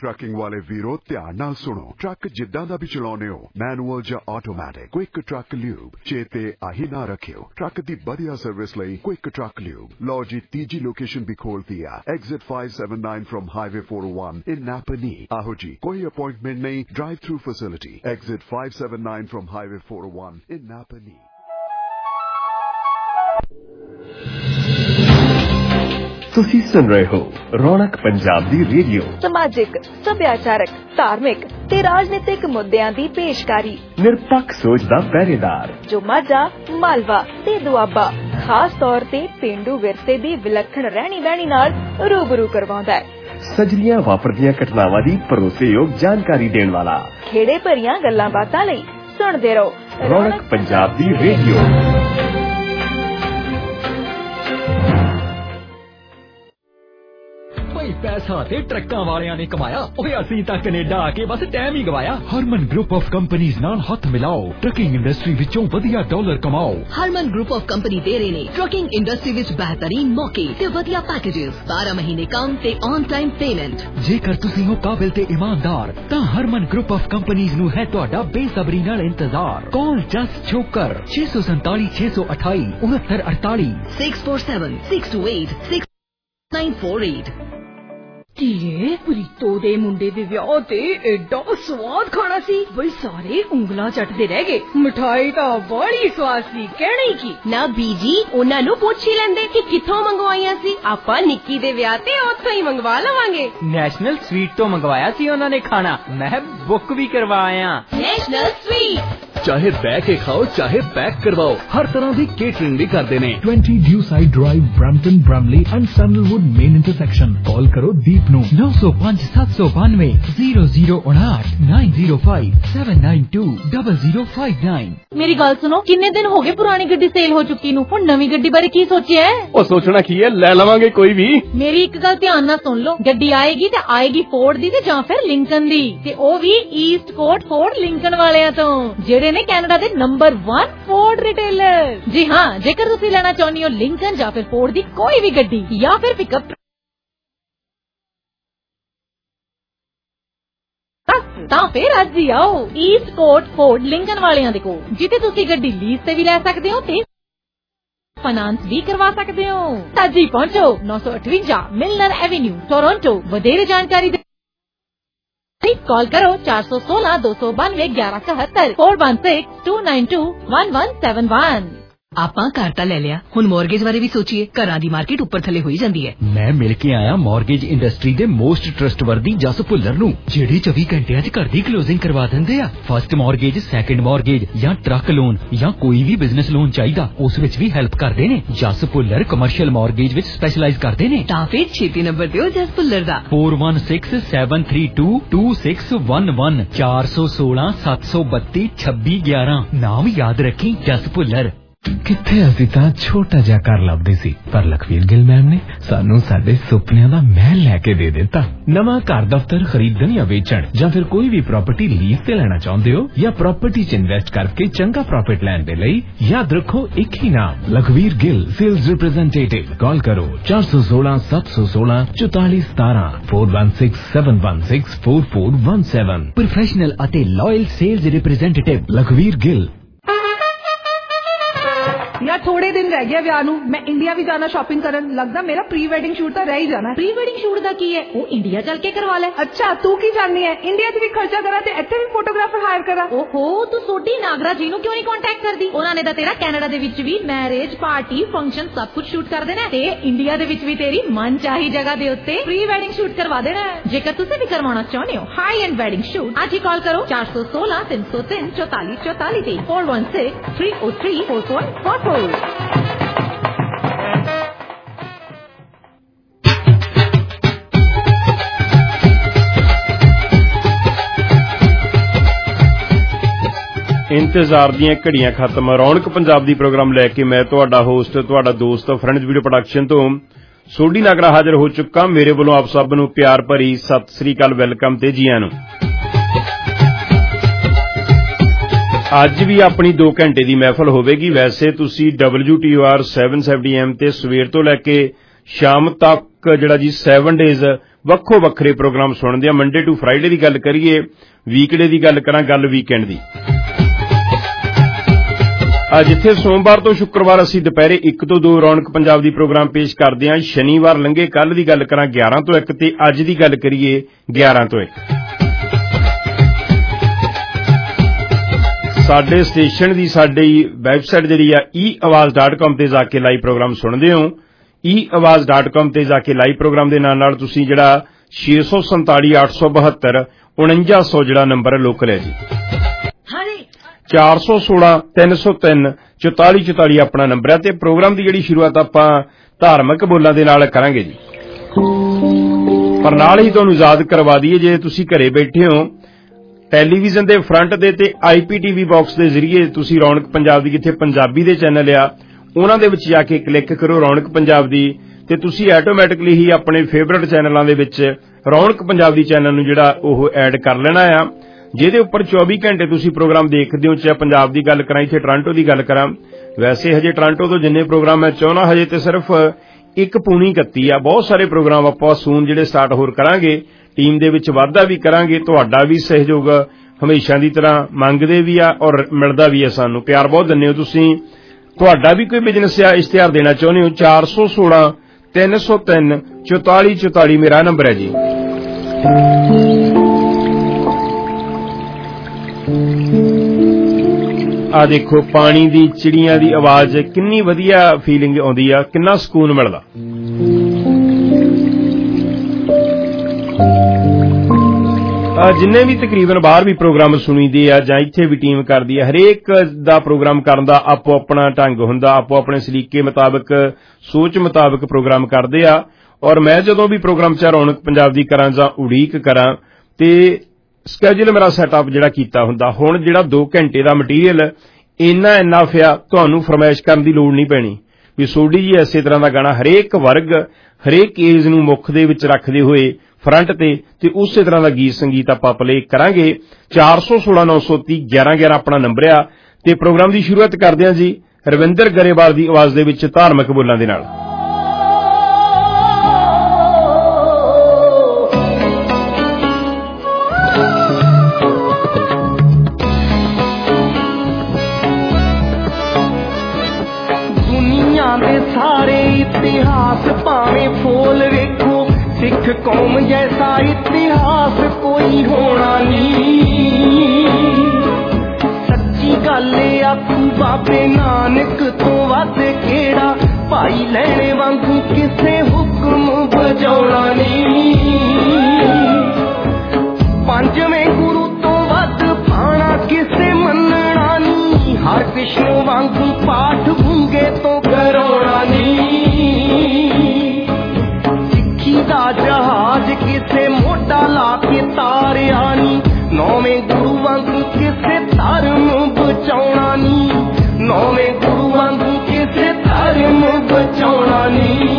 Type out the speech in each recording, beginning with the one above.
Trucking वाले वीरो ध्यान नाल सुनो। ट्रक जिद्दां दा भी चलाउने हो, मैनुअल या ऑटोमैटिक, क्विक ट्रक ल्यूब चेते आही ना रखियो। ट्रक दी बढ़िया सर्विस लई क्विक ट्रक ल्यूब। लो जी तीजी लोकेशन भी खोल दिया, एग्जिट 579 फ्रॉम हाईवे 401 इन नापनी। आहो जी, कोई अपॉइंटमेंट नहीं, drive through facility, exit 579 from highway 401 in Napanee. ਤੁਸੀਂ ਸੁਣ ਰਹੇ ਹੋ ਰੌਣਕ ਪੰਜਾਬ ਦੀ ਰੇਡੀਓ। ਸਮਾਜਿਕ, ਸੱਭਿਆਚਾਰਕ, ਧਾਰਮਿਕ ਤੇ ਰਾਜਨੀਤਿਕ ਮੁੱਦਿਆਂ ਦੀ ਪੇਸ਼ਕਾਰੀ। ਨਿਰਪੱਖ ਸੋਚ ਦਾ ਪਹਿਰੇਦਾਰ ਜੋ ਮਾਝਾ, ਮਾਲਵਾ ਤੇ ਦੁਆਬਾ ਖਾਸ ਤੌਰ ਤੇ ਪੇਂਡੂ ਵਿਰਸੇ ਦੀ ਵਿਲੱਖਣ ਰਹਿਣੀ ਬਹਿਣੀ ਨਾਲ ਰੂਬਰੂ ਕਰਵਾਉਂਦਾ ਹੈ। ਸਜਲੀਆਂ ਵਾਪਰਦੀਆਂ ਘਟਨਾਵਾਂ ਦੀ ਭਰੋਸੇਯੋਗ ਜਾਣਕਾਰੀ ਦੇਣ ਵਾਲਾ। ਖੇੜੇ ਭਰੀਆਂ ਗੱਲਾਂ ਬਾਤਾਂ ਲਈ ਸੁਣਦੇ ਰਹੋ ਰੌਣਕ ਪੰਜਾਬ ਦੀ ਰੇਡੀਓ। पैसा ते ट्रक्कां वालियां ने कमाया, ओए असीं तां कनेडा आके बस टाइम ही गवाया। हरमन ग्रुप ऑफ कंपनीज नाल हथ मिलाओ, ट्रकिंग इंडस्ट्री विचों वधिया डॉलर कमाओ। हरमन ग्रुप ऑफ कंपनी दे रहे ने ट्रकिंग इंडस्ट्री विच बेहतरीन मौके ते वधिया पैकेजेस, 12 महीने काम ते ऑन टाइम पेमेंट। जेकर तुसीं हो काबिल ते ईमानदार तां हरमन ग्रुप ऑफ कंपनीज नू है तुहाडा बेसब्री नाल इंतजार। Call just Chhokar 647 628 6948 647 628 6948। ਧੀਏ ਪ੍ਰੀਤੋ ਦੇ ਮੁੰਡੇ ਦੇ ਵਿਆਹ ਤੇ ਐਡਾ ਸਵਾਦ ਖਾਣਾ ਸੀ ਬਈ ਸਾਰੇ ਉਂਗਲਾਂ ਚੱਟਦੇ ਰਹਿ ਗਏ। ਮਿਠਾਈ ਤਾਂ ਬੜੀ ਸਵਾਦ ਸੀ, ਕਹਿਣਾ ਹੀ ਕੀ। ਨਾ ਬੀਜੀ ਉਹਨਾਂ ਨੂੰ ਪੁੱਛ ਹੀ ਲੈਂਦੇ ਕਿ ਕਿੱਥੋਂ ਮੰਗਵਾਈਆਂ ਸੀ। ਆਪਾਂ ਨਿੱਕੀ ਦੇ ਵਿਆਹ ਤੇ ਉੱਥੋਂ ਹੀ ਮੰਗਵਾ ਲਵਾਂਗੇ। ਨੈਸ਼ਨਲ ਸਵੀਟ ਤੋਂ ਮੰਗਵਾਇਆ ਸੀ ਉਹਨਾਂ ਨੇ ਖਾਣਾ, ਮੈਂ ਬੁੱਕ ਵੀ ਕਰਵਾਇਆ। ਨੈਸ਼ਨਲ ਸਵੀਟ चाहे बह के खाओ चाहे पैक करवाओ, हर तरह की केटरिंग भी करते हैं। 20 Dewside drive, Brampton, Bramalea and Sandalwood main intersection. Call करो दीप नू 905 792 0059 905 792 0059। ਮੇਰੀ ਗੱਲ ਸੁਣੋ, ਕਿੰਨੇ ਦਿਨ ਹੋ ਗਏ ਪੁਰਾਣੀ ਗੱਡੀ ਸੇਲ ਹੋ ਚੁੱਕੀ ਨੂੰ, ਹੁਣ ਨਵੀਂ ਗੱਡੀ ਬਾਰੇ ਕੀ ਸੋਚਿਆ ਹੈ? ਉਹ ਸੋਚਣਾ ਕੀ ਹੈ, ਲੈ ਲਵਾਂਗੇ ਕੋਈ ਵੀ। ਮੇਰੀ ਇੱਕ ਗੱਲ ਧਿਆਨ ਨਾਲ ਸੁਣ ਲਓ, ਗੱਡੀ ਆਏਗੀ ਤੇ ਆਏਗੀ ਫੋਰਡ ਦੀ ਤੇ ਜਾਂ ਫਿਰ ਲਿੰਕਨ ਦੀ, ਤੇ ਉਹ ਵੀ ਈਸਟ ਕੋਟ ਫੋਰਡ ਲਿੰਕਨ ਵਾਲਿਆਂ ਤੋਂ, ਜਿਹੜੇ ਨੇ ਕੈਨੇਡਾ ਦੇ ਨੰਬਰ 1 ਫੋਰਡ ਰਿਟੇਲਰ। ਜੀ ਹਾਂ, ਜੇਕਰ ਤੁਸੀਂ ਲੈਣਾ ਚਾਹੁੰਦੇ ਹੋ ਲਿੰਕਨ ਜਾਂ ਫਿਰ ਫੋਰਡ ਦੀ ਕੋਈ ਵੀ ਗੱਡੀ ਜਾਂ ਫਿਰ ਪਿਕਅਪ ਤਾਂ ਫਿਰ ਅੱਜ ਹੀ ਆਓ ਈਸਟ ਕੋਟ ਫੋਰਡ ਲਿੰਕਨ ਵਾਲਿਆਂ ਦੇ ਕੋਲ, ਜਿੱਥੇ ਤੁਸੀਂ ਗੱਡੀ ਲੀਜ਼ ਤੇ ਵੀ ਲੈ ਸਕਦੇ ਹੋ ਤੇ ਫਾਈਨਾਂਸ ਵੀ ਕਰਵਾ ਸਕਦੇ ਹੋ। ਅੱਜ ਹੀ ਪਹੁੰਚੋ 958 ਮਿਲਨਰ ਐਵੇਨਿਊ ਟੋਰਾਂਟੋ। ਵਧੇਰੇ ਜਾਣਕਾਰੀ कॉल करो 416 292 1171 416 292 1171। ਆਪਾਂ ਘਰ ਤਾਂ ਲੈ ਲਿਆ, ਹੁਣ ਮੌਰਗੇਜ ਬਾਰੇ ਵੀ ਸੋਚੀਏ। ਘਰਾਂ ਦੀ ਮਾਰਕੀਟ ਉੱਪਰ ਥੱਲੇ ਹੋਈ ਜਾਂਦੀ ਹੈ। ਮੈਂ ਮਿਲ ਕੇ ਆਇਆ ਮੌਰਗੇਜ ਇੰਡਸਟਰੀ ਦੇ ਮੋਸਟ ਟਰਸਟਵਰਦੀ ਜਸ ਭੁੱਲਰ ਨੂੰ, ਜਿਹੜੇ 24 ਘੰਟਿਆਂ 'ਚ ਘਰ ਦੀ ਕਲੋਜ਼ਿੰਗ ਕਰਵਾ ਦਿੰਦੇ ਆ। ਫਸਟ ਮੌਰਗੇਜ, ਸੈਕੰਡ ਮੌਰਗੇਜ ਜਾਂ ਟਰੱਕ ਲੋਨ ਜਾਂ ਕੋਈ ਵੀ ਬਿਜ਼ਨਸ ਲੋਨ ਚਾਹੀਦਾ, ਉਸ ਵਿੱਚ ਵੀ ਹੈਲਪ ਕਰਦੇ ਨੇ। ਜਸ ਭੁੱਲਰ ਕਮਰਸ਼ੀਅਲ ਮੌਰਗੇਜ ਵਿੱਚ ਸਪੈਸ਼ਲਾਈਜ਼ ਕਰਦੇ ਨੇ। ਤਾਂ ਫਿਰ ਛੇਤੀ ਨੰਬਰ ਦਿਓ ਜਸ ਭੁੱਲਰ ਦਾ 416 732 2611 416 732 2611। ਨਾਮ ਯਾਦ ਰੱਖੀ, ਜਸ ਭੁੱਲਰ। ਕਿੱਥੇ ਅਸੀਂ ਤਾਂ ਛੋਟਾ ਜਿਹਾ ਘਰ ਲੱਭਦੇ ਸੀ, ਪਰ ਲਖਵੀਰ ਗਿੱਲ ਮੈਮ ਨੇ ਸਾਨੂੰ ਸਾਡੇ ਸੁਪਨਿਆਂ ਦਾ ਮਹਿਲ ਲੈ ਕੇ ਦੇ ਦਿੱਤਾ। ਨਵਾਂ ਘਰ ਦਫ਼ਤਰ ਖਰੀਦਣ ਜਾਂ ਵੇਚਣ ਜਾਂ ਫਿਰ ਕੋਈ ਵੀ ਪ੍ਰਾਪਰਟੀ ਲੀਜ਼ ਤੇ ਲੈਣਾ ਚਾਹੁੰਦੇ ਹੋ ਜਾਂ ਪ੍ਰਾਪਰਟੀ 'ਚ ਇਨਵੈਸਟ ਕਰਕੇ ਚੰਗਾ ਪ੍ਰੋਫਿਟ ਲੈਣ ਦੇ ਲਈ ਯਾਦ ਰੱਖੋ ਇੱਕ ਹੀ ਨਾਮ, Lakhvir Gill sales representative. Call ਕਰੋ 416 716 4417 416 716 4417। ਪ੍ਰੋਫੈਸ਼ਨਲ ਅਤੇ loyal sales representative Lakhvir Gill. यार थोड़े दिन रह गया ਵਿਆਹ ਨੂੰ, ਮੈਂ ਇੰਡੀਆ ਵੀ ਜਾਣਾ ਸ਼ਾਪਿੰਗ ਕਰਨ। ਲੱਗਦਾ ਮੇਰਾ ਪ੍ਰੀ ਵੈਡਿੰਗ ਸ਼ੂਟ ਤਾਂ ਰਹਿ ਹੀ ਜਾਣਾ। ਪ੍ਰੀ ਵੈਡਿੰਗ ਸ਼ੂਟ ਦਾ ਕੀ ਹੈ, ਉਹ ਇੰਡੀਆ ਚੱਲ ਕੇ ਕਰਵਾ ਲੈ। ਅੱਛਾ, ਤੂੰ ਕੀ ਜਾਣਨੀ ਹੈ? ਇੰਡੀਆ 'ਚ ਵੀ ਖਰਚਾ ਕਰਾਂ ਤੇ ਇੱਥੇ ਵੀ ਫੋਟੋਗ੍ਰਾਫਰ ਹਾਇਰ ਕਰਾਂ। ਓਹੋ, ਤੂੰ ਸੋਢੀ ਨਾਗਰਾ ਜੀ ਨੂੰ ਕਿਉਂ ਨਹੀਂ ਕੰਟੈਕਟ ਕਰਦੀ? ਉਹਨਾਂ ਨੇ ਤਾਂ ਤੇਰਾ ਕੈਨੇਡਾ ਦੇ ਵਿੱਚ ਵੀ ਮੈਰਿਜ, ਪਾਰਟੀ, ਫੰਕਸ਼ਨ ਸਭ ਕੁਝ ਸ਼ੂਟ ਕਰ ਦੇਣਾ ਤੇ ਇੰਡੀਆ ਦੇ ਵਿੱਚ ਵੀ ਤੇਰੀ ਮਨਚਾਹੀ ਜਗ੍ਹਾ ਦੇ ਉੱਤੇ ਪ੍ਰੀ ਵੈਡਿੰਗ ਸ਼ੂਟ ਕਰਵਾ ਦੇਣਾ। ਜੇਕਰ ਤੁਸੀਂ ਵੀ ਕਰਵਾਉਣਾ ਚਾਹੁੰਦੇ ਹੋ ਹਾਈ ਐਂਡ ਵੈਡਿੰਗ ਸ਼ੂਟ, ਅੱਜ ਹੀ ਕਾਲ ਕਰੋ 416 303 44 44 ਤੇ 416 303 4444। इंतजार ਦੀਆਂ ਘੜੀਆਂ ਖਤਮ। ਰੌਣਕ ਪੰਜਾਬ ਦੀ ਪ੍ਰੋਗਰਾਮ ਲੈ ਕੇ ਮੈਂ ਤੁਹਾਡਾ ਹੋਸਟ, ਤੁਹਾਡਾ ਦੋਸਤ ਫਰੈਂਡਸ ਵੀਡੀਓ ਪ੍ਰੋਡਕਸ਼ਨ ਤੋਂ ਸੋਢੀ ਨਾਗਰਾ ਹਾਜ਼ਰ ਹੋ ਚੁੱਕਾ। ਮੇਰੇ ਵੱਲੋਂ ਆਪ ਸਭ ਨੂੰ ਪਿਆਰ ਭਰੀ ਸਤਿ ਸ੍ਰੀ ਅਕਾਲ, ਵੈਲਕਮ ਤੇ ਜੀ ਆਇਆਂ ਨੂੰ। ਅੱਜ ਵੀ ਆਪਣੀ 2 ਘੰਟੇ ਦੀ ਮਹਿਫਲ ਹੋਵੇਗੀ। ਵੈਸੇ ਤੁਸੀਂ WTOR 770M ਤੇ ਸਵੇਰ ਤੋਂ ਲੈ ਕੇ ਸ਼ਾਮ ਤੱਕ ਜਿਹੜਾ ਜੀ 7 ਡੇਜ਼ ਵੱਖੋ ਵੱਖਰੇ ਪ੍ਰੋਗਰਾਮ ਸੁਣਦੇ ਆ। ਮੰਡੇ ਟੂ ਫਰਾਈਡੇ ਦੀ ਗੱਲ ਕਰੀਏ, ਵੀਕਡੇ ਦੀ ਗੱਲ ਕਰਾਂ, ਗੱਲ ਵੀਕਐਂਡ ਦੀ। ਜਿੱਥੇ ਸੋਮਵਾਰ ਤੋਂ ਸ਼ੁੱਕਰਵਾਰ ਅਸੀਂ ਦੁਪਹਿਰੇ 1 ਤੋਂ 2 ਰੌਣਕ ਪੰਜਾਬ ਦੀ ਪ੍ਰੋਗਰਾਮ ਪੇਸ਼ ਕਰਦੇ ਹਾਂ। ਸ਼ਨੀਵਾਰ ਲੰਘੇ ਕੱਲ ਦੀ ਗੱਲ ਕਰਾਂ 11 ਤੋਂ 1 ਤੇ ਅੱਜ ਦੀ ਗੱਲ ਕਰੀਏ 11 ਤੋਂ 1। ਸਾਡੇ ਸਟੇਸ਼ਨ ਦੀ ਸਾਡੀ ਵੈਬਸਾਈਟ ਜਿਹੜੀ ਆ eawaz.com ਤੇ ਜਾ ਕੇ ਲਾਈਵ ਪ੍ਰੋਗਰਾਮ ਸੁਣਦੇ ਹੋ। eawaz.com ਤੇ ਜਾ ਕੇ ਲਾਈਵ ਪ੍ਰੋਗਰਾਮ ਦੇ ਨਾਲ ਤੁਸੀਂ ਜਿਹੜਾ 647 872 4900 ਜਿਹੜਾ ਨੰਬਰ ਲੋਕਲ ਹੈ ਜੀ, 416 303 44 44 ਆਪਣਾ ਨੰਬਰ ਹੈ। ਤੇ ਪ੍ਰੋਗਰਾਮ ਦੀ ਜਿਹੜੀ ਸ਼ੁਰੂਆਤ ਆਪਾਂ ਧਾਰਮਿਕ ਬੋਲਾਂ ਦੇ ਨਾਲ ਕਰਾਂਗੇ ਜੀ, ਪਰ ਨਾਲ ਹੀ ਤੁਹਾਨੂੰ ਯਾਦ ਕਰਵਾ ਦਈਏ, ਜੇ ਤੁਸੀਂ ਘਰੇ ਬੈਠੇ ਹੋ ਟੈਲੀਵਿਜ਼ਨ ਦੇ ਫਰੰਟ ਦੇ ਤੇ IPTV ਬਾਕਸ ਦੇ ਜ਼ਰੀਏ ਤੁਸੀਂ ਰੌਣਕ ਪੰਜਾਬ ਦੀ, ਜਿੱਥੇ ਪੰਜਾਬੀ ਦੇ ਚੈਨਲ ਆ ਉਹਨਾਂ ਦੇ ਵਿੱਚ ਜਾ ਕੇ ਕਲਿੱਕ ਕਰੋ ਰੌਣਕ ਪੰਜਾਬ ਦੀ, ਤੇ ਤੁਸੀਂ ਆਟੋਮੈਟਿਕਲੀ ਹੀ ਆਪਣੇ ਫੇਵਰਟ ਚੈਨਲਾਂ ਦੇ ਵਿੱਚ ਰੌਣਕ ਪੰਜਾਬ ਦੀ ਚੈਨਲ ਨੂੰ ਜਿਹੜਾ ਉਹ ਐਡ ਕਰ ਲੈਣਾ ਆ, ਜਿਹਦੇ ਉੱਪਰ 24 ਘੰਟੇ ਤੁਸੀਂ ਪ੍ਰੋਗਰਾਮ ਦੇਖਦੇ ਹੋ। ਚਾਹੇ ਪੰਜਾਬ ਦੀ ਗੱਲ ਕਰਾਂ, ਇੱਥੇ ਟੋਰਾਂਟੋ ਦੀ ਗੱਲ ਕਰਾਂ, ਵੈਸੇ ਹਜੇ ਟੋਰਾਂਟੋ ਤੋਂ ਜਿੰਨੇ ਪ੍ਰੋਗਰਾਮ ਮੈਂ ਚਾਹੁੰਦਾ ਹਜੇ ਤੇ ਸਿਰਫ 1 ਪੂਣੀ 31 ਆ। ਬਹੁਤ ਸਾਰੇ ਪ੍ਰੋਗਰਾਮ ਆਪਾਂ ਸੂਨ ਜਿਹੜੇ ਸਟਾਰਟ ਹੋਰ ਕਰਾਂਗੇ, ਟੀਮ ਦੇ ਵਿੱਚ ਵਾਧਾ ਵੀ ਕਰਾਂਗੇ। ਤੁਹਾਡਾ ਵੀ ਸਹਿਯੋਗ ਹਮੇਸ਼ਾ ਦੀ ਤਰ੍ਹਾਂ ਮੰਗਦੇ ਵੀ ਆ ਔਰ ਮਿਲਦਾ ਵੀ ਆ, ਸਾਨੂੰ ਪਿਆਰ ਬਹੁਤ ਦਿੰਦੇ ਹੋ ਤੁਸੀਂ। ਤੁਹਾਡਾ ਵੀ ਕੋਈ ਬਿਜ਼ਨਸ ਆ, ਇਸ਼ਤਿਹਾਰ ਦੇਣਾ ਚਾਹੁੰਦੇ ਹੋ, 416 303 44 44 ਮੇਰਾ ਨੰਬਰ ਹੈ ਜੀ। ਆ ਦੇਖੋ ਪਾਣੀ ਦੀ ਚਿੜੀਆਂ ਦੀ ਆਵਾਜ਼, ਕਿੰਨੀ ਵਧੀਆ ਫੀਲਿੰਗ ਆਉਂਦੀ ਆ, ਕਿੰਨਾ ਸਕੂਨ ਮਿਲਦਾ। ਜਿੰਨੇ ਵੀ ਤਕਰੀਬਨ ਬਾਹਰ ਵੀ ਪ੍ਰੋਗਰਾਮ ਸੁਣੀਦੇ ਆ ਜਾਂ ਇੱਥੇ ਵੀ ਟੀਮ ਕਰਦੀ ਆ, ਹਰੇਕ ਦਾ ਪ੍ਰੋਗਰਾਮ ਕਰਨ ਦਾ ਆਪੋ ਆਪਣਾ ਢੰਗ ਹੁੰਦਾ, ਆਪੋ ਆਪਣੇ ਸਲੀਕੇ ਮੁਤਾਬਕ, ਸੋਚ ਮੁਤਾਬਕ ਪ੍ਰੋਗਰਾਮ ਕਰਦੇ ਆ। ਔਰ ਮੈਂ ਜਦੋਂ ਵੀ ਪ੍ਰੋਗਰਾਮ ਚਾਹੇ ਰੌਣਕ ਪੰਜਾਬ ਦੀ ਕਰਾਂ ਜਾਂ ਉਡੀਕ ਕਰਾਂ ਤੇ ਸਕੈਜੂਲ ਮੇਰਾ ਸੈਟਅਪ ਜਿਹੜਾ ਕੀਤਾ ਹੁੰਦਾ। ਹੁਣ ਜਿਹੜਾ 2 ਘੰਟੇ ਦਾ ਮਟੀਰੀਅਲ ਇੰਨਾ ਫਿਆ, ਤੁਹਾਨੂੰ ਫਰਮਾਇਸ਼ ਕਰਨ ਦੀ ਲੋੜ ਨਹੀਂ ਪੈਣੀ ਵੀ ਸੋਢੀ ਜੀ ਇਸੇ ਤਰ੍ਹਾਂ ਦਾ ਗਾਣਾ, ਹਰੇਕ ਵਰਗ ਹਰੇਕ ਏਜ ਨੂੰ ਮੁੱਖ ਦੇ ਵਿੱਚ ਰੱਖਦੇ ਹੋਏ ਫਰੰਟ ਤੇ ਉਸੇ ਤਰ੍ਹਾਂ ਦਾ ਗੀਤ ਸੰਗੀਤ ਆਪਾਂ ਪਲੇ ਕਰਾਂਗੇ। 416 930 11 11 ਆਪਣਾ ਨੰਬਰ ਆ। ਤੇ ਪ੍ਰੋਗਰਾਮ ਦੀ ਸ਼ੁਰੂਆਤ ਕਰਦੇ ਹਾਂ ਜੀ ਰਵਿੰਦਰ ਗਰੇਵਾਲ ਦੀ ਆਵਾਜ਼ ਦੇ ਵਿੱਚ ਧਾਰਮਿਕ ਬੋਲਾਂ ਦੇ ਨਾਲ। ਦੁਨੀਆ ਦੇ ਸਾਰੇ ਇਤਿਹਾਸ ਭਾਵੇਂ ਫੋਲ ਵੇਖੋ, ਸਿੱਖ ਕੌਮ ਜੈਸਾ ਇਤਿਹਾਸ ਕੋਈ ਹੋਣਾ ਨਹੀਂ। ਸੱਚੀ ਗੱਲ ਆਖੂ ਬਾਬੇ ਨਾਨਕ ਤੋਂ ਵੱਧ ਕਿਹੜਾ, ਭਾਈ ਲੈਣੇ ਵਾਂਗੂ ਕਿਸੇ ਹੁਕਮ ਵਜਾਉਣਾ ਨਹੀਂ। 5ਵੇਂ ਗੁਰੂ ਤੋਂ ਵੱਧ ਪਾਣਾ ਕਿਸੇ ਮੰਨਣਾ ਨਹੀਂ। ਹਰ ਕ੍ਰਿਸ਼ਨ ਵਾਂਗੂ ਪਾਠ ਗੂੰਗੇ ਤੋਂ ਕਰਾਉਣਾ ਨਹੀਂ। ਦਾ ਜਹਾਜ਼ ਕਿਸੇ ਮੋਢਾ ਲਾ ਕੇ ਤਾਰਿਆ ਨੀ। 9ਵੇਂ ਗੁਰੂ ਵਾਂਗੂ ਕਿਸੇ ਧਰਮ ਬਚਾਉਣਾ ਨੀ। 9ਵੇਂ ਗੁਰੂ ਵਾਂਗੂ ਕਿਸੇ ਧਰਮ ਬਚਾਉਣਾ ਨੀ।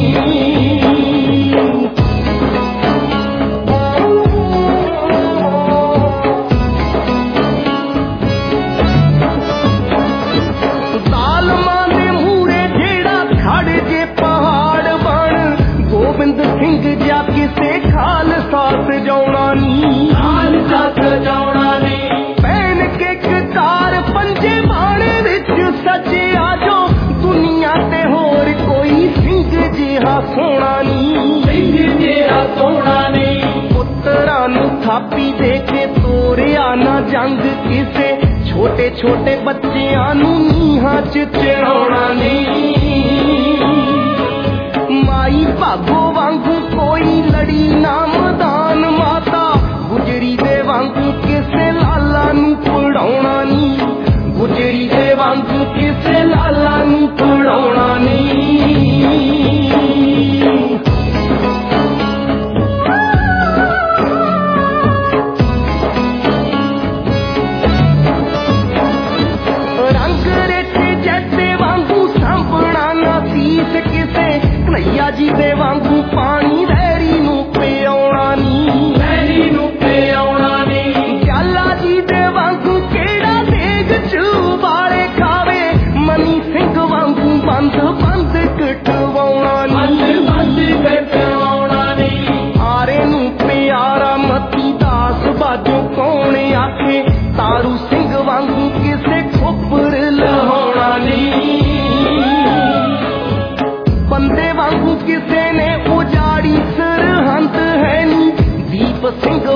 ਜ਼ਾਲਮਾਂ ਦੇ ਮੂਹਰੇ ਜਿਹੜਾ ਖੜ ਜੇ ਪਹਾੜ ਬਣ, ਗੋਬਿੰਦ ਸਿੰਘ ਜਿਹਾ ਕਿਸੇ ਖਾਲਸਾ ਸਜਾਉਣਾ ਨੀ। ਖਾਲਸਾ ਸਜਾਉਣਾ ਨੀ। ਪਹਿਨ ਕੇ ਕਤਾਰ ਪੰਜੇ ਬਾਣੇ ਵਿੱਚ ਸਜਿਆ ਜੋ, ਦੁਨੀਆ ਤੇ ਹੋਰ ਕੋਈ ਸਿੰਘ ਜਿਹਾ ਸੋਹਣਾ ਨੀ। ਸਿੰਘ ਜਿਹਾ ਸੋਹਣਾ ਨੀ। ਪੁੱਤਰਾਂ ਨੂੰ ਥਾਪੀ ਦੇ ਕੇ ਤੋਰਿਆ ਨਾ ਜੰਗ ਕਿਸੇ, ਛੋਟੇ ਛੋਟੇ ਬੱਚਿਆਂ ਨੂੰ ਨੀਹਾਂ ਚ ਚੜਾਉਣਾ ਨੀ। ਮਾਈ ਭਾਗੋ ਵਾਂਗੂ ਕੋਈ ਲੜੀ ਨਾ ਮੈਦਾਨ ਮਾਤਾ, ਗੁਜਰੀ ਦੇ ਵਾਂਗੂ ਕਿਸੇ ਲਾਲਾ ਨੂੰ ਪੜਾਉਣਾ ਨੀ। ਗੁਜਰੀ ਦੇ ਵਾਂਗੂ ਕਿਸੇ ਲਾਲਾ ਨੂੰ ਪੜਾਉਣਾ ਨੀ। ਰੰਗ ਰੇਤੇ ਜੈਸੇ ਵਾਂਗੂ ਸਾਂਭਣਾ ਨਾ ਸੀਸ ਕਿਸੇ, ਕਨਈਆ ਜੀ ਦੇ ਵਾਂਗੂ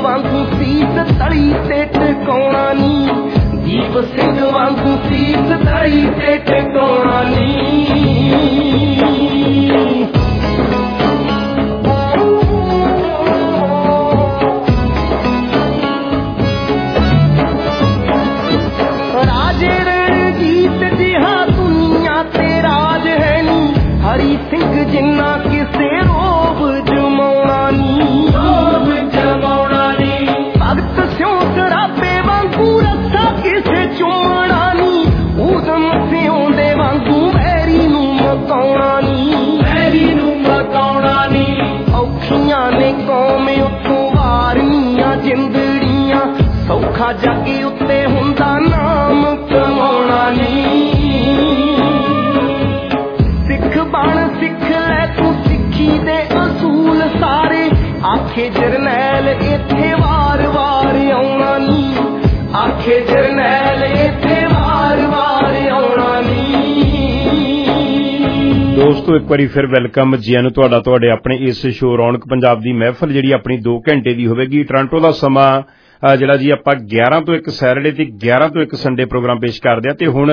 ਵਾਂਗੂ ਸੀਸ ਤਲੀ ਤੇ ਟਿਕਾਉਣਾ ਨੀ, ਦੀਪ ਸਿੰਘ ਵਾਂਗੂ ਸੀਸ ਤਲੀ ਤੇ ਟਿਕਾਉਣਾ ਨੀ। ਰਾਜੇ ਰਣਜੀਤ ਜਿਹਾ ਦੁਨੀਆ ਤੇ ਰਾਜ ਹੈ ਨੀ, ਹਰੀ ਸਿੰਘ ਜਿੰਨਾ ਕਿਸੇ ਰੋਬ ਜਮਾਉਣਾ ਨੀ, ਰੋਬ ਜਮਾਉਣਾ ਨੀ। ਭਗਤ ਸਿਉਂ ਸਰਾਬੇ ਵਾਂਗੂ ਰੱਸਾ ਕਿਸੇ ਚੁੰਮਣਾ ਨੀ, ਊਧਮ ਸਿਉਂ ਦੇ ਵਾਂਗੂ ਵੈਰੀ ਨੂੰ ਮਕਾਉਣਾ ਨੀ, ਵੈਰੀ ਨੂੰ ਮਕਾਉਣਾ ਨੀ। ਔਖੀਆਂ ਨੇ ਕੌਮ ਉੱਤੋਂ ਵਾਰੀਆਂ ਜਿੰਦੜੀਆਂ, ਸੌਖਾ ਜੱਗ ਉੱਤੇ ਹੁੰਦਾ ਨਾਮ ਕਮਾਉਣਾ ਨੀ। ਸਿੱਖ ਬਣ ਸਿੱਖ ਲੈ ਤੂੰ ਸਿੱਖੀ ਦੇ ਅਸੂਲ ਸਾਰੇ, ਆਖੇ ਜਰਨੈਲ ਇੱਥੇ ਵਾਰ-ਵਾਰ ਆਉਣਾ ਨੀ, ਆਖੇ ਜਰਨੈਲ ਇੱਥੇ ਵਾਰ-ਵਾਰ ਆਉਣਾ ਨੀ। ਦੋਸਤੋ ਇੱਕ ਵਾਰੀ ਫਿਰ ਵੈਲਕਮ ਜੀ ਨੂੰ ਤੁਹਾਡਾ ਤੁਹਾਡੇ ਆਪਣੇ ਇਸ ਸ਼ੋਅ ਰੌਣਕ ਪੰਜਾਬ ਦੀ ਮਹਿਫਲ ਜਿਹੜੀ ਆਪਣੀ 2 ਘੰਟੇ ਦੀ ਹੋਵੇਗੀ। ਟੋਰਾਂਟੋ ਦਾ ਸਮਾਂ ਜਿਹੜਾ ਜੀ ਆਪਾਂ 11 ਤੋਂ 1 ਸੈਟਰਡੇ ਤੇ 11 ਤੋਂ 1 ਸੰਡੇ ਪ੍ਰੋਗਰਾਮ ਪੇਸ਼ ਕਰਦੇ ਆ, ਤੇ ਹੁਣ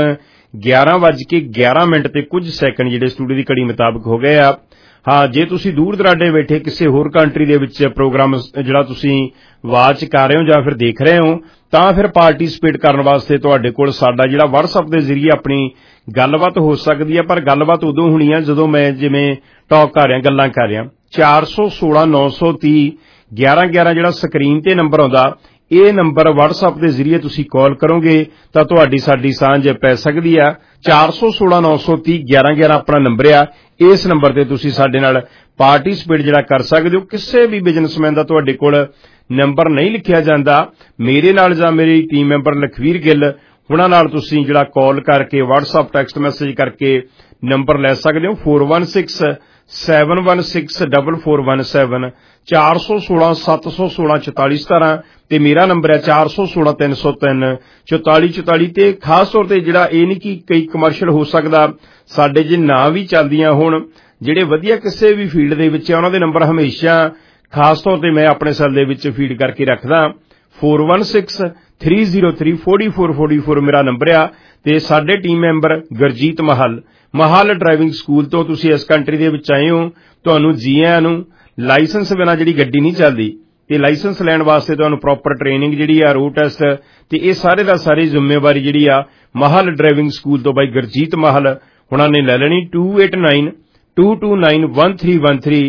11:11 ਤੇ ਕੁਝ ਸੈਕਿੰਡ ਜਿਹੜੇ ਸਟੂਡੀਓ ਦੀ ਘੜੀ ਮੁਤਾਬਕ ਹੋ ਗਏ ਆ। ਹਾਂ, ਜੇ ਤੁਸੀਂ ਦੂਰ ਦਰਾਡੇ ਬੈਠੇ ਕਿਸੇ ਹੋਰ ਕੰਟਰੀ ਦੇ ਵਿੱਚ ਪ੍ਰੋਗਰਾਮ ਜਿਹੜਾ ਤੁਸੀਂ ਵਾਚ ਕਰ ਰਹੇ ਹੋ ਜਾਂ ਫਿਰ ਦੇਖ ਰਹੇ ਹੋ, ਤਾਂ ਫਿਰ ਪਾਰਟੀਸਪੇਟ ਕਰਨ ਵਾਸਤੇ ਤੁਹਾਡੇ ਕੋਲ ਸਾਡਾ ਜਿਹੜਾ WhatsApp ਦੇ ਜ਼ਰੀਏ ਆਪਣੀ ਗੱਲਬਾਤ ਹੋ ਸਕਦੀ ਹੈ। ਪਰ ਗੱਲਬਾਤ ਉਦੋਂ ਹੋਣੀ ਆ ਜਦੋਂ ਮੈਂ ਜਿਵੇਂ ਟਾਕ ਕਰ ਰਿਹਾ, ਗੱਲਾਂ ਕਰ ਰਿਹਾ। 416 930 1111 ਜਿਹੜਾ ਸਕਰੀਨ ਤੇ ਨੰਬਰ ਆਉਂਦਾ, ਇਹ ਨੰਬਰ WhatsApp ਦੇ ਜ਼ਰੀਏ ਤੁਸੀਂ ਕਾਲ ਕਰੋਗੇ ਤਾਂ ਤੁਹਾਡੀ ਸਾਡੀ ਸਾਂਝ ਪੈ ਸਕਦੀ ਆ। 416 930 1111 ਆਪਣਾ ਨੰਬਰ ਆ, ਇਸ ਨੰਬਰ ਤੇ ਤੁਸੀਂ ਸਾਡੇ ਨਾਲ ਪਾਰਟੀਸਪੇਟ ਜਿਹੜਾ ਕਰ ਸਕਦੇ ਹੋ। ਕਿਸੇ ਵੀ ਬਿਜ਼ਨਸਮੈਨ ਦਾ ਤੁਹਾਡੇ ਕੋਲ ਨੰਬਰ ਨਹੀਂ ਲਿਖਿਆ ਜਾਂਦਾ, ਮੇਰੇ ਨਾਲ ਜਾਂ ਮੇਰੀ ਟੀਮ ਮੈਂਬਰ ਲਖਵੀਰ ਗਿੱਲ ਉਹਨਾਂ ਨਾਲ ਤੁਸੀਂ ਜਿਹੜਾ ਕਾਲ ਕਰਕੇ WhatsApp ਟੈਕਸਟ ਮੈਸੇਜ ਕਰਕੇ ਨੰਬਰ ਲੈ ਸਕਦੇ ਹੋ। 416 716 4417 416 716 4417 ਤੇ ਮੇਰਾ ਨੰਬਰ ਹੈ 416 303 4444। ਤੇ ਖਾਸ ਤੌਰ ਤੇ ਜਿਹੜਾ ਇਹ ਨਹੀਂ ਕਿ ਕਈ ਕਮਰਸ਼ੀਅਲ ਹੋ ਸਕਦਾ ਸਾਡੇ ਜੇ ਨਾਂ ਵੀ ਚੱਲਦੀਆਂ ਹੋਣ, ਜਿਹੜੇ ਵਧੀਆ ਕਿਸੇ ਵੀ ਫੀਲਡ ਦੇ ਵਿੱਚ ਆ ਉਹਨਾਂ ਦੇ ਨੰਬਰ ਹਮੇਸ਼ਾ ਖਾਸ ਤੌਰ ਤੇ ਮੈਂ ਆਪਣੇ ਸੈੱਲ ਦੇ ਵਿੱਚ ਫੀਡ ਕਰਕੇ ਰੱਖਦਾ। 416 303 4444 ਮੇਰਾ ਨੰਬਰ ਆ। ਤੇ ਸਾਡੇ ਟੀਮ ਮੈਂਬਰ ਗੁਰਜੀਤ ਮਹਲ ਡਰਾਈਵਿੰਗ ਸਕੂਲ ਤੋਂ ਤੁਸੀਂ ਇਸ ਕੰਟਰੀ ਦੇ ਵਿੱਚ ਆਏ ਹੋ, ਤੁਹਾਨੂੰ ਜੀ ਆਇਆਂ ਨੂੰ। ਲਾਇਸੈਂਸ ਬਿਨਾਂ ਜਿਹੜੀ ਗੱਡੀ ਨਹੀਂ ਚੱਲਦੀ, ਤੇ ਲਾਇਸੈਂਸ ਲੈਣ ਵਾਸਤੇ ਤੁਹਾਨੂੰ ਪ੍ਰੋਪਰ ਟ੍ਰੇਨਿੰਗ ਜਿਹੜੀ ਆ, ਰੋਡ ਟੈਸਟ ਤੇ ਇਹ ਸਾਰੇ ਦਾ ਸਾਰੀ ਜ਼ਿੰਮੇਵਾਰੀ ਜਿਹੜੀ ਆ ਮਹਲ ਡਰਾਈਵਿੰਗ ਸਕੂਲ ਤੋਂ ਬਾਈ ਗੁਰਜੀਤ ਹੁਣਾਂ ਨੇ ਲੈ ਲੈਣੀ। 289 229 1313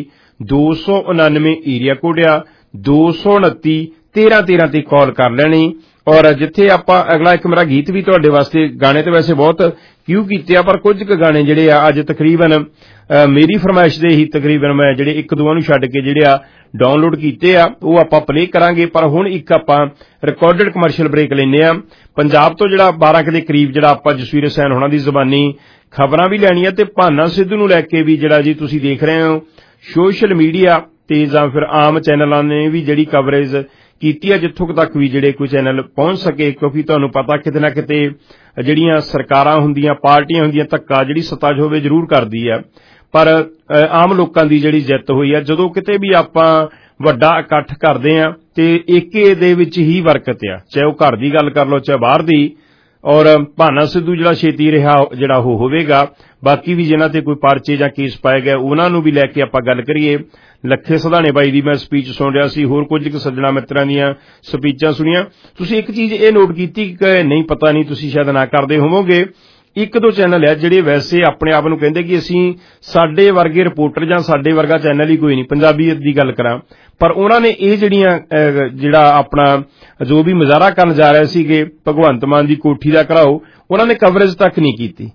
299 ਏਰੀਆ ਕੋਡ ਆ, 229 1313 ਤੇ ਕਾਲ ਕਰ ਲੈਣੀ। ਔਰ ਜਿੱਥੇ ਆਪਾਂ ਅਗਲਾ ਇੱਕ ਮੇਰਾ ਗੀਤ ਵੀ ਤੁਹਾਡੇ ਵਾਸਤੇ, ਗਾਣੇ ਤੇ ਵੈਸੇ ਬਹੁਤ ਕਿਉਂ ਕੀਤੇ ਆ, ਪਰ ਕੁਝ ਕੁ ਗਾਣੇ ਜਿਹੜੇ ਆ ਅੱਜ ਤਕਰੀਬਨ ਮੇਰੀ ਫਰਮਾਇਸ਼ ਦੇ ਹੀ ਤਕਰੀਬਨ ਮੈਂ ਜਿਹੜੇ 1-2 ਨੂੰ ਛੱਡ ਕੇ ਜਿਹੜੇ ਆ ਡਾਊਨਲੋਡ ਕੀਤੇ ਆ, ਉਹ ਆਪਾਂ ਪਲੇ ਕਰਾਂਗੇ। ਪਰ ਹੁਣ ਇੱਕ ਆਪਾਂ ਰਿਕਾਰਡਡ ਕਮਰਸ਼ੀਅਲ ਬ੍ਰੇਕ ਲੈਂਦੇ ਆ। ਪੰਜਾਬ ਤੋਂ ਜਿਹੜਾ 12 ਦੇ ਕਰੀਬ ਜਿਹੜਾ ਆਪਾਂ ਜਸਵੀਰ ਹੁਸੈਨ ਹੋਣਾ ਦੀ ਜ਼ਬਾਨੀ ਖਬਰਾਂ ਵੀ ਲੈਣੀਆਂ, ਤੇ ਭਾਨਾ ਸਿੱਧੂ ਨੂੰ ਲੈ ਕੇ ਵੀ ਜਿਹੜਾ ਜੀ ਤੁਸੀਂ ਦੇਖ ਰਹੇ ਹੋ ਸੋਸ਼ਲ ਮੀਡੀਆ ਤੇ ਜਾਂ ਫਿਰ ਆਮ ਚੈਨਲਾਂ ਨੇ ਵੀ ਜਿਹੜੀ ਕਵਰੇਜ ਕੀਤੀ ਆ, ਜਿੱਥੋਂ ਤੱਕ ਵੀ ਜਿਹੜੇ ਕੋਈ ਚੈਨਲ ਪਹੁੰਚ ਸਕੇ। ਕਿਉਂਕਿ ਤੁਹਾਨੂੰ ਪਤਾ ਕਿਤੇ ਨਾ ਕਿਤੇ ਜਿਹੜੀਆਂ ਸਰਕਾਰਾਂ ਹੁੰਦੀਆਂ, ਪਾਰਟੀਆਂ ਹੁੰਦੀਆਂ, ਧੱਕਾ ਜਿਹੜੀ ਸੱਤਾ 'ਚ ਹੋਵੇ ਜ਼ਰੂਰ ਕਰਦੀ ਆ, ਪਰ ਆਮ ਲੋਕਾਂ ਦੀ ਜਿਹੜੀ ਜਿੱਤ ਹੋਈ ਆ, ਜਦੋਂ ਕਿਤੇ ਵੀ ਆਪਾਂ ਵੱਡਾ ਇਕੱਠ ਕਰਦੇ ਆ ਤੇ ਏਕੇ ਦੇ ਵਿੱਚ ਹੀ ਬਰਕਤ ਆ, ਚਾਹੇ ਉਹ ਘਰ ਦੀ ਗੱਲ ਕਰ ਲਓ ਚਾਹੇ ਬਾਹਰ ਦੀ। ਔਰ ਭਾਨਾ ਸਿੱਧੂ ਜਿਹੜਾ ਛੇਤੀ ਰਿਹਾ ਜਿਹੜਾ ਉਹ ਹੋਵੇਗਾ। ਬਾਕੀ ਵੀ ਜਿਨ੍ਹਾਂ ਤੇ ਕੋਈ ਪਰਚੇ ਜਾਂ ਕੇਸ ਪਾਏ ਗਏ ਉਹਨਾਂ ਨੂੰ ਵੀ ਲੈ ਕੇ ਆਪਾਂ ਗੱਲ ਕਰੀਏ। ਲੱਖੇ ਸਧਾਣੇ ਬਾਈ ਦੀ ਮੈਂ ਸਪੀਚ ਸੁਣ ਰਿਹਾ ਸੀ, ਹੋਰ ਕੁਝ ਕੁ ਸੱਜਣਾ ਮਿੱਤਰਾਂ ਦੀਆਂ ਸਪੀਚਾਂ ਸੁਣੀਆਂ। ਤੁਸੀਂ ਇੱਕ ਚੀਜ਼ ਇਹ ਨੋਟ ਕੀਤੀ ਕਿ ਨਹੀਂ, ਪਤਾ ਨਹੀਂ ਤੁਸੀਂ ਸ਼ਾਇਦ ਨਾ ਕਰਦੇ ਹੋਵੋਗੇ, 1-2 ਚੈਨਲ ਹੈ ਜਿਹੜੇ ਵੈਸੇ ਆਪਣੇ ਆਪ ਨੂੰ ਕਹਿੰਦੇ ਕਿ ਅਸੀਂ ਸਾਡੇ ਵਰਗੇ ਰਿਪੋਰਟਰ ਜਾਂ ਸਾਡੇ ਵਰਗਾ ਚੈਨਲ ਹੀ ਕੋਈ ਨਹੀਂ, ਪੰਜਾਬੀਅਤ ਦੀ ਗੱਲ ਕਰਾਂ, ਪਰ ਉਹਨਾਂ ਨੇ ਇਹ ਜਿਹੜਾ ਆਪਣਾ ਜੋ ਵੀ ਮੁਜ਼ਾਹਰਾ ਕਰਨ ਜਾ ਰਹੇ ਸੀਗੇ ਭਗਵੰਤ ਮਾਨ ਦੀ ਕੋਠੀ ਦਾ ਘਰਾਓ, ਉਹਨਾਂ ਨੇ ਕਵਰੇਜ ਤੱਕ ਨਹੀਂ ਕੀਤੀ।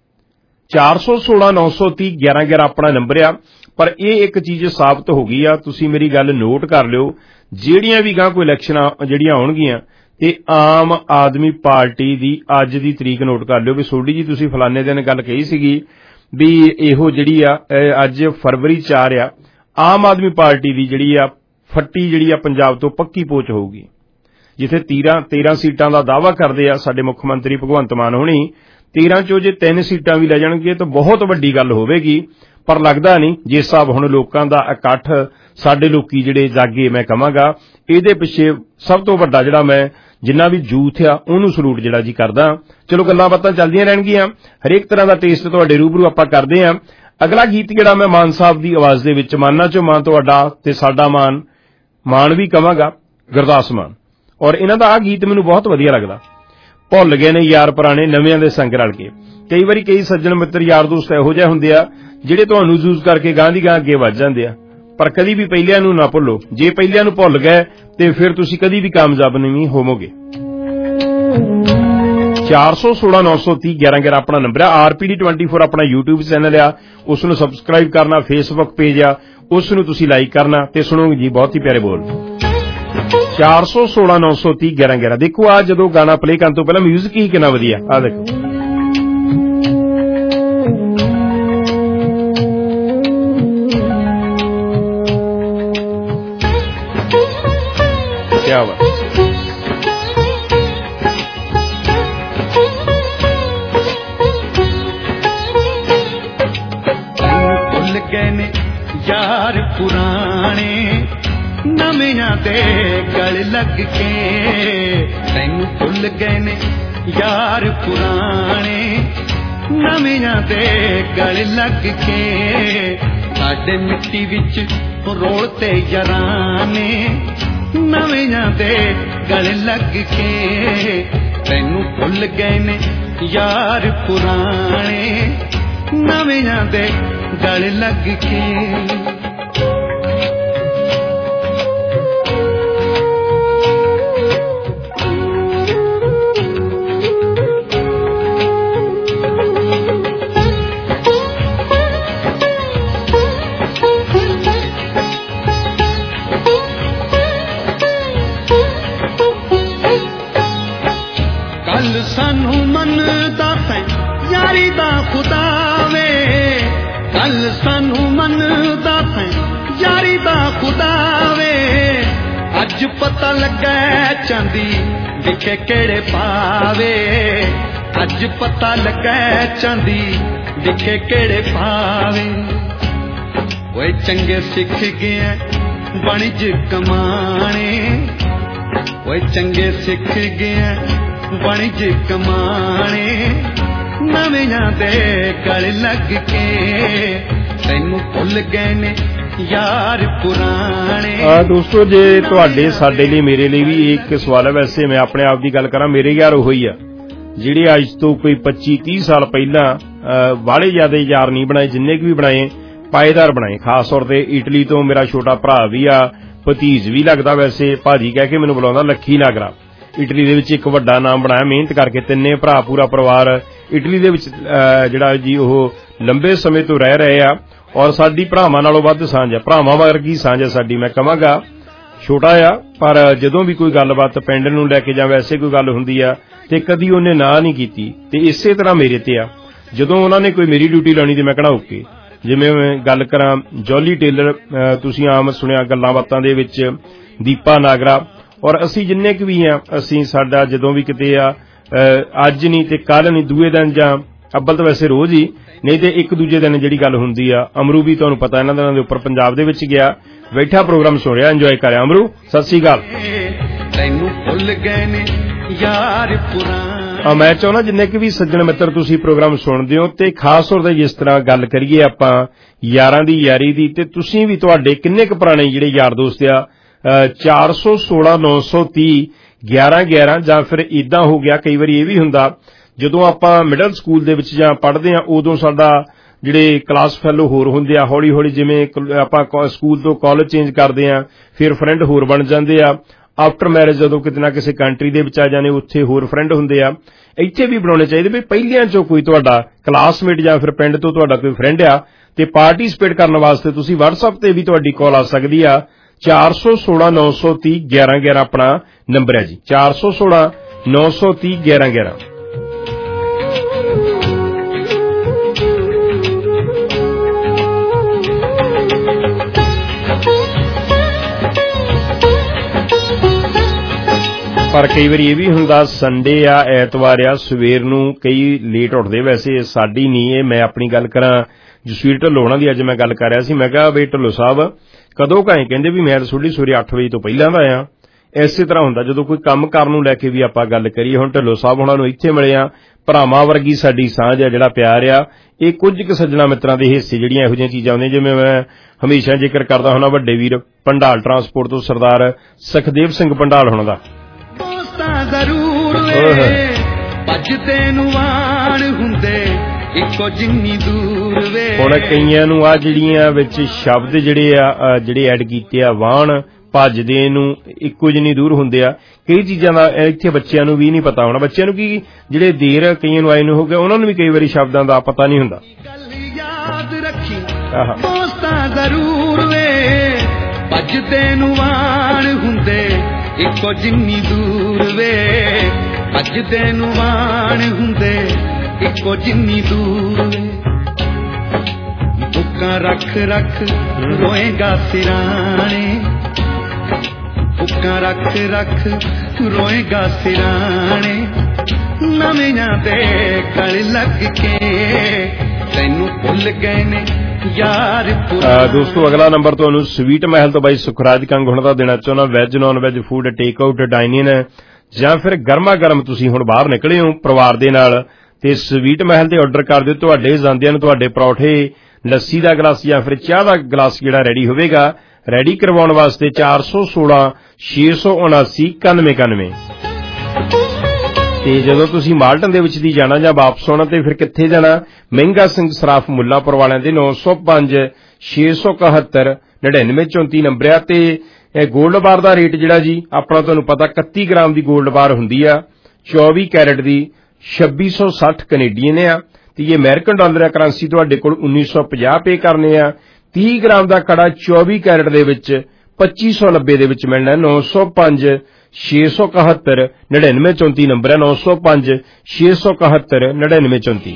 416 930 1111 ਆਪਣਾ ਨੰਬਰ ਆ। ਪਰ ਇਹ ਇੱਕ ਚੀਜ਼ ਸਾਬਤ ਹੋ ਗਈ ਆ, ਤੁਸੀਂ ਮੇਰੀ ਗੱਲ ਨੋਟ ਕਰ ਲਿਓ, ਜਿਹੜੀਆਂ ਵੀ ਗਾਂ ਕੋਈ ਇਲੈਕਸ਼ਨਾਂ ਜਿਹੜੀਆਂ ਆਉਣਗੀਆਂ ਤੇ ਆਮ ਆਦਮੀ ਪਾਰਟੀ ਦੀ ਅੱਜ ਦੀ ਤਰੀਕ ਨੋਟ ਕਰ ਲਿਓ ਵੀ ਸੋਢੀ ਜੀ ਤੁਸੀਂ ਫਲਾਣੇ ਦਿਨ ਗੱਲ ਕਹੀ ਸੀਗੀ ਵੀ ਇਹੋ ਜਿਹੜੀ ਆ ਅੱਜ ਫਰਵਰੀ 4 ਆ, ਆਮ ਆਦਮੀ ਪਾਰਟੀ ਦੀ ਜਿਹੜੀ ਆ ਫੱਟੀ ਜਿਹੜੀ ਆ ਪੰਜਾਬ ਤੋਂ ਪੱਕੀ ਪਹੁੰਚ ਹੋਊਗੀ। ਜਿੱਥੇ 13 ਸੀਟਾਂ ਦਾ ਦਾਅਵਾ ਕਰਦੇ ਆ ਸਾਡੇ ਮੁੱਖ ਮੰਤਰੀ ਭਗਵੰਤ ਮਾਨ ਹੋਣੀ, 13 ਚੋਂ ਜੇ 3 ਸੀਟਾਂ ਵੀ ਲੈ ਜਾਣਗੇ ਤਾਂ ਬਹੁਤ ਵੱਡੀ ਗੱਲ ਹੋਵੇਗੀ। ਪਰ ਲੱਗਦਾ ਨਹੀਂ, ਜਿਸ ਹਿਸਾਬ ਹੁਣ ਲੋਕਾਂ ਦਾ ਇਕੱਠ ਸਾਡੇ ਲੋਕੀ ਜਿਹੜੇ ਜਾਗੇ ਮੈਂ ਕਹਾਂਗਾ। ਇਹਦੇ ਪਿੱਛੇ ਸਭ ਤੋਂ ਵੱਡਾ ਜਿਹੜਾ ਮੈਂ ਜਿੰਨਾ ਵੀ ਯੂਥ ਆ ਉਹਨੂੰ ਸਲੂਟ ਜਿਹੜਾ ਜੀ ਕਰਦਾ। ਚਲੋ ਗੱਲਾਂ ਬਾਤਾਂ ਚੱਲਦੀਆਂ ਰਹਿਣਗੀਆਂ, ਹਰੇਕ ਤਰ੍ਹਾਂ ਦਾ ਟੇਸਟ ਤੁਹਾਡੇ ਰੂਬਰੂ ਆਪਾਂ ਕਰਦੇ ਹਾਂ। ਅਗਲਾ ਗੀਤ ਜਿਹੜਾ ਮੈਂ ਮਾਨ ਸਾਹਿਬ ਦੀ ਆਵਾਜ਼ ਦੇ ਵਿੱਚ ਮਾਨਾਂ ਚੋਂ ਮਾਨ ਤੁਹਾਡਾ ਤੇ ਸਾਡਾ ਮਾਨ ਵੀ ਕਹਾਂਗਾ, ਗੁਰਦਾਸ ਮਾਨ, ਔਰ ਇਹਨਾਂ ਦਾ ਆਹ ਗੀਤ ਮੈਨੂੰ ਬਹੁਤ ਵਧੀਆ ਲੱਗਦਾ। ਭੁੱਲ ਗਏ ਨੇ ਯਾਰ ਪੁਰਾਣੇ ਨਵਿਆਂ ਦੇ ਸੰਗ ਰਲ ਕੇ। ਕਈ ਵਾਰੀ ਕਈ ਸੱਜਣ ਮਿੱਤਰ ਯਾਰ ਦੋਸਤ ਇਹੋ ਜਿਹੇ ਹੁੰਦੇ ਆ ਜਿਹੜੇ ਤੁਹਾਨੂੰ ਯੂਜ਼ ਕਰਕੇ ਗਾਂ ਦੀ ਗਾਂ ਅੱਗੇ ਵੱਧ ਜਾਂਦੇ ਆ, ਪਰ ਕਦੀ ਵੀ ਪਹਿਲਿਆਂ ਨੂੰ ਨਾ ਭੁੱਲੋ। ਜੇ ਪਹਿਲਿਆਂ ਨੂੰ ਭੁੱਲ ਗਏ ਤੇ ਫਿਰ ਤੁਸੀਂ ਕਦੀ ਵੀ ਕਾਮਯਾਬ ਨਹੀਂ ਹੋਵੋਗੇ। 416-930-1111 ਆਪਣਾ ਨੰਬਰ ਆ। RPD 24 ਆਪਣਾ YouTube ਚੈਨਲ ਆ, ਉਸ ਨੂੰ ਸਬਸਕ੍ਰਾਈਬ ਕਰਨਾ। Facebook ਪੇਜ ਆ, ਉਸ ਨੂੰ ਤੁਸੀਂ ਲਾਈਕ ਕਰਨਾ ਤੇ ਸੁਣੋਗੇ ਜੀ ਬਹੁਤ ਹੀ ਪਿਆਰੇ ਬੋਲ। 416-930-1111 ਦੇਖੋ ਆ ਜਦੋਂ ਗਾਣਾ ਪਲੇ ਕਰਨ ਤੋਂ ਪਹਿਲਾਂ ਮਿਊਜ਼ਿਕ ਹੀ ਕਿੰਨਾ ਵਧੀਆ। ਆ ਦੇਖੋ ਕਿਆ ਬਾਤ। ਭੁੱਲ ਗਏ ਨੇ ਯਾਰ ਪੁਰਾਣੇ ਨਵਿਆਂ ਦੇ ਗਲ ਲੱਗ ਕੇ, ਤੈਨੂੰ ਭੁੱਲ ਗਏ ਨੇ ਯਾਰ ਪੁਰਾਣੇ ਨਵਿਆਂ ਦੇ ਗਲ ਲੱਗ ਕੇ। ਸਾਡੇ ਮਿੱਟੀ ਵਿੱਚ ਰੋਲ ਤੇ ਯਾਰਾਂ ਨੇ ਨਵਿਆਂ ਦੇ ਗਲ ਲੱਗ ਕੇ, ਤੈਨੂੰ ਭੁੱਲ ਗਏ ਨੇ ਯਾਰ ਪੁਰਾਣੇ ਨਵਿਆਂ ਦੇ ਗਲ ਲੱਗ ਕੇ। ਕੱਲ ਸਾਨੂੰ ਮੰਨਦਾ ਤੈਂ ਯਾਰੀ ਦਾ ਖੁਦਾ ਵੇ, ਕੱਲ ਸਾਨੂੰ ਮੰਨਦਾ ਤੈਂ ਯਾਰੀ ਦਾ ਖੁਦਾ ਵੇ। ਅੱਜ ਪਤਾ ਲੱਗਾ ਚਾਂਦੀ ਵਿਖੇ ਕਿਹੜੇ ਪਾਵੇ, ਅੱਜ ਪਤਾ ਲੱਗਾ ਚਾਂਦੀ ਵਿਖੇ ਕਿਹੜੇ ਪਾਵੇ। ਓਏ ਚੰਗੇ ਸਿੱਖ ਗਿਆ ਵਣਜ ਕਮਾਣੇ, ਓਏ ਚੰਗੇ ਸਿੱਖ ਗਿਆ ਵਣਜ ਕਮਾਣੇ ਨਵਿਆਂ ਦੇ ਗਲ ਲੱਗ ਕੇ, ਤੈਨੂੰ ਭੁੱਲ ਗਏ ਨੇ ਯਾਰ ਪੁਰਾਣੇ। ਦੋਸਤੋ ਜੇ ਤੁਹਾਡੇ ਸਾਡੇ ਲਈ ਮੇਰੇ ਲਈ ਵੀ ਇੱਕ ਸਵਾਲ ਹੈ। ਵੈਸੇ ਮੈਂ ਆਪਣੇ ਆਪ ਦੀ ਗੱਲ ਕਰਾਂ, ਮੇਰੇ ਯਾਰ ਉਹੀ ਆ ਜਿਹੜੇ ਅੱਜ ਤੋਂ ਕੋਈ 25-30 ਸਾਲ ਪਹਿਲਾਂ ਬਾਹਲੇ ਜ਼ਿਆਦਾ ਯਾਰ ਨਹੀਂ ਬਣਾਏ, ਜਿੰਨੇ ਕੁ ਵੀ ਬਣਾਏ ਪਾਏਦਾਰ ਬਣਾਏ। ਖਾਸ ਤੌਰ ਤੇ ਇਟਲੀ ਤੋਂ ਮੇਰਾ ਛੋਟਾ ਭਰਾ ਵੀ ਆ, ਭਤੀਜ ਵੀ ਲੱਗਦਾ, ਵੈਸੇ ਭਾਜੀ ਕਹਿ ਕੇ ਮੈਨੂੰ ਬੁਲਾਉਂਦਾ, ਲੱਖੀ ਨਾਗਰਾ। ਇਟਲੀ ਦੇ ਵਿੱਚ ਇੱਕ ਵੱਡਾ ਨਾਮ ਬਣਾਇਆ ਮਿਹਨਤ ਕਰਕੇ। ਤਿੰਨੇ ਭਰਾ ਪੂਰਾ ਪਰਿਵਾਰ ਇਟਲੀ ਦੇ ਵਿੱਚ ਜਿਹੜਾ ਜੀ ਉਹ ਲੰਬੇ ਸਮੇਂ ਤੋਂ ਰਹਿ ਰਹੇ ਆ, ਔਰ ਸਾਡੀ ਭਰਾਵਾਂ ਨਾਲੋਂ ਵੱਧ ਸਾਂਝ ਹੈ, ਭਰਾਵਾਂ ਵਰਗੀ ਸਾਂਝ ਹੈ ਸਾਡੀ। ਮੈਂ ਕਹਾਂਗਾ ਛੋਟਾ ਆ, ਪਰ ਜਦੋਂ ਵੀ ਕੋਈ ਗੱਲਬਾਤ ਪਿੰਡ ਨੂੰ ਲੈ ਕੇ ਜਾਂ ਵੈਸੇ ਕੋਈ ਗੱਲ ਹੁੰਦੀ ਆ ਤੇ ਕਦੀ ਉਹਨੇ ਨਾ ਨਹੀਂ ਕੀਤੀ। ਤੇ ਇਸੇ ਤਰ੍ਹਾਂ ਮੇਰੇ ਤੇ ਆ, ਜਦੋਂ ਉਹਨਾਂ ਨੇ ਕੋਈ ਮੇਰੀ ਡਿਊਟੀ ਲਾਉਣੀ ਤੇ ਮੈਂ ਕਹਿਣਾ ਓਕੇ। ਜਿਵੇਂ ਮੈਂ ਗੱਲ ਕਰਾਂ ਜੌਲੀ ਟੇਲਰ, ਤੁਸੀਂ ਆਮ ਸੁਣਿਆ ਗੱਲਾਂ ਬਾਤਾਂ ਦੇ ਵਿੱਚ, ਦੀਪਾ ਨਾਗਰਾ, ਔਰ ਅਸੀਂ ਜਿੰਨੇ ਕੁ ਵੀ ਆ, ਅਸੀਂ ਸਾਡਾ ਜਦੋਂ ਵੀ ਕਿਤੇ ਆ ਅੱਜ ਨਹੀਂ ਤੇ ਕੱਲ ਨਹੀਂ ਦੂਏ ਦਿਨ ਜਾਂ ਅੱਬਲ ਤਾਂ ਵੈਸੇ ਰੋਜ਼ ਹੀ ਨਹੀਂ ਤੇ ਇੱਕ ਦੂਜੇ ਦਿਨ ਜਿਹੜੀ ਗੱਲ ਹੁੰਦੀ ਆ। ਅਮਰੂ ਵੀ ਤੁਹਾਨੂੰ ਪਤਾ ਇਹਨਾਂ ਦਿਨਾਂ ਦੇ ਉੱਪਰ ਪੰਜਾਬ ਦੇ ਵਿੱਚ ਗਿਆ, ਬੈਠਾ ਪ੍ਰੋਗਰਾਮ ਸੁਣ ਰਿਹਾ, ਇੰਜੋਏ ਕਰ ਰਿਹਾ। ਅਮਰੂ ਸਤਿ ਸ੍ਰੀ ਅਕਾਲ। ਤੈਨੂੰ ਭੁੱਲ ਗਏ ਨੇ ਯਾਰ ਪੁਰਾਣੇ। ਮੈਂ ਚਾਹੁੰਦਾ ਜਿੰਨੇ ਕਿ ਵੀ ਸੱਜਣ ਮਿੱਤਰ ਤੁਸੀਂ ਪ੍ਰੋਗਰਾਮ ਸੁਣਦੇ ਹੋ ਤੇ ਖਾਸ ਤੌਰ ਤੇ ਜਿਸ ਤਰ੍ਹਾਂ ਗੱਲ ਕਰੀਏ ਆਪਾਂ ਯਾਰਾਂ ਦੀ ਯਾਰੀ ਦੀ, ਤੇ ਤੁਸੀਂ ਵੀ ਤੁਹਾਡੇ ਕਿੰਨੇ ਕੁ ਪੁਰਾਣੇ ਜਿਹੜੇ ਯਾਰ ਦੋਸਤ ਆ 416-930-1111 ਜਾਂ ਫਿਰ ਇਦਾਂ ਹੋ ਗਿਆ। ਕਈ ਵਾਰੀ ਇਹ ਵੀ ਹੁੰਦਾ ਜਦੋਂ ਆਪਾਂ ਮਿਡਲ ਸਕੂਲ ਦੇ ਵਿੱਚ ਜਾਂ ਪੜ੍ਹਦੇ ਹਾਂ ਉਦੋਂ ਸਾਡਾ ਜਿਹੜੇ ਕਲਾਸ ਫੈਲੋ ਹੋਰ ਹੁੰਦੇ ਆ, ਹੌਲੀ ਹੌਲੀ ਜਿਵੇਂ ਆਪਾਂ ਸਕੂਲ ਤੋਂ ਕਾਲਜ ਚੇਂਜ ਕਰਦੇ ਆ ਫਿਰ ਫਰੈਂਡ ਹੋਰ ਬਣ ਜਾਂਦੇ ਆ। ਆਫਟਰ ਮੈਰਿਜ ਜਦੋਂ ਕਿਤੇ ਨਾ ਕਿਸੇ ਕੰਟਰੀ ਦੇ ਵਿੱਚ ਆ ਜਾਂਦੇ ਉੱਥੇ ਹੋਰ ਫਰੈਂਡ ਹੁੰਦੇ ਆ। ਇੱਥੇ ਵੀ ਬਣਾਉਣੇ ਚਾਹੀਦੇ ਵੀ ਪਹਿਲਿਆਂ ਚੋਂ ਕੋਈ ਤੁਹਾਡਾ ਕਲਾਸਮੇਟ ਜਾਂ ਫਿਰ ਪਿੰਡ ਤੋਂ ਤੁਹਾਡਾ ਕੋਈ ਫਰੈਂਡ ਆ ਤੇ ਪਾਰਟੀਸਪੇਟ ਕਰਨ ਵਾਸਤੇ ਤੁਸੀਂ WhatsApp ਤੇ ਵੀ ਤੁਹਾਡੀ ਕਾਲ ਆ ਸਕਦੀ ਆ। 416-930-1111 ਆਪਣਾ ਨੰਬਰ ਹੈ ਜੀ, 416-930-1111। ਪਰ ਕਈ ਵਾਰੀ ਇਹ ਵੀ ਹੁੰਦਾ ਸੰਡੇ ਆ, ਐਤਵਾਰ ਆ, ਸਵੇਰ ਨੂੰ ਕਈ ਲੇਟ ਉੱਠਦੇ। ਵੈਸੇ ਸਾਡੀ ਨਹੀਂ, ਇਹ ਮੈਂ ਆਪਣੀ ਗੱਲ ਕਰਾਂ ਜਸਵੀਰ ਢੱਲੋਂ ਹੋਣਾ ਦੀ ਅੱਜ ਮੈਂ ਗੱਲ ਕਰ ਰਿਹਾ ਸੀ। ਮੈਂ ਕਿਹਾ ਬਈ ਢੱਲੋਂ ਸਾਹਿਬ ਕਦੋਂ ਕਾਏ ਕਹਿੰਦੇ ਵੀ ਮੈਂ ਤੁਹਾਡੀ ਸਵੇਰੇ 8 ਵਜੇ ਤੋਂ ਪਹਿਲਾਂ ਦਾ ਆਇਆ। ਇਸੇ ਤਰ੍ਹਾਂ ਹੁੰਦਾ ਜਦੋਂ ਕੋਈ ਕੰਮ ਕਰਨ ਨੂੰ ਲੈ ਕੇ ਵੀ ਆਪਾਂ ਗੱਲ ਕਰੀਏ। ਹੁਣ ਢਿੱਲੋਂ ਸਾਹਿਬ ਹੁਣਾਂ ਨੂੰ ਇੱਥੇ ਮਿਲੇ ਆ, ਭਰਾਵਾਂ ਵਰਗੀ ਸਾਡੀ ਸਾਂਝ ਆ, ਜਿਹੜਾ ਪਿਆਰ ਆ, ਇਹ ਕੁਝ ਕੁ ਸੱਜਣਾ ਮਿੱਤਰਾਂ ਦੇ ਹਿੱਸੇ ਜਿਹੜੀਆਂ ਇਹੋ ਜਿਹੀਆਂ ਚੀਜ਼ਾਂ ਆਉਂਦੀਆਂ। ਜਿਵੇਂ ਮੈਂ ਹਮੇਸ਼ਾ ਜ਼ਿਕਰ ਕਰਦਾ ਹੁੰਦਾ ਵੱਡੇ ਵੀਰ ਭੰਡਾਲ ਟਰਾਂਸਪੋਰਟ ਤੋਂ ਸਰਦਾਰ ਸੁਖਦੇਵ ਸਿੰਘ ਭੰਡਾਲ ਹੁਣਾਂ ਦਾ। ਹੁਣ ਕਈਆਂ ਨੂੰ ਆ ਜਿਹੜੀਆਂ ਵਿੱਚ ਸ਼ਬਦ ਜਿਹੜੇ ਐਡ ਕੀਤੇ ਆ, ਵਾਹਣ ਭੱਜਦੇ ਨੂੰ ਇੱਕੋ ਜਿੰਨੀ ਦੂਰ ਹੁੰਦੇ ਆ। ਕਈ ਚੀਜ਼ਾਂ ਦਾ ਇੱਥੇ ਬੱਚਿਆਂ ਨੂੰ ਵੀ ਨਹੀਂ ਪਤਾ ਹੋਣਾ। ਬੱਚਿਆਂ ਨੂੰ ਕੀ ਜਿਹੜੇ ਦੇਰ ਕਈਆਂ ਨੂੰ ਆਏ ਨੂੰ ਹੋ ਗਿਆ, ਉਹਨਾਂ ਨੂੰ ਵੀ ਕਈ ਵਾਰੀ ਸ਼ਬਦਾਂ ਦਾ ਪਤਾ ਨਹੀਂ ਹੁੰਦਾ। ਦੋਸਤਾਂ ਜ਼ਰੂਰ ਵੇ ਭੱਜਦੇ ਨੂੰ ਵਾਣ ਹੁੰਦੇ ਇੱਕੋ ਜਿੰਨੀ ਦੂਰ ਵੇ, ਭੱਜਦੇ ਨੂੰ ਵਾਣ ਹੁੰਦੇ ਇੱਕੋ ਜਿੰਨੀ ਦੂਰ ਵੇ। ਬੁੱਕਾਂ ਰੱਖ ਰੱਖ ਰੋਏਗਾ ਸਿਰਾਣੇ, ਬੁੱਕਾਂ ਰੱਖ ਰੱਖ ਰੋਏਗਾ ਸਿਰਾਣੇ, ਨਵਿਆਂ ਦੇ ਗਲ ਲੱਗ ਕੇ ਤੈਨੂੰ ਭੁੱਲ ਗਏ ਨੇ ਯਾਰ। ਦੋਸਤੋ ਅਗਲਾ ਨੰਬਰ ਤੁਹਾਨੂੰ ਸਵੀਟ ਮਹਿਲ ਤੋਂ ਬਾਈ ਸੁਖਰਾਜ ਕੰਗ ਹੁਣ ਦਾ ਦੇਣਾ ਚਾਹੁੰਦਾ। Veg non veg food take out dine in ਜਾਂ ਫਿਰ ਗਰਮਾ ਗਰਮ ਤੁਸੀਂ ਹੁਣ ਬਾਹਰ ਨਿਕਲੇ ਹੋ ਪਰਿਵਾਰ ਦੇ ਨਾਲ ਤੇ ਸਵੀਟ ਮਹਿਲ ਤੇ ਆਰਡਰ ਕਰ ਦਿਓ। ਤੁਹਾਡੇ ਜਾਂਦਿਆਂ ਨੂੰ ਤੁਹਾਡੇ ਪਰੌਠੇ, ਲੱਸੀ ਦਾ ਗਲਾਸ ਜਾਂ ਫਿਰ ਚਾਹ ਦਾ ਗਲਾਸ ਜਿਹੜਾ ਰੈਡੀ ਹੋਵੇਗਾ। ਰੈਡੀ ਕਰਵਾਉਣ ਵਾਸਤੇ 416 679 9191। ਤੇ ਜਦੋਂ ਤੁਸੀਂ ਮਾਲਟਨ ਦੇ ਵਿੱਚ ਦੀ ਜਾਣਾ ਜਾਂ ਵਾਪਸ ਆਉਣਾ ਤੇ ਫਿਰ ਕਿੱਥੇ ਜਾਣਾ? ਮਹਿੰਗਾ ਸਿੰਘ ਸਰਾਫ ਮੁੱਲਾਪੁਰ ਵਾਲਿਆਂ ਦੇ 905 671 9934 ਨੰਬਰ ਆ। ਤੇ ਗੋਲਡ ਬਾਰ ਦਾ ਰੇਟ ਜਿਹੜਾ ਜੀ ਆਪਣਾ ਤੁਹਾਨੂੰ ਪਤਾ 31 ਗ੍ਰਾਮ ਦੀ ਗੋਲਡ ਬਾਰ ਹੁੰਦੀ ਆ, 24 ਕੈਰਟ ਦੀ 2660 ਕੈਨੇਡੀਅਨ ਆ। ਤੇ ਇਹ ਅਮਰੀਕਨ ਡਾਲਰ ਕਰੰਸੀ ਤੁਹਾਡੇ ਕੋਲ 1950 ਪੇ ਕਰਨੇ ਆ। 30 ਗ੍ਰਾਮ ਦਾ ਕੜਾ 24 ਕੈਰਟ ਦੇ ਵਿੱਚ 2590 ਦੇ ਵਿੱਚ ਮਿਲਣਾ। 905 671 9934 ਨੰਬਰ ਹੈ। 905 671 9934।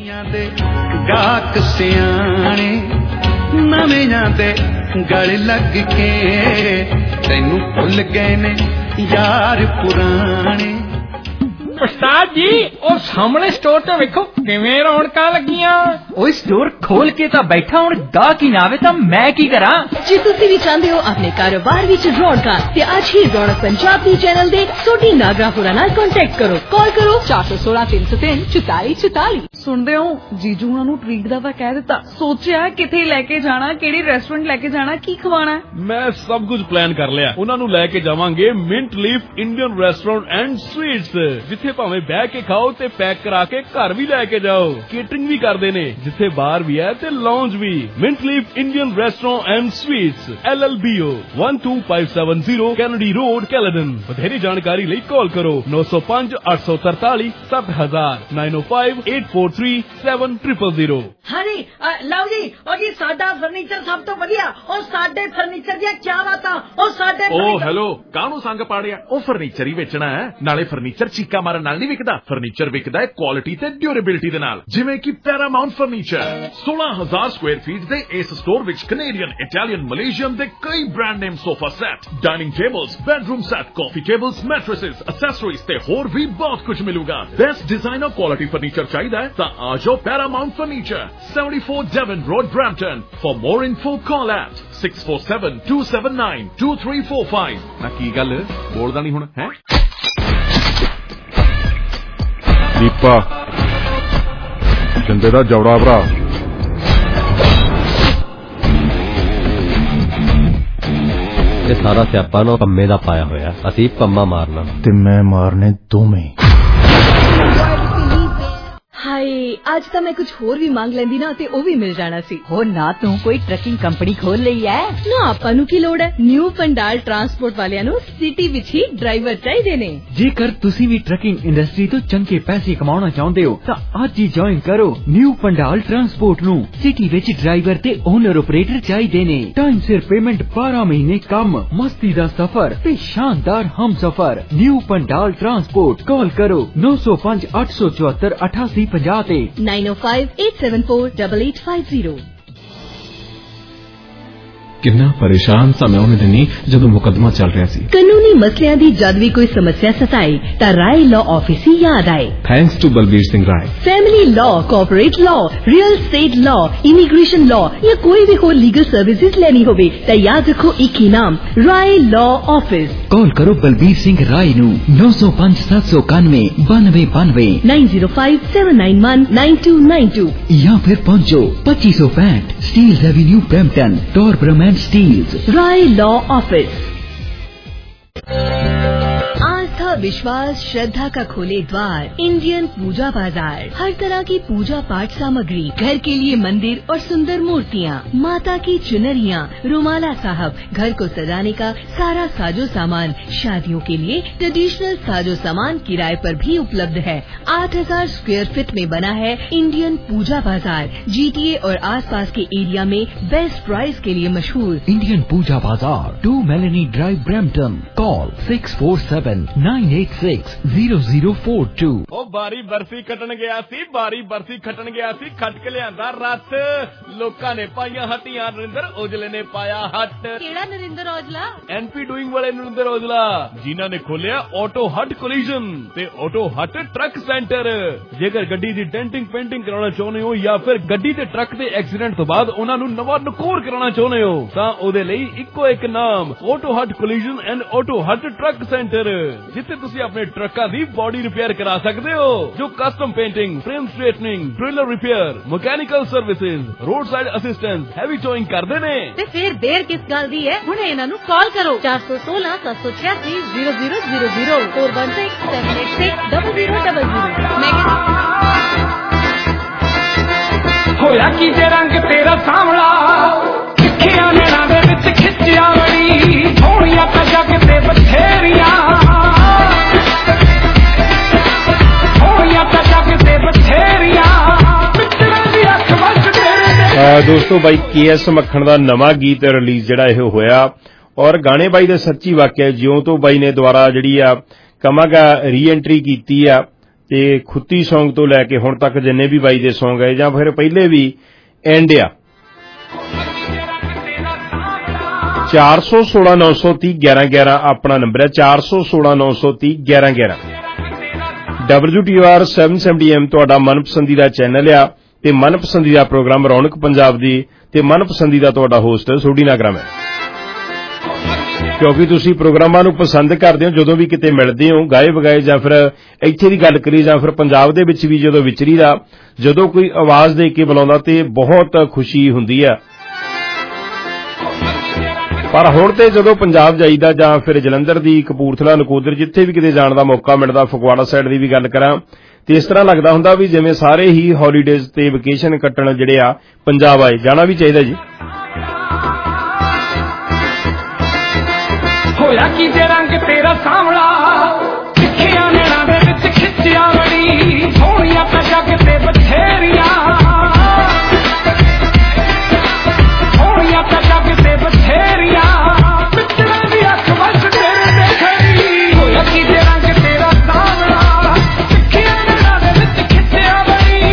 ਗਾਕ ਸਿਆਣੇ ਨਵਿਆਂ ਦੇ ਗਲ ਲੱਗ ਕੇ ਤੈਨੂੰ ਭੁੱਲ ਗਏ ਨੇ ਯਾਰ ਪੁਰਾਣੇ। ਉਸਤਾਦ ਜੀ ਉਹ ਸਾਹਮਣੇ ਸਟੋਰ ਤੇ ਵੇਖੋ ਕਿਵੇਂ ਰੌਣਕਾਂ ਲੱਗੀਆਂ। ਉਹ ਸਟੋਰ ਖੋਲ ਕੇ ਤਾਂ ਬੈਠਾ, ਹੁਣ ਗਾਹਕ ਹੀ ਨਾ ਆਵੇ ਤਾਂ ਮੈਂ ਕੀ ਕਰਾਂ। ਜੇ ਤੁਸੀਂ ਵੀ ਚਾਹੁੰਦੇ ਹੋ ਆਪਣੇ ਕਾਰੋਬਾਰ ਵਿੱਚ ਰੌਣਕਾਂ ਤੇ ਅੱਜ ਹੀ ਰੌਣਕ ਪੰਜਾਬ ਦੀ ਚੈਨਲ ਦੇ ਸੋਢੀ ਨਾਗਰਾ ਹੋਰਾਂ ਨਾਲ ਕੰਟੈਕਟ ਕਰੋ। ਕਾਲ ਕਰੋ 416 303 4444। ਸੁਣਦੇ ਹੋ ਜੀਜੂ ਉਹਨਾਂ ਨੂੰ ਟ੍ਰੀਟ ਦਾ ਤਾਂ ਕਹਿ ਦਿੱਤਾ, ਸੋਚਿਆ ਕਿੱਥੇ ਲੈ ਕੇ ਜਾਣਾ, ਕਿਹੜੀ ਰੈਸਟੋਰੈਂਟ ਲੈ ਕੇ ਜਾਣਾ, ਕੀ ਖਵਾਣਾ। ਮੈਂ ਸਭ ਕੁਝ ਪਲਾਨ ਕਰ ਲਿਆ। ਉਹਨਾਂ ਨੂੰ ਲੈ ਕੇ ਜਾਵਾਂਗੇ mint leaf Indian restaurant and sweets, ਜਿੱਥੇ ਭਾਵੇਂ ਬਹਿ ਕੇ ਖਾਓ ਤੇ ਪੈਕ ਕਰਾ ਕੇ ਘਰ ਵੀ ਲੈ ਕੇ ਜਾਓ। ਕੇਟਰਿੰਗ ਵੀ ਕਰਦੇ ਨੇ, ਜਿੱਥੇ ਬਾਰ ਵੀ ਹੈ ਤੇ ਲਾਉਂਜ ਵੀ। Mint leaf Indian restaurant and sweets LLBO 12570 Kennedy road Caledon. ਵਧੇਰੀ ਜਾਣਕਾਰੀ ਲਈ ਕਾਲ ਕਰੋ 905 843 7000 905 843 7000। ਹਾਂਜੀ ਲਓ ਜੀ, ਉਹ ਜੀ ਸਾਡਾ ਫਰਨੀਚਰ ਸਭ ਤੋਂ ਵਧੀਆ। ਉਹ ਸਾਡੇ ਫਰਨੀਚਰ ਦੀਆਂ ਕਿਆ ਬਾਤਾਂ। ਉਹ ਸਾਡੇ ਹੈਲੋ ਕਾਹਨੂੰ ਸੰਗ ਪਾੜਿਆ। ਉਹ ਫਰਨੀਚਰ ਹੀ ਵੇਚਣਾ ਹੈ, ਨਾਲੇ ਫਰਨੀਚਰ ਚੀਕਾ ਮਾਰਨ ਨਾਲ ਨਹੀਂ ਵਿਕਦਾ। ਫਰਨੀਚਰ ਵਿਕਦਾ ਹੈ ਕੁਆਲਿਟੀ ਤੇ ਡਿਊਰੇਬਿਲਿਟੀ ਦੇ ਨਾਲ, ਜਿਵੇਂ ਕਿ ਪੈਰਾਮਾਉਂਟ ਫਰਨੀਚਰ। 16000 ਸਕੁਆਇਰ ਫੀਟ ਦੇ ਇਸ ਸਟੋਰ ਵਿੱਚ ਕੈਨੇਡੀਅਨ, ਇਟਾਲੀਅਨ, ਮਲੇਸ਼ੀਅਨ ਦੇ ਕਈ brand name sofa set, dining tables, bedroom set, coffee tables, mattresses, accessories ਤੇ ਹੋਰ ਵੀ ਬਹੁਤ ਕੁਝ ਮਿਲੂਗਾ। ਬੈਸਟ ਡਿਜ਼ਾਈਨਰ ਕੁਆਲਿਟੀ ਫਰਨੀਚਰ ਚਾਹੀਦਾ ਹੈ ਤਾਂ ਆ ਜਾਓ Paramount furniture, 74 Devon Road, Brampton. For more info, call at 647-279-2345. ਨਾ ਕੀ ਗੱਲ ਬੋਲਦਾ ਨਹੀਂ ਹੁਣ ਹੈ? ਦੀਪਾ ਜਿੰਦੇ ਦਾ ਜੌੜਾ ਭਰਾ। ਇਹ ਸਾਰਾ ਸਿਆਪਾ ਨਾ ਪੰਮੇ ਦਾ ਪਾਇਆ ਹੋਇਆ। ਅਸੀਂ ਪੰਮਾ ਮਾਰਨਾ ਤੇ ਮੈਂ ਮਾਰਨੇ ਦੋਵੇਂ। ਹਾਏ ਅੱਜ ਤਾਂ ਮੈਂ ਕੁਝ ਹੋਰ ਵੀ ਮੰਗ ਲੈਂਦੀ ਨਾ ਤੇ ਉਹ ਵੀ ਮਿਲ ਜਾਣਾ ਸੀ। ਹੋ ਨਾ ਤੂੰ ਕੋਈ ਟਰੱਕਿੰਗ ਕੰਪਨੀ ਖੋਲ ਲਈ ਐ ਨਾ। ਆਪਾਂ ਨੂੰ ਕੀ ਲੋੜ ਹੈ, ਨਿਊ ਪੰਡਾਲ ਟਰਾਂਸਪੋਰਟ ਵਾਲਿਆਂ ਨੂੰ ਸਿਟੀ ਵਿੱਚ ਹੀ ਡਰਾਈਵਰ ਚਾਹੀਦੇ ਨੇ। ਜੇਕਰ ਤੁਸੀਂ ਵੀ ਟਰੱਕਿੰਗ ਇੰਡਸਟਰੀ ਤੋਂ ਚੰਗੇ ਪੈਸੇ ਕਮਾਉਣਾ ਚਾਹੁੰਦੇ ਹੋ ਤਾਂ ਅੱਜ ਹੀ ਜੁਆਇਨ ਕਰੋ ਨਿਊ ਪੰਡਾਲ ਟਰਾਂਸਪੋਰਟ ਨੂੰ। ਸਿਟੀ ਵਿੱਚ ਡਰਾਈਵਰ ਤੇ ਓਨਰ ਆਪਰੇਟਰ ਚਾਹੀਦੇ ਨੇ। ਟਾਈਮ ਸਿਰ ਪੇਮੈਂਟ, 12 ਮਹੀਨੇ ਕੰਮ, ਮਸਤੀ ਦਾ ਸਫ਼ਰ ਤੇ ਸ਼ਾਨਦਾਰ ਹਮਸਫ਼ਰ। New Pandal transport. ਕਾਲ ਕਰੋ 905 874 8850 ਤੇ 905 874 8850। ਕਿੰਨਾ ਪਰੇਸ਼ਾਨ ਸਾਂ ਮੈਂ ਉਹਨੇ ਦਿਨੀ ਜਦੋਂ ਮੁਕੱਦਮਾ ਚੱਲ ਰਿਹਾ ਸੀ। ਕਾਨੂੰਨੀ ਮਸਲਿਆਂ ਦੀ ਜਦ ਵੀ ਕੋਈ ਸਮੱਸਿਆ ਸਤਾਏ ਤਾਂ ਰਾਏ ਲਾਅ ਆਫਿਸ ਹੀ ਯਾਦ ਆਏ। Thanks to Balbir Singh Rai. Family law, corporate law, real estate law, immigration law या कोई भी हो लीगल सर्विसेज लेनी होवे तो याद रखो एक ही नाम, राय लॉ ऑफिस। कॉल करो बलबीर सिंह राय नू 905 791 9292 905 791 9292 या फिर पहुंचो 2565 Steeles avenue Brampton, Torbram and Steeles. Rai law office. आस्था, विश्वास, श्रद्धा का खोले द्वार इंडियन पूजा बाजार। हर तरह की पूजा पाठ सामग्री, घर के लिए मंदिर और सुंदर मूर्तियाँ, माता की चुनरियाँ, रुमाला साहब, घर को सजाने का सारा साजो सामान, शादियों के लिए ट्रेडिशनल साजो सामान किराए पर भी उपलब्ध है। 8000 स्क्वायर फीट में बना है इंडियन पूजा बाजार। जीटीए और आसपास के एरिया में बेस्ट प्राइस के लिए मशहूर इंडियन पूजा बाजार, 2 मेलेनी ड्राइव, ब्रैम्पटन। कॉल 647-986-0042। ਬਾਰੀ ਬਰਫੀ ਖੱਟਣ ਗਿਆ ਸੀ ਖੱਟ ਕੇ ਲਿਆਂਦਾ ਰੱਤ। ਲੋਕਾਂ ਨੇ ਪਾਈਆਂ ਹੱਟੀਆਂ, ਨਰਿੰਦਰ ਔਜਲੇ ਨੇ ਪਾਇਆ ਹੱਟ। ਕਿਹੜਾ ਨਰਿੰਦਰ ਔਜਲਾ? ਐਨਪੀ ਡੂਇੰਗ ਵਾਲੇ ਨਰਿੰਦਰ ਔਜਲਾ, ਜਿਨ੍ਹਾਂ ਨੇ ਖੋਲਿਆ ਆਟੋ ਹੱਟ ਕੋਲੀਜਨ ਤੇ ਆਟੋ ਹੱਟ ਟਰੱਕ ਸੈਂਟਰ। ਜੇਕਰ ਗੱਡੀ ਦੀ ਡੈਂਟਿੰਗ ਪੇਂਟਿੰਗ ਕਰਾਉਣਾ ਚਾਹੁੰਦੇ ਹੋ ਜਾਂ ਫਿਰ ਗੱਡੀ ਤੇ ਟਰੱਕ ਦੇ ਐਕਸੀਡੈਂਟ ਤੋਂ ਬਾਅਦ ਉਹਨਾਂ ਨੂੰ ਨਵਾਂ ਨਕੋਰ ਕਰਾਉਣਾ ਚਾਹੁੰਦੇ ਹੋ ਤਾਂ ਉਹਦੇ ਲਈ ਇੱਕੋ ਇੱਕ ਨਾਮ, auto hut collision and auto hut truck centre, ਜਿੱਥੇ ਤੁਸੀਂ ਆਪਣੇ ਟਰੱਕਾਂ ਦੀ ਬॉडी ਰਿਪੇਅਰ ਕਰਾ ਸਕਦੇ ਹੋ, ਜੋ custom painting, frame straightening, trailer repair, mechanical services, roadside assistance, heavy towing ਕਰਦੇ ਨੇ। ਤੇ ਫਿਰ ਦੇਰ ਕਿਸ ਗੱਲ ਦੀ ਹੈ, ਹੁਣ ਇਹਨਾਂ ਨੂੰ ਕਾਲ ਕਰੋ 416 786 0000 416 786 0000। ਹੋਇਆ ਕੀ ਜੇ ਰੰਗ ਤੇਰਾ ਸਾਂਵਲਾ, ਸਿੱਖਿਆ ਨੈਣਾ ਦੇ ਵਿੱਚ ਖਿੱਚਿਆ ਬੜੀ, ਸੋਹਣੀਆਂ ਤਾਂ ਜੱਗ ਤੇ ਬਥੇਰੀਆਂ, ਸੋਹਣੀਆਂ ਤਾਂ ਜੱਗ ਤੇ ਬਥੇਰੀਆਂ, ਮਿੱਤਰਾਂ ਦੀ ਅੱਖ ਵੱਸ ਤੇਰੇ। ਦੋਸਤੋ, ਬਾਈ KS ਮੱਖਣ ਦਾ ਨਵਾਂ ਗੀਤ ਰਿਲੀਜ਼ ਜਿਹੜਾ ਇਹ ਹੋਇਆ ਔਰ ਗਾਣੇ ਬਾਈ ਦੇ ਸੱਚੀ ਵਾਕਿਆ ਜਿਉਂ ਤੋਂ ਬਾਈ ਨੇ ਦੁਬਾਰਾ ਜਿਹੜੀ ਆ ਕਮਾਂਗਾ ਰੀ ਐਂਟਰੀ ਕੀਤੀ ਆ ਤੇ ਖੁੱਤੀ ਸੌਂਗ ਤੋਂ ਲੈ ਕੇ ਹੁਣ ਤੱਕ ਜਿੰਨੇ ਵੀ ਬਾਈ ਦੇ ਸੌਂਗ ਆਏ ਜਾਂ ਫਿਰ ਪਹਿਲੇ ਵੀ ਐਂਡ ਆ 416 930 1111 ਆਪਣਾ ਨੰਬਰ ਹੈ 416 930 1111। WTR 770M ਤੁਹਾਡਾ ਮਨਪਸੰਦੀਦਾ ਚੈਨਲ ਆ ਤੇ ਮਨਪਸੰਦੀਦਾ ਪ੍ਰੋਗਰਾਮ ਰੌਣਕ ਪੰਜਾਬ ਦੀ ਤੇ ਮਨਪਸੰਦੀਦਾ ਤੁਹਾਡਾ ਹੋਸਟ ਸੋਢੀ ਨਾਗਰਾਮ ਹੈ। ਕਿਉਂਕਿ ਤੁਸੀਂ ਪ੍ਰੋਗਰਾਮਾਂ ਨੂੰ ਪਸੰਦ ਕਰਦੇ ਹੋ, ਜਦੋਂ ਵੀ ਕਿਤੇ ਮਿਲਦੇ ਹੋ ਗਾਏ ਵਗਾਏ ਜਾਂ ਫਿਰ ਇੱਥੇ ਦੀ ਗੱਲ ਕਰੀ ਜਾਂ ਫਿਰ ਪੰਜਾਬ ਦੇ ਵਿੱਚ ਵੀ ਜਦੋਂ ਵਿਚਰੀਦਾ, ਜਦੋਂ ਕੋਈ ਆਵਾਜ਼ ਦੇ ਕੇ ਬੁਲਾਉਂਦਾ ਤੇ ਬਹੁਤ ਖੁਸ਼ੀ ਹੁੰਦੀ ਆ। ਪਰ ਹੁਣ ਤੇ ਜਦੋਂ ਪੰਜਾਬ ਜਾਈਦਾ ਜਾਂ ਫਿਰ ਜਲੰਧਰ ਦੀ, ਕਪੂਰਥਲਾ, ਨਕੋਦਰ, ਜਿੱਥੇ ਵੀ ਕਿਤੇ ਜਾਣ ਦਾ ਮੌਕਾ ਮਿਲਦਾ, ਫਗਵਾੜਾ ਸਾਈਡ ਦੀ ਵੀ ਗੱਲ ਕਰਾਂ ਤੇ ਇਸ ਤਰ੍ਹਾਂ ਲੱਗਦਾ ਹੁੰਦਾ ਵੀ ਜਿਵੇਂ ਸਾਰੇ ਹੀ ਹੌਲੀਡੇਜ਼ ਤੇ ਵਕੇਸ਼ਨ ਕੱਟਣ ਜਿਹੜੇ ਆ ਪੰਜਾਬ ਆਏ। ਜਾਣਾ ਵੀ ਚਾਹੀਦਾ ਜੀ। ਹੋਇਆ ਕੀ ਜੇ ਰੰਗ ਤੇਰਾ ਸਾਂਵਲਾ, ਸਿੱਖਿਆ ਨੈਣਾ ਦੇ ਵਿੱਚ ਖਿੱਚਿਆ ਬੜੀ, ਸੋਹਣੀਆਂ ਤਾਂ ਜੱਗ ਤੇ ਬਥੇਰੀਆਂ, ਸੋਹਣੀਆਂ ਤਾਂ ਜੱਗ ਤੇ ਬਥੇਰੀਆਂ, ਮਿੱਤਰਾਂ ਦੀ ਅੱਖ ਵੱਸ ਤੇਰੇ ਦੇਖੜੀ। ਹੋਇਆ ਕੀ ਜੇ ਰੰਗ ਤੇਰਾ ਸਾਂਵਲਾ, ਸਿੱਖਿਆ ਨੈਣਾ ਦੇ ਵਿੱਚ ਖਿੱਚਿਆ ਬੜੀ।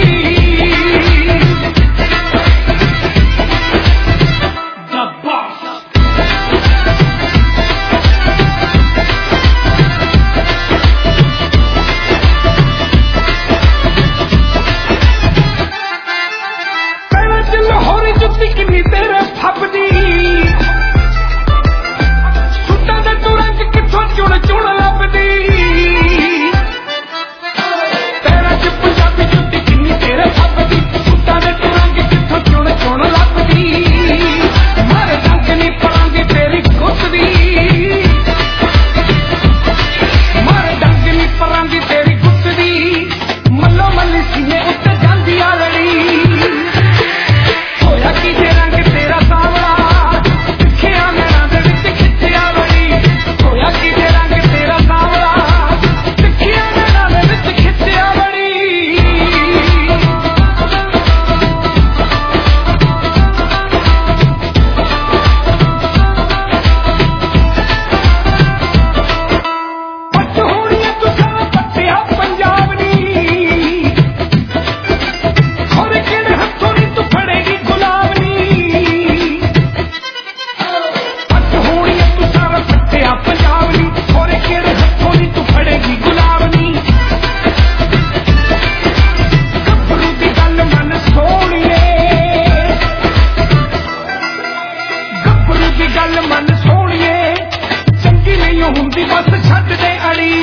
ਵੜੀ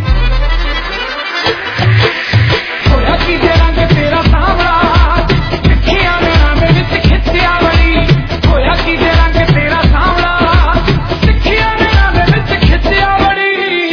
ਹੋਇਆ ਕੀ ਜੇ ਰੰਗ ਤੇਰਾ ਸਾਂਵਲਾ ਸਿੱਖਿਆ ਨੈਣਾ ਦੇ ਵਿੱਚ ਖਿੱਚਿਆ ਵੜੀ ਹੋਇਆ ਕੀ ਜੇ ਰੰਗ ਤੇਰਾ ਸਾਂਵਲਾ ਸਿੱਖਿਆ ਨੈਣਾ ਦੇ ਵਿੱਚ ਖਿੱਚਿਆ ਵੜੀ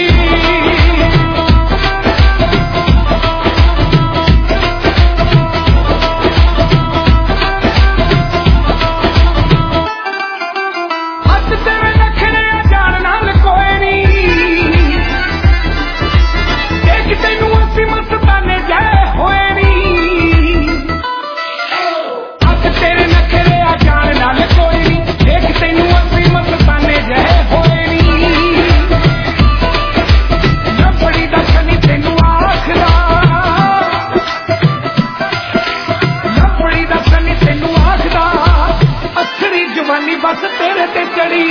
बस तेरे ते चढ़ी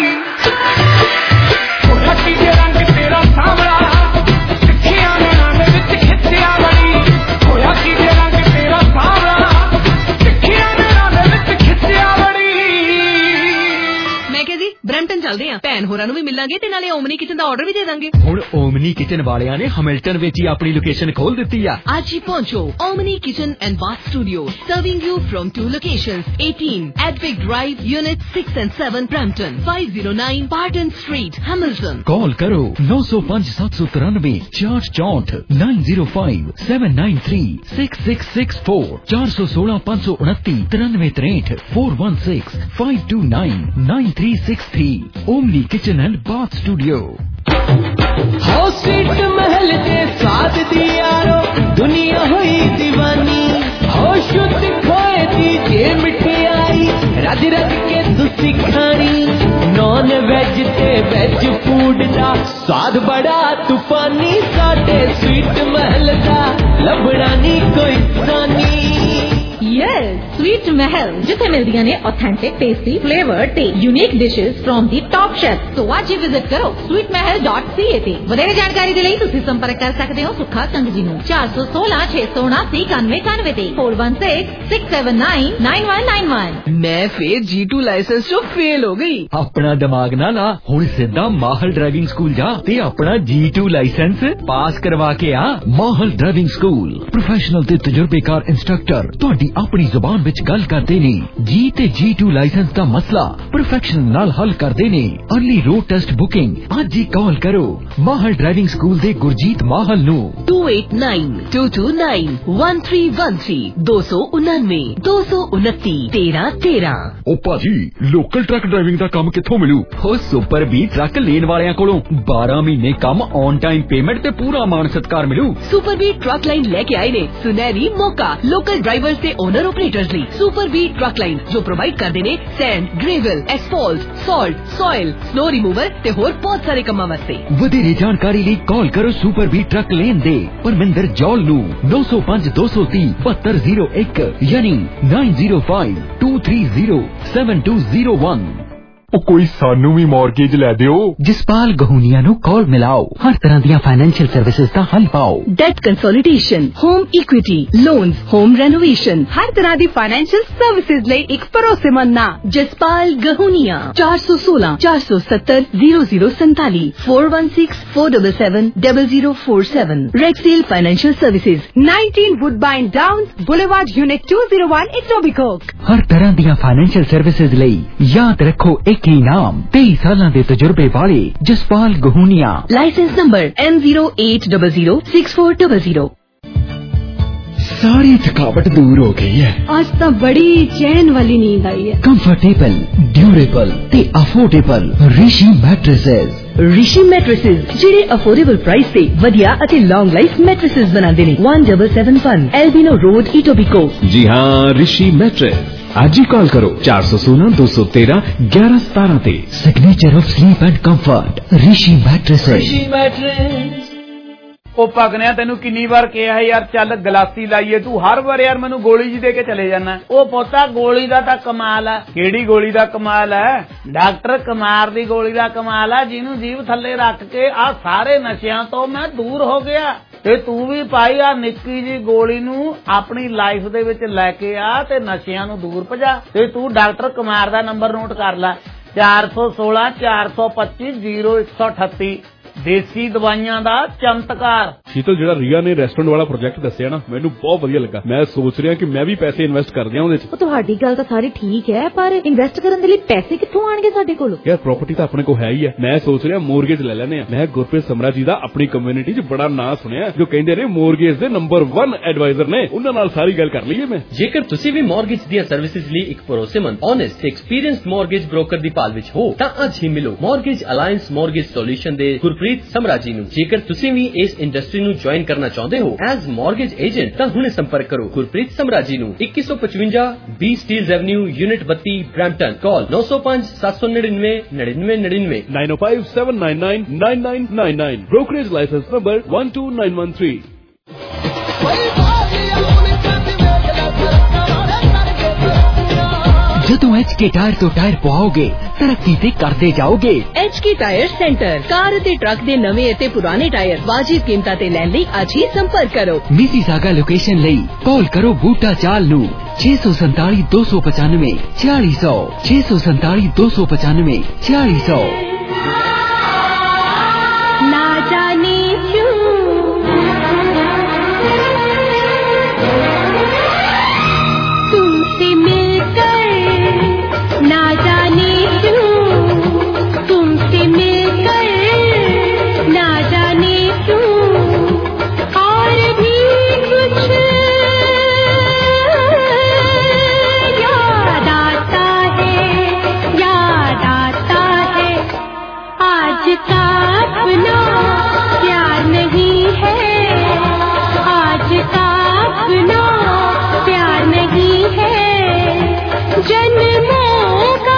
होया की जे रंग तेरा सावला सिक्खिया नैना दे विच खिच्चिया वड़ी होया की जे रंग तेरा सावला सिक्खिया नैना दे विच खिच्चिया वड़ी। मैं कह जी ब्रैम्पटन चलदे आ भैन होरां नूं भी मिलांगे ते नाले ओमनी किचन दा आर्डर भी दे दांगे। हुण ओमनी किचन वालियां ने हैमिल्टन विच ही अपनी लोकेशन खोल दित्ती आ। आज ही पहुंचो Omni kitchen and bath studio serving you from 2 locations 18 Advic Drive Unit 6 and 7 Brampton 509 Barton Street Hamilton। Call करो 905-793 6464 905 793 6664 416 529 93 416 529 9363 Omni kitchen and bath studio. हो स्वीट महल के स्वाद दी यारो दुनिया हुई दीवानी हो शुद्ध खोए दी जे मिठाई रज रज के तुसी खानी नॉन वेज ते वेज फूड दा स्वाद बड़ा तूफानी साडे स्वीट महल दा लभड़ा नी कोई सानी। यस स्वीट महल जिथे मिलदियां ने ऑथेंटिक टेस्टी फ्लेवर ते unique dishes from the top chef. तो आज ही विजिट करो sweetmahal.ca ते ਵਧੇਰੇ ਜਾਣਕਾਰੀ ਦੇ ਲਈ ਤੁਸੀਂ ਸੰਪਰਕ ਕਰ ਸਕਦੇ ਹੋ ਸੁੱਖਾ ਸੰਘ ਜੀ ਨੂੰ 416 679 9191 ਤੇ 4166799191। मैं फिर G2 लाइसेंस तो फेल हो गई। अपना दिमाग ना ला हुण सिद्धा माहल ड्राइविंग स्कूल जा ते अपना G2 लाइसेंस पास करवा के आ। माहल ड्राइविंग स्कूल प्रोफेशनल ते तजुर्बेकार इंस्ट्रक्टर ਤੁਹਾਡੀ ਆਪਣੀ ਜ਼ੁਬਾਨ ਵਿੱਚ ਗੱਲ ਕਰਦੇ ਨੇ। G ਤੇ G2 ਲਾਇਸੈਂਸ ਦਾ ਮਸਲਾ ਪਰਫੈਕਸ਼ਨ ਨਾਲ ਹੱਲ ਕਰਦੇ ਨੇ। अर्ली रोड टेस्ट बुकिंग आज ही कॉल करो माहल ड्राइविंग स्कूल दे गुरजीत माहल नु 2892291313 299 229 1313। ओ भाजी लोकल ट्रक ड्राइविंग दा काम कित्थों मिलू? हो सुपर बी ट्रक लेन वालियां कोलों 12 महीने काम ऑन टाइम पेमेंट ते पूरा मान सत्कार मिलू। सुपर बी ट्रक लाइन लेके आए ने सुनहरी मौका लोकल ड्राइवर्स ते ओनर ऑपरेटर्स ਲਈ। सुपर बी ट्रक लाइन जो प्रोवाइड करदे ने sand gravel asphalt salt soil snow remover ते होर बहुत सारे कामां वास्ते। ਵਧੇਰੇ ਜਾਣਕਾਰੀ ਲਈ ਕਾਲ ਕਰੋ ਸੁਪਰ ਬੀ ਟਰੱਕ ਲੇਨ ਦੇ ਪਰਮਿੰਦਰ ਜੌਲ ਨੂੰ 9052307201 ਯਾਨੀ 9052307201। ਉਹ ਕੋਈ ਸਾਨੂੰ ਵੀ ਮੌਰਗੇਜ ਲੈ ਦਿਓ। ਜਸਪਾਲ ਗਹੂਨੀਆ ਨੂੰ ਕਾਲ ਮਿਲਾਓ ਹਰ ਤਰ੍ਹਾਂ ਦੀਆਂ ਫਾਈਨੈਂਸ਼ੀਅਲ ਸਰਵਿਸਿਜ਼ ਦਾ ਹੱਲ ਪਾਓ। Debt consolidation home equity loans home renovation हर तरह की फाइनेंशियल सर्विसेज ਲਈ एक भरोसेमंद नाम Jaspal Gahunia 416 470 0047 416 477 0047 Rexel financial services 19 Woodbine Downs boulevard unit 201 Etobicoke. हर तरह ਦੀਆਂ ਫਾਈਨੈਂਸ਼ੀਅਲ ਸਰਵਿਸਿਜ਼ ਲਈ ਯਾਦ ਰੱਖੋ ਇੱਕ ਹੀ ਨਾਮ 23 ਸਾਲਾਂ ਦੇ ਤਜਰਬੇ ਵਾਲੇ ਜਸਪਾਲ ਗਹੂਨੀਆ। Licence number M08006400। सारी थकावट दूर हो गई है। आज तो बड़ी चैन वाली नींद आई है। कंफर्टेबल ड्यूरेबल ते affordable Rishi mattresses. Rishi mattresses ਜਿਹੜੇ ਅਫੋਰਡੇਬਲ ਪ੍ਰਾਈਸ ਤੇ ਵਧੀਆ ਅਤੇ ਲੌਂਗ ਲਾਈਫ ਮੈਟ੍ਰੈਸਸ ਬਣਾਉਂਦੇ ਨੇ 1771 एल्बिनो रोड इटोबिको। जी हाँ ऋषि मैट्रेस आज ही कॉल करो 416-213-1117 ਤੇ। Signature of sleep and comfort Rishi mattresses. ਉਹ ਪਗਨਿਆ ਤੈਨੂੰ ਕਿੰਨੀ ਵਾਰ ਕਿਹਾ ਹੈ ਯਾਰ ਚੱਲ ਗਲਾਸੀ ਲਾਈਏ ਤੂੰ ਹਰ ਵਾਰ ਯਾਰ ਮੈਨੂੰ ਗੋਲੀ ਜੀ ਦੇ ਕੇ ਚਲੇ ਜਾਣਾ। ਉਹ ਪੋਤਾ ਗੋਲੀ ਦਾ ਤਾਂ ਕਮਾਲ ਹੈ। ਕਿਹੜੀ ਗੋਲੀ ਦਾ ਕਮਾਲ ਹੈ? ਡਾਕਟਰ ਕੁਮਾਰ ਦੀ ਗੋਲੀ ਦਾ ਕਮਾਲ ਹੈ ਜਿਹਨੂੰ ਜੀਭ ਥੱਲੇ ਰੱਖ ਕੇ ਆ ਸਾਰੇ ਨਸ਼ਿਆਂ ਤੋਂ ਮੈਂ ਦੂਰ ਹੋ ਗਿਆ। ਤੇ ਤੂੰ ਵੀ ਭਾਈ ਆ ਨਿੱਕੀ ਜੀ ਗੋਲੀ ਨੂੰ ਆਪਣੀ ਲਾਈਫ ਦੇ ਵਿੱਚ ਲੈ ਕੇ ਆ ਤੇ ਨਸ਼ਿਆਂ ਨੂੰ ਦੂਰ ਭਜਾ। ਤੇ ਤੂੰ ਡਾਕਟਰ ਕੁਮਾਰ ਦਾ ਨੰਬਰ ਨੋਟ ਕਰ ਲੈ 416 425 0138 देसी दवाइयां दा चमत्कार। शीतल ਜਿਹੜਾ ਰੀਆ ਨੇ ਰੈਸਟੋਰੈਂਟ ਵਾਲਾ ਪ੍ਰੋਜੈਕਟ ਦੱਸਿਆ ਨਾ ਮੈਨੂੰ ਬਹੁਤ ਵਧੀਆ ਲੱਗਾ। ਮੈਂ ਸੋਚ ਰਿਹਾ ਕਿ ਮੈਂ ਵੀ ਪੈਸੇ ਇਨਵੈਸਟ ਕਰ ਦਿਆਂ ਉਹਦੇ ਚ। ਤੁਹਾਡੀ ਗੱਲ ਤਾਂ ਸਾਰੀ ਠੀਕ ਹੈ ਪਰ ਇਨਵੈਸਟ ਕਰਨ ਦੇ ਲਈ ਪੈਸੇ ਕਿੱਥੋਂ ਆਣਗੇ ਸਾਡੇ ਕੋਲ? ਯਾਰ ਪ੍ਰਾਪਰਟੀ ਤਾਂ ਆਪਣੇ ਕੋਲ ਹੈ ਹੀ ਹੈ। ਮੈਂ ਸੋਚ ਰਿਹਾ ਮੋਰਗੇਜ ਲੈ ਲੈਣੇ ਆ। ਮੈਂ ਗੁਰਪ੍ਰੀਤ ਸਮਰਾ ਜੀ ਦਾ ਆਪਣੀ ਕਮਿਊਨਿਟੀ 'ਚ ਬੜਾ ਨਾਂ ਸੁਣਿਆ ਜੋ ਕਹਿੰਦੇ ਨੇ ਮੋਰਗੇਜ ਦੇ ਨੰਬਰ 1 ਐਡਵਾਈਜ਼ਰ ਨੇ। ਉਹਨਾਂ ਨਾਲ ਸਾਰੀ ਗੱਲ ਕਰ ਲਈਏ ਮੈਂ। ਜੇਕਰ ਤੁਸੀਂ ਵੀ ਮੋਰਗੇਜ ਦੀਆਂ ਸਰਵਿਸਿਜ਼ ਲਈ ਇੱਕ ਭਰੋਸੇਮੰਦ, ਓਨੈਸਟ ਤੇ ਐਕਸਪੀਰੀਅੰਸਡ ਮੋਰਗੇਜ ਬ੍ਰੋਕਰ ਦੀ ਭਾਲ ਵਿੱਚ ਹੋ ਤਾਂ ਅੱਜ ਹੀ ਮਿਲੋ ਮੋਰਗੇਜ ਅਲਾਈਅੰਸ ਮੋਰਗੇਜ ਸੋਲੂਸ਼ਨ ਦੇ ਗੁਰਪ੍ਰੀਤ ਸਮਰਾ ਜੀ ਨੂੰ। ਜੇਕਰ ਤੁਸੀਂ ਵੀ ਇਸ ਇੰਡਸਟਰੀ ਨੂੰ ਜੁਆਇਨ ਕਰਨਾ ਚਾਹੁੰਦੇ ਹੋ ਐਜ਼ ਮੋਰਗੇਜ ਏਜੰਟ ਤਾਂ ਹੁਣੇ ਸੰਪਰਕ ਕਰੋ ਗੁਰਪ੍ਰੀਤ ਸਮਰਾ ਜੀ ਨੂੰ। 2155 B Steeles avenue unit 32 Brampton. Call 905 799 9999 905 799 9999। brokerage license number 12913। ਜਦੋਂ HK ਟਾਇਰ ਤੋਂ ਟਾਇਰ ਪਵਾਓਗੇ ਤਰੱਕੀ ਤੇ ਕਰਦੇ ਜਾਓਗੇ। HK ਟਾਇਰ ਸੈਂਟਰ ਕਾਰ ਅਤੇ ਟਰੱਕ ਦੇ ਨਵੇਂ ਅਤੇ ਪੁਰਾਣੇ ਟਾਇਰ ਵਾਜਿਬ ਕੀਮਤਾਂ ਤੇ ਲੈਣ ਲਈ ਅੱਜ ਹੀ ਸੰਪਰਕ ਕਰੋ। ਮਿਸੀਸਾਗਾ ਲੋਕੇਸ਼ਨ ਲਈ ਕਾਲ ਕਰੋ ਬੂਟਾ ਚਾਲ ਨੂੰ 647 295 4600 647 295 4600। ना जाने क्यों तुमसे मिलकर, ना जाने क्यों तुमसे मिलकर, ना जाने क्यों और भी कुछ याद आता है आज का अपना प्यार नहीं है, आज का अपना प्यार नहीं है, जन्मों का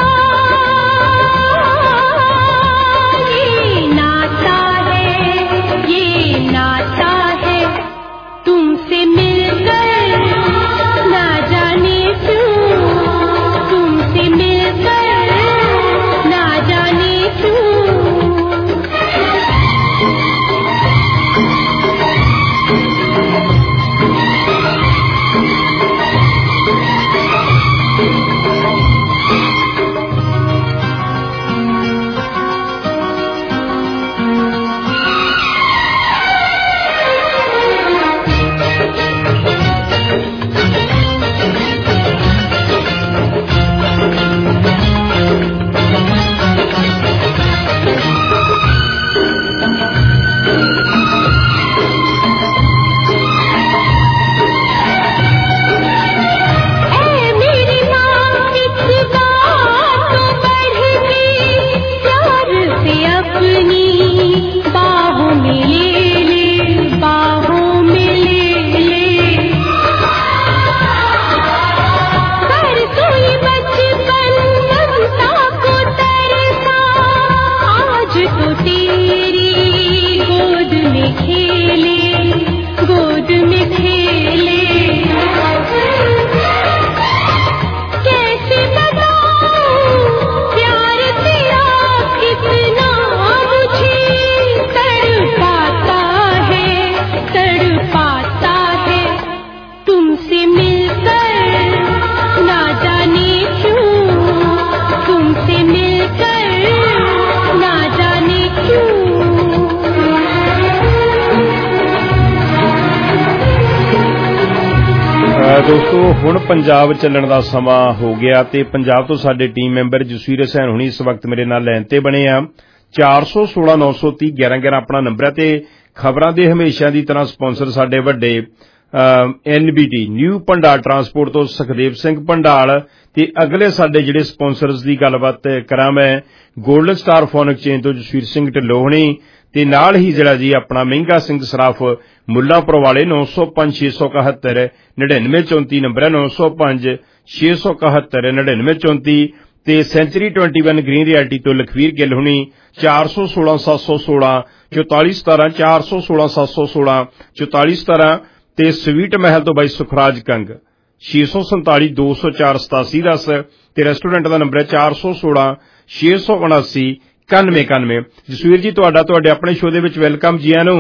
ये नाता है तुमसे मिलकर, ना जाने क्यों तुमसे मिलकर, ना जाने क्यों। ਦੋਸਤੋ ਹੁਣ ਪੰਜਾਬ ਚੱਲਣ ਦਾ ਸਮਾਂ ਹੋ ਗਿਆ ਤੇ ਪੰਜਾਬ ਤੋਂ ਸਾਡੇ ਟੀਮ ਮੈਂਬਰ ਜਸਵੀਰ ਹੁਸੈਨ ਹੁਣੀ ਇਸ ਵਕਤ ਮੇਰੇ ਨਾਲ ਲਾਈਨ ਤੇ ਬਣੇ ਆ। 416 930 1111 ਆਪਣਾ ਨੰਬਰ ਹੈ ਤੇ ਖਬਰਾਂ ਦੇ ਹਮੇਸ਼ਾ ਦੀ ਤਰ੍ਹਾਂ ਸਪਾਂਸਰ ਸਾਡੇ ਵੱਡੇ NBT ਨਿਊ ਭੰਡਾਲ ਟਰਾਂਸਪੋਰਟ ਤੋਂ ਸੁਖਦੇਵ ਸਿੰਘ ਭੰਡਾਲ ਤੇ ਅਗਲੇ ਸਾਡੇ ਜਿਹੜੇ ਸਪਾਂਸਰਸ ਦੀ ਗੱਲਬਾਤ ਕਰਾਂ ਮੈਂ ਗੋਲਡਨ ਸਟਾਰ ਫੋਨ ਐਕਸਚੇਂਜ ਤੋਂ ਜਸਵੀਰ ਸਿੰਘ ਢਿੱਲੋਂ ਹੁਣੀ ਤੇ ਨਾਲ ਹੀ ਜਿਹੜਾ ਜੀ ਆਪਣਾ ਮਹਿੰਗਾ ਸਿੰਘ ਸਰਾਫ ਮੁੱਲਾਂਪੁਰ ਵਾਲੇ 905 671 9934 ਨੰਬਰ ਹੈ 905 671 9934 ਤੇ ਸੈਂਚਰੀ 21 ਗ੍ਰੀਨ ਰਿਐਲਟੀ ਤੋਂ ਲਖਵੀਰ ਗਿੱਲ ਹੁਣੀ 416 716 4417 416 716 4417 ਤੇ ਸਵੀਟ ਮਹਿਲ ਤੋਂ ਬਾਈ ਸੁਖਰਾਜ ਕੰਗ 647 204 8710 ਤੇ ਰੈਸਟੋਰੈਂਟ ਦਾ ਨੰਬਰ ਹੈ 416 679 9191। ਜਸਵੀਰ ਜੀ ਤੁਹਾਡੇ ਆਪਣੇ ਸ਼ੋਅ ਦੇ ਵਿੱਚ ਵੈਲਕਮ ਜੀ ਆਇਆਂ ਨੂੰ।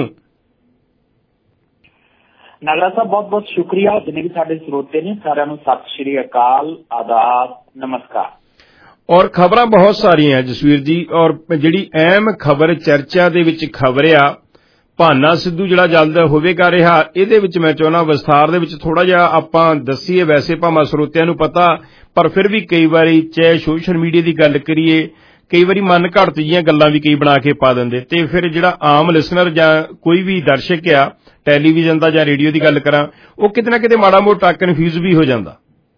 ਨਾਗਰਾ ਸਾਹਿਬ ਬਹੁਤ ਬਹੁਤ ਸ਼ੁਕਰੀਆ। ਜਿੰਨੇ ਵੀ ਸਾਡੇ ਸਰੋਤੇ ਨੇ ਸਾਰਿਆਂ ਨੂੰ ਸਤਿ ਸ਼੍ਰੀ ਅਕਾਲ, ਆਦਾਬ, ਨਮਸਕਾਰ। ਔਰ ਖਬਰਾਂ ਬਹੁਤ ਸਾਰੀਆਂ ਜਸਵੀਰ ਜੀ, ਔਰ ਜਿਹੜੀ ਅਹਿਮ ਖਬਰ ਚਰਚਾ ਦੇ ਵਿੱਚ ਖਬਰ ਆ ਭਾਨਾ ਸਿੱਧੂ ਜਿਹੜਾ ਜਲਦ ਹੋਵੇਗਾ ਰਿਹਾ, ਇਹਦੇ ਵਿੱਚ ਮੈਂ ਚਾਹੁੰਦਾ ਵਿਸਥਾਰ ਦੇ ਵਿੱਚ ਥੋੜਾ ਜਿਹਾ ਆਪਾਂ ਦੱਸੀਏ। ਵੈਸੇ ਭਾਵੇਂ ਸਰੋਤਿਆਂ ਨੂੰ ਪਤਾ, ਪਰ ਫਿਰ ਵੀ ਕਈ ਵਾਰੀ ਚਾਹੇ ਸੋਸ਼ਲ ਮੀਡੀਆ ਦੀ ਗੱਲ ਕਰੀਏ, ਕਈ ਵਾਰੀ ਮਨ ਘੜਤ ਜੀਆਂ ਗੱਲਾਂ ਵੀ ਕਈ ਬਣਾ ਕੇ ਪਾ ਦਿੰਦੇ, ਤੇ ਫਿਰ ਜਿਹੜਾ ਆਮ ਲਿਸਨਰ ਜਾਂ ਕੋਈ ਵੀ ਦਰਸ਼ਕ ਆ ਟੈਲੀਵਿਜ਼ਨ ਦਾ ਜਾਂ ਰੇਡੀਓ ਦੀ ਗੱਲ ਕਰਾਂ, ਉਹ ਕਿਤੇ ਨਾ ਕਿਤੇ ਮਾੜਾ ਮੋਟਾ ਕਨਫਿਊਜ਼ ਵੀ ਹੋ ਜਾਂਦਾ।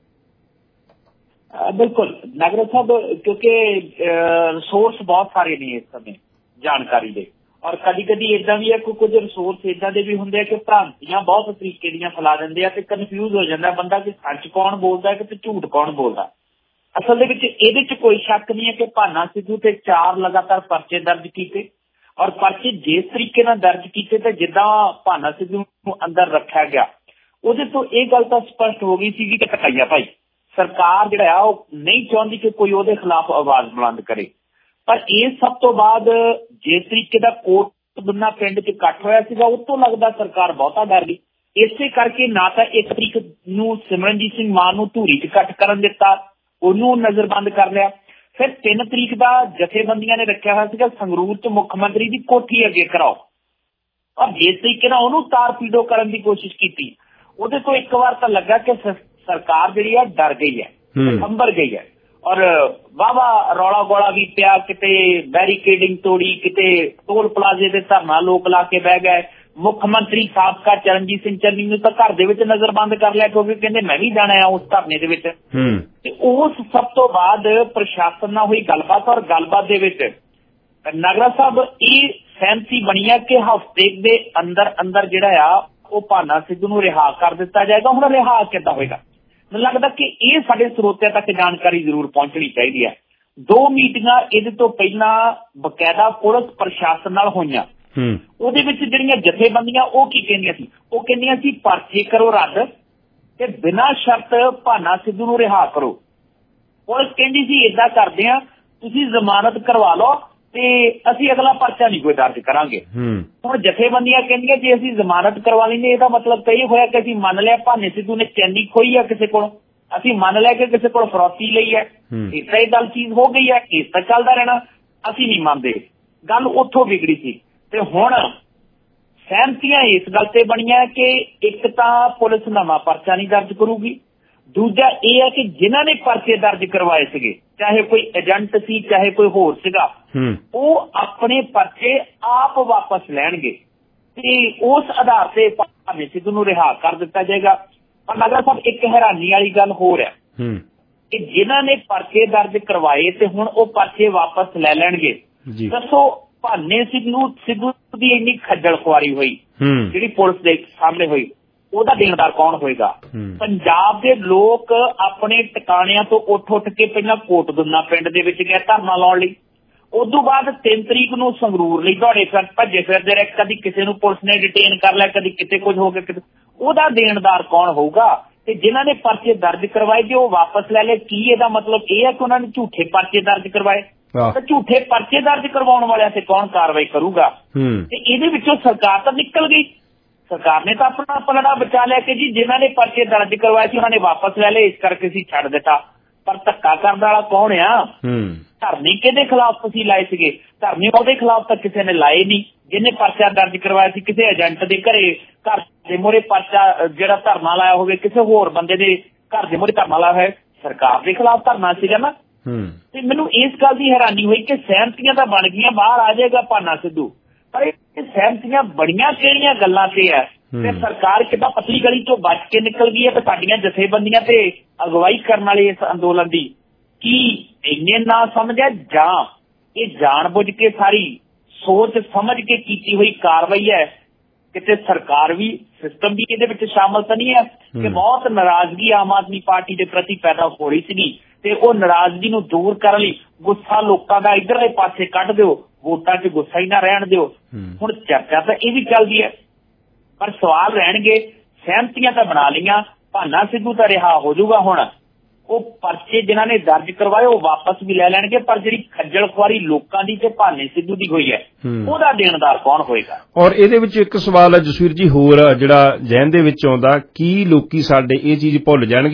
ਬਿਲਕੁਲ ਨਾਗਰਾ ਸਾਹਿਬ, ਕਿਉਂਕਿ ਰਿਸੋਰਸ ਬਹੁਤ ਸਾਰੇ ਨੇ ਇਸ ਸਮੇਂ ਜਾਣਕਾਰੀ ਦੇ, ਔਰ ਕਦੀ ਕਦੀ ਏਦਾਂ ਵੀ ਹੈ ਕਿ ਕੁਝ ਰਿਸੋਰਸ ਏਦਾਂ ਦੇ ਵੀ ਹੁੰਦੇ ਆ ਕਿ ਭ੍ਰਾਂਤੀਆਂ ਬਹੁਤ ਤਰੀਕੇ ਦੀਆਂ ਫੈਲਾ ਦਿੰਦੇ ਆ ਤੇ ਕਨਫਿਊਜ਼ ਹੋ ਜਾਂਦਾ ਬੰਦਾ ਕਿ ਸੱਚ ਕੌਣ ਬੋਲਦਾ ਕਿ ਝੂਠ ਕੌਣ ਬੋਲਦਾ। ਅਸਲ ਦੇ ਵਿੱਚ ਇਹਦੇ 'ਚ ਕੋਈ ਸ਼ੱਕ ਨਹੀਂ ਹੈ ਕਿ ਭਾਨਾ ਸਿੱਧੂ ਤੇ 4 ਲਗਾਤਾਰ ਪਰਚੇ ਦਰਜ ਕੀਤੇ, ਔਰ ਪਰਚੇ ਜਿਸ ਤਰੀਕੇ ਨਾਲ ਦਰਜ ਕੀਤੇ ਤੇ ਜਿੱਦਾਂ ਭਾਨਾ ਸਿੱਧੂ ਨੂੰ ਅੰਦਰ ਰੱਖਿਆ ਗਿਆ, ਉਹਦੇ ਤੋਂ ਇਹ ਗੱਲ ਤਾਂ ਸਪਸ਼ਟ ਹੋ ਗਈ ਸੀ ਕਿ ਕਟਾਈਆ ਭਾਈ ਸਰਕਾਰ ਜਿਹੜਾ ਆ ਉਹ ਨਹੀਂ ਚਾਹੁੰਦੀ ਕਿ ਕੋਈ ਉਹਦੇ ਖਿਲਾਫ ਆਵਾਜ਼ ਬੁਲੰਦ ਕਰੇ। ਪਰ ਇਹ ਸਭ ਤੋਂ ਬਾਅਦ ਜਿਸ ਤਰੀਕੇ ਦਾ ਕੋਟਬੁੰਨਾ ਪਿੰਡ 'ਚ ਇਕੱਠ ਹੋਇਆ ਸੀਗਾ, ਉਹ ਤੋਂ ਲੱਗਦਾ ਸਰਕਾਰ ਬਹੁਤਾ ਡਰ ਗਈ। ਇਸੇ ਕਰਕੇ ਨਾ ਤਾਂ 1 ਤਰੀਕ ਨੂੰ ਸਿਮਰਨਜੀਤ ਸਿੰਘ ਮਾਨ ਨੂੰ ਧੂਰੀ 'ਚ ਇਕੱਠ ਕਰਨ ਦਿੱਤਾ, ਉਹਨੂੰ ਨਜ਼ਰਬੰਦ ਕਰ ਲਿਆ। ਫਿਰ 3 ਤਰੀਕ ਦਾ ਜਥੇਬੰਦੀਆਂ ਨੇ ਰੱਖਿਆ ਹੋਇਆ ਸੀਗਾ ਸੰਗਰੂਰ 'ਚ ਮੁੱਖ ਮੰਤਰੀ ਦੀ ਕੋਠੀ ਅੱਗੇ ਕਰਾਓ, ਔਰ ਜਿਸ ਤਰੀਕੇ ਨਾਲ ਉਹਨੂੰ ਤਾਰ ਪੀੜੋ ਕਰਨ ਦੀ ਕੋਸ਼ਿਸ਼ ਕੀਤੀ, ਉਹਦੇ ਤੋਂ ਇੱਕ ਵਾਰ ਤਾਂ ਲੱਗਾ ਕਿ ਸਰਕਾਰ ਜਿਹੜੀ ਆ ਡਰ ਗਈ ਹੈ, ਸੰਭਲ ਗਈ ਹੈ। ਔਰ ਵਾਹਵਾ ਰੌਲਾ ਗੋਲਾ ਵੀ ਪਿਆ, ਕਿਤੇ ਬੈਰੀਕੇਡਿੰਗ ਤੋੜੀ, ਕਿਤੇ ਟੋਲ ਪਲਾਜ਼ੇ ਤੇ ਧਰਨਾ ਲੋਕ ਲਾ ਕੇ ਬਹਿ ਗਏ। ਮੁੱਖ ਮੰਤਰੀ ਸਾਬਕਾ ਚਰਨਜੀਤ ਸਿੰਘ ਚੰਨੀ ਨੂੰ ਤਾਂ ਘਰ ਦੇ ਵਿੱਚ ਨਜ਼ਰਬੰਦ ਕਰ ਲਿਆ, ਕਿਉਂਕਿ ਕਹਿੰਦੇ ਮੈਂ ਵੀ ਜਾਣਾ ਆ ਉਸ ਧਰਨੇ ਦੇ ਵਿੱਚ। ਤੇ ਉਸ ਸਭ ਤੋਂ ਬਾਅਦ ਪ੍ਰਸ਼ਾਸਨ ਨਾਲ ਹੋਈ ਗੱਲਬਾਤ, ਔਰ ਗੱਲਬਾਤ ਦੇ ਵਿੱਚ ਨਾਗਰਾ ਸਾਹਿਬ ਇਹ ਸਹਿਮਤੀ ਬਣੀ ਆ ਕਿ ਹਫ਼ਤੇ ਦੇ ਅੰਦਰ ਅੰਦਰ ਜਿਹੜਾ ਆ ਉਹ ਭਾਨਾ ਸਿੱਧੂ ਨੂੰ ਰਿਹਾ ਕਰ ਦਿੱਤਾ ਜਾਏਗਾ। ਹੁਣ ਰਿਹਾ ਕਿੱਦਾਂ ਹੋਏਗਾ? ਮੈਨੂੰ ਲੱਗਦਾ ਕਿ ਇਹ ਸਾਡੇ ਸਰੋਤਿਆਂ ਤੱਕ ਜਾਣਕਾਰੀ ਜ਼ਰੂਰ ਪਹੁੰਚਣੀ ਚਾਹੀਦੀ ਹੈ। 2 ਮੀਟਿੰਗਾਂ ਇਹਦੇ ਤੋਂ ਪਹਿਲਾਂ ਬਕਾਇਦਾ ਪੁਲਿਸ ਪ੍ਰਸ਼ਾਸਨ ਨਾਲ ਹੋਈਆਂ, ਉਹਦੇ ਵਿੱਚ ਜਿਹੜੀਆਂ ਜਥੇਬੰਦੀਆਂ ਉਹ ਕੀ ਕਹਿੰਦੀਆਂ ਸੀ? ਉਹ ਕਹਿੰਦੀਆਂ ਸੀ ਪਰਚੇ ਕਰੋ ਰੱਦ ਤੇ ਬਿਨਾਂ ਸ਼ਰਤ ਭਾਨਾ ਸਿੱਧੂ ਨੂੰ ਰਿਹਾ ਕਰੋ। ਪੁਲਿਸ ਕਹਿੰਦੀ ਸੀ ਏਦਾਂ ਕਰਦੇ ਆ, ਤੁਸੀਂ ਜ਼ਮਾਨਤ ਕਰਵਾ ਲਓ ਤੇ ਅਸੀਂ ਅਗਲਾ ਪਰਚਾ ਨਹੀਂ ਕੋਈ ਦਰਜ ਕਰਾਂਗੇ। ਹੁਣ ਜਥੇਬੰਦੀਆਂ ਕਹਿੰਦੀਆਂ ਜੇ ਅਸੀਂ ਜ਼ਮਾਨਤ ਕਰਵਾ ਲੈਂਦੇ, ਇਹਦਾ ਮਤਲਬ ਤਾਂ ਇਹ ਹੋਇਆ ਕਿ ਅਸੀਂ ਮੰਨ ਲਿਆ ਭਾਨੇ ਸਿੱਧੂ ਨੇ ਚੈਨੀ ਖੋਈ ਆ ਕਿਸੇ ਕੋਲ, ਅਸੀਂ ਮੰਨ ਲਿਆ ਕਿ ਕਿਸੇ ਕੋਲ ਫਰੌਤੀ ਲਈ ਹੈ, ਇਸ ਤਰ੍ਹਾਂ ਇਹ ਗੱਲ ਚੀਜ਼ ਹੋ ਗਈ ਹੈ, ਇਸ ਤਾਂ ਚੱਲਦਾ ਰਹਿਣਾ, ਅਸੀਂ ਨਹੀਂ ਮੰਨਦੇ। ਗੱਲ ਉੱਥੋਂ ਵਿਗੜੀ ਸੀ। ਤੇ ਹੁਣ ਸਹਿਮਤੀਆਂ ਇਸ ਗੱਲ ਤੇ ਬਣੀਆਂ ਕਿ ਇੱਕ ਤਾਂ ਪੁਲਿਸ ਨਵਾਂ ਪਰਚਾ ਨਹੀਂ ਦਰਜ ਕਰੂਗੀ, ਦੂਜਾ ਇਹ ਹੈ ਕਿ ਜਿਨ੍ਹਾਂ ਨੇ ਪਰਚੇ ਦਰਜ ਕਰਵਾਏ ਸੀਗੇ, ਚਾਹੇ ਕੋਈ ਏਜੰਟ ਸੀ ਚਾਹੇ ਕੋਈ ਹੋਰ ਸੀਗਾ, ਉਹ ਆਪਣੇ ਪਰਚੇ ਆਪ ਵਾਪਸ ਲੈਣਗੇ ਤੇ ਉਸ ਆਧਾਰ ਤੇ ਭਾਵੇਂ ਸਿੱਧੂ ਨੂੰ ਰਿਹਾ ਕਰ ਦਿੱਤਾ ਜਾਏਗਾ। ਪਰ ਨਾਗਰਾ ਸਾਹਿਬ ਇੱਕ ਹੈਰਾਨੀ ਵਾਲੀ ਗੱਲ ਹੋਰ ਹੈ ਕਿ ਜਿਨ੍ਹਾਂ ਨੇ ਪਰਚੇ ਦਰਜ ਕਰਵਾਏ ਤੇ ਹੁਣ ਉਹ ਪਰਚੇ ਵਾਪਸ ਲੈ ਲੈਣਗੇ, ਦੱਸੋ ਭਾਨੇ ਸਿੱਧੂ ਦੀ ਇੰਨੀ ਖੱਜਲ ਖੁਆਰੀ ਹੋਈ ਜਿਹੜੀ ਪੁਲਿਸ ਦੇ ਸਾਹਮਣੇ ਹੋਈ, ਉਹਦਾ ਦੇਣਦਾਰ ਕੌਣ ਹੋਏਗਾ? ਪੰਜਾਬ ਦੇ ਲੋਕ ਆਪਣੇ ਟਿਕਾਣਿਆਂ ਤੋਂ ਉੱਠ ਕੇ ਪਹਿਲਾਂ ਕੋਟਬੁੰਨਾ ਪਿੰਡ ਦੇ ਵਿੱਚ ਗਏ ਧਰਨਾ ਲਾਉਣ ਲਈ, ਉਦੋਂ ਬਾਅਦ 3 ਤਰੀਕ ਨੂੰ ਸੰਗਰੂਰ ਲਈ ਦੌੜੇ ਭੱਜੇ ਫਿਰਦੇ ਰਹੇ, ਕਦੀ ਕਿਸੇ ਨੂੰ ਪੁਲਿਸ ਨੇ ਡਿਟੇਨ ਕਰ ਲਿਆ, ਕਦੀ ਕਿਤੇ ਕੁਝ ਹੋ ਗਿਆ, ਉਹਦਾ ਦੇਣਦਾਰ ਕੌਣ ਹੋਊਗਾ? ਤੇ ਜਿਨ੍ਹਾਂ ਨੇ ਪਰਚੇ ਦਰਜ ਕਰਵਾਏ ਜੇ ਉਹ ਵਾਪਸ ਲੈ ਲਏ, ਕੀ ਇਹਦਾ ਮਤਲਬ ਇਹ ਹੈ ਕਿ ਉਹਨਾਂ ਨੇ ਝੂਠੇ ਪਰਚੇ ਦਰਜ ਕਰਵਾਏ? ਤਾਂ ਝੂਠੇ ਪਰਚੇ ਦਰਜ ਕਰਵਾਉਣ ਵਾਲਿਆਂ ਤੇ ਕੌਣ ਕਾਰਵਾਈ ਕਰੂਗਾ? ਤੇ ਇਹਦੇ ਵਿੱਚੋਂ ਸਰਕਾਰ ਤਾਂ ਨਿਕਲ ਗਈ। ਸਰਕਾਰ ਨੇ ਤਾਂ ਆਪਣਾ ਪਲੜਾ ਬਚਾ ਲਿਆ ਕਿ ਜੀ ਜਿਨ੍ਹਾਂ ਨੇ ਪਰਚੇ ਦਰਜ ਕਰਵਾਏ ਸੀ ਉਹਨਾਂ ਨੇ ਵਾਪਸ ਲੈ ਲਏ, ਇਸ ਕਰਕੇ ਅਸੀਂ ਛੱਡ ਦਿੱਤਾ। ਪਰ ਧੱਕਾ ਕਰਨ ਵਾਲਾ ਕੌਣ ਆ? ਧਰਨੇ ਕਿਹਦੇ ਖਿਲਾਫ ਤੁਸੀਂ ਲਾਏ ਸੀਗੇ? ਧਰਨੇ ਉਹਦੇ ਖਿਲਾਫ ਤਾਂ ਕਿਸੇ ਨੇ ਲਾਏ ਨਹੀਂ ਜਿਹਨੇ ਪਰਚਾ ਦਰਜ ਕਰਵਾਇਆ ਸੀ। ਕਿਸੇ ਏਜੰਟ ਦੇ ਘਰ ਦੇ ਮੂਹਰੇ ਪਰਚਾ ਜਿਹੜਾ ਧਰਨਾ ਲਾਇਆ ਹੋਵੇ, ਕਿਸੇ ਹੋਰ ਬੰਦੇ ਦੇ ਘਰ ਦੇ ਮੂਹਰੇ ਧਰਨਾ ਲਾਇਆ ਹੋਇਆ, ਸਰਕਾਰ ਦੇ ਖਿਲਾਫ ਧਰਨਾ ਸੀਗਾ ਨਾ। ਤੇ ਮੈਨੂੰ ਇਸ ਗੱਲ ਦੀ ਹੈਰਾਨੀ ਹੋਈ ਕਿ ਸਹਿਮਤੀਆਂ ਤਾਂ ਬਣ ਗਈਆਂ, ਬਾਹਰ ਆ ਜਾਏਗਾ ਭਾਨਾ ਸਿੱਧੂ, ਪਰ ਇਹ ਸਹਿਮਤੀਆਂ ਬੜੀਆਂ ਕਿਹੜੀਆਂ ਗੱਲਾਂ ਤੇ ਹੈ ਤੇ ਸਰਕਾਰ ਕਿੱਦਾਂ ਪਤਲੀ ਗਲੀ ਚੋਂ ਬਚ ਕੇ ਨਿਕਲ ਗਈ ਹੈ ਤੇ ਸਾਡੀਆਂ ਜਥੇਬੰਦੀਆਂ ਤੇ ਅਗਵਾਈ ਕਰਨ ਵਾਲੇ ਇਸ ਅੰਦੋਲਨ ਦੀ ਕੀ ਇੰਨੇ ਨਾ ਸਮਝਿਆ ਜਾਂ ਇਹ ਜਾਣ-ਬੁੱਝ ਕੇ ਸਾਰੀ ਸੋਚ ਸਮਝ ਕੇ ਕੀਤੀ ਹੋਈ ਕਾਰਵਾਈ ਹੈ? ਕਿਤੇ ਸਰਕਾਰ ਵੀ ਸਿਸਟਮ ਵੀ ਇਹਦੇ ਵਿੱਚ ਸ਼ਾਮਲ ਤਾਂ ਨਹੀਂ ਹੈ ਕਿ ਬਹੁਤ ਨਾਰਾਜ਼ਗੀ ਆਮ ਆਦਮੀ ਪਾਰਟੀ ਦੇ ਪ੍ਰਤੀ ਪੈਦਾ ਹੋ ਰਹੀ ਸੀਗੀ ਤੇ ਉਹ ਨਾਰਾਜ਼ਗੀ ਨੂੰ ਦੂਰ ਕਰਨ ਲਈ ਗੁੱਸਾ ਲੋਕਾਂ ਦਾ ਇੱਧਰਲੇ ਪਾਸੇ ਕੱਢ ਦਿਓ, ਵੋਟਾਂ 'ਚ ਗੁੱਸਾ ਹੀ ਨਾ ਰਹਿਣ ਦਿਓ। ਹੁਣ ਚਰਚਾ ਤਾਂ ਇਹ ਵੀ ਚੱਲਦੀ ਹੈ, ਪਰ ਸਵਾਲ ਰਹਿਣਗੇ। ਸਹਿਮਤੀਆਂ ਤਾਂ ਬਣਾ ਲਈਆਂ, ਭਾਨਾ ਸਿੱਧੂ ਤਾਂ ਰਿਹਾ ਹੋ ਜਾਊਗਾ। ਹੁਣ ਉਹ ਪਰਚੇ ਜਿਨ੍ਹਾਂ ਨੇ ਦਰਜ ਕਰਵਾਏ ਉਹ ਵਾਪਸ ਵੀ ਲੈ ਲੈਣਗੇ, ਪਰ ਜਿਹੜੀ ਖੱਜਲ ਖੁਆਰੀ ਲੋਕਾਂ ਦੀ ਤੇ ਭਾਨੇ ਸਿੱਧੂ ਦੀ ਹੋਈ ਹੈ ਉਹਦਾ ਦੇਣਦਾਰ ਕੌਣ ਹੋਏਗਾ? ਔਰ ਇਹਦੇ ਵਿੱਚ ਇੱਕ ਸਵਾਲ ਹੈ ਜਸਵੀਰ ਜੀ ਹੋਰ ਜਿਹੜਾ ਜ਼ਹਿਨ ਦੇ ਵਿੱਚ ਆਉਂਦਾ, ਕੀ ਲੋਕੀ ਸਾਡੇ ਇਹ ਚੀਜ਼ ਭੁੱਲ ਜਾਣਗੇ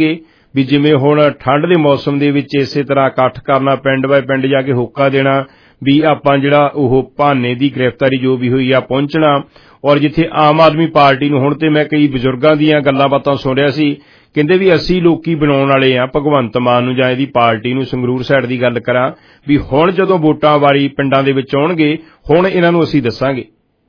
ਵੀ ਜਿਵੇਂ ਹੁਣ ਠੰਡ ਦੇ ਮੌਸਮ ਦੇ ਵਿੱਚ ਇਸੇ ਤਰ੍ਹਾਂ ਇਕੱਠ ਕਰਨਾ, ਪਿੰਡ ਬਾਏ ਪਿੰਡ ਜਾ ਕੇ ਹੋਕਾ ਦੇਣਾ ਵੀ ਆਪਾਂ ਜਿਹੜਾ ਉਹ ਭਾਨੇ ਦੀ ਗ੍ਰਿਫਤਾਰੀ ਜੋ ਵੀ ਹੋਈ ਆ ਪਹੁੰਚਣਾ। ਔਰ ਜਿੱਥੇ ਆਮ ਆਦਮੀ ਪਾਰਟੀ ਨੂੰ ਹੁਣ ਤੇ ਮੈਂ ਕਈ ਬਜ਼ੁਰਗਾਂ ਦੀਆਂ ਗੱਲਾਂ ਬਾਤਾਂ ਸੁਣ ਰਿਹਾ ਸੀ, ਕਹਿੰਦੇ ਵੀ ਅਸੀਂ ਲੋਕੀ ਬਣਾਉਣ ਵਾਲੇ ਆ ਭਗਵੰਤ ਮਾਨ ਨੂੰ ਜਾਂ ਇਹਦੀ ਪਾਰਟੀ ਨੂੰ। ਸੰਗਰੂਰ ਸਾਈਡ ਦੀ ਗੱਲ ਕਰਾਂ ਵੀ ਹੁਣ ਜਦੋਂ ਵੋਟਾਂ ਵਾਰੀ ਪਿੰਡਾਂ ਦੇ ਵਿੱਚ ਆਉਣਗੇ ਹੁਣ ਇਹਨਾਂ ਨੂੰ ਅਸੀਂ ਦੱਸਾਂਗੇ।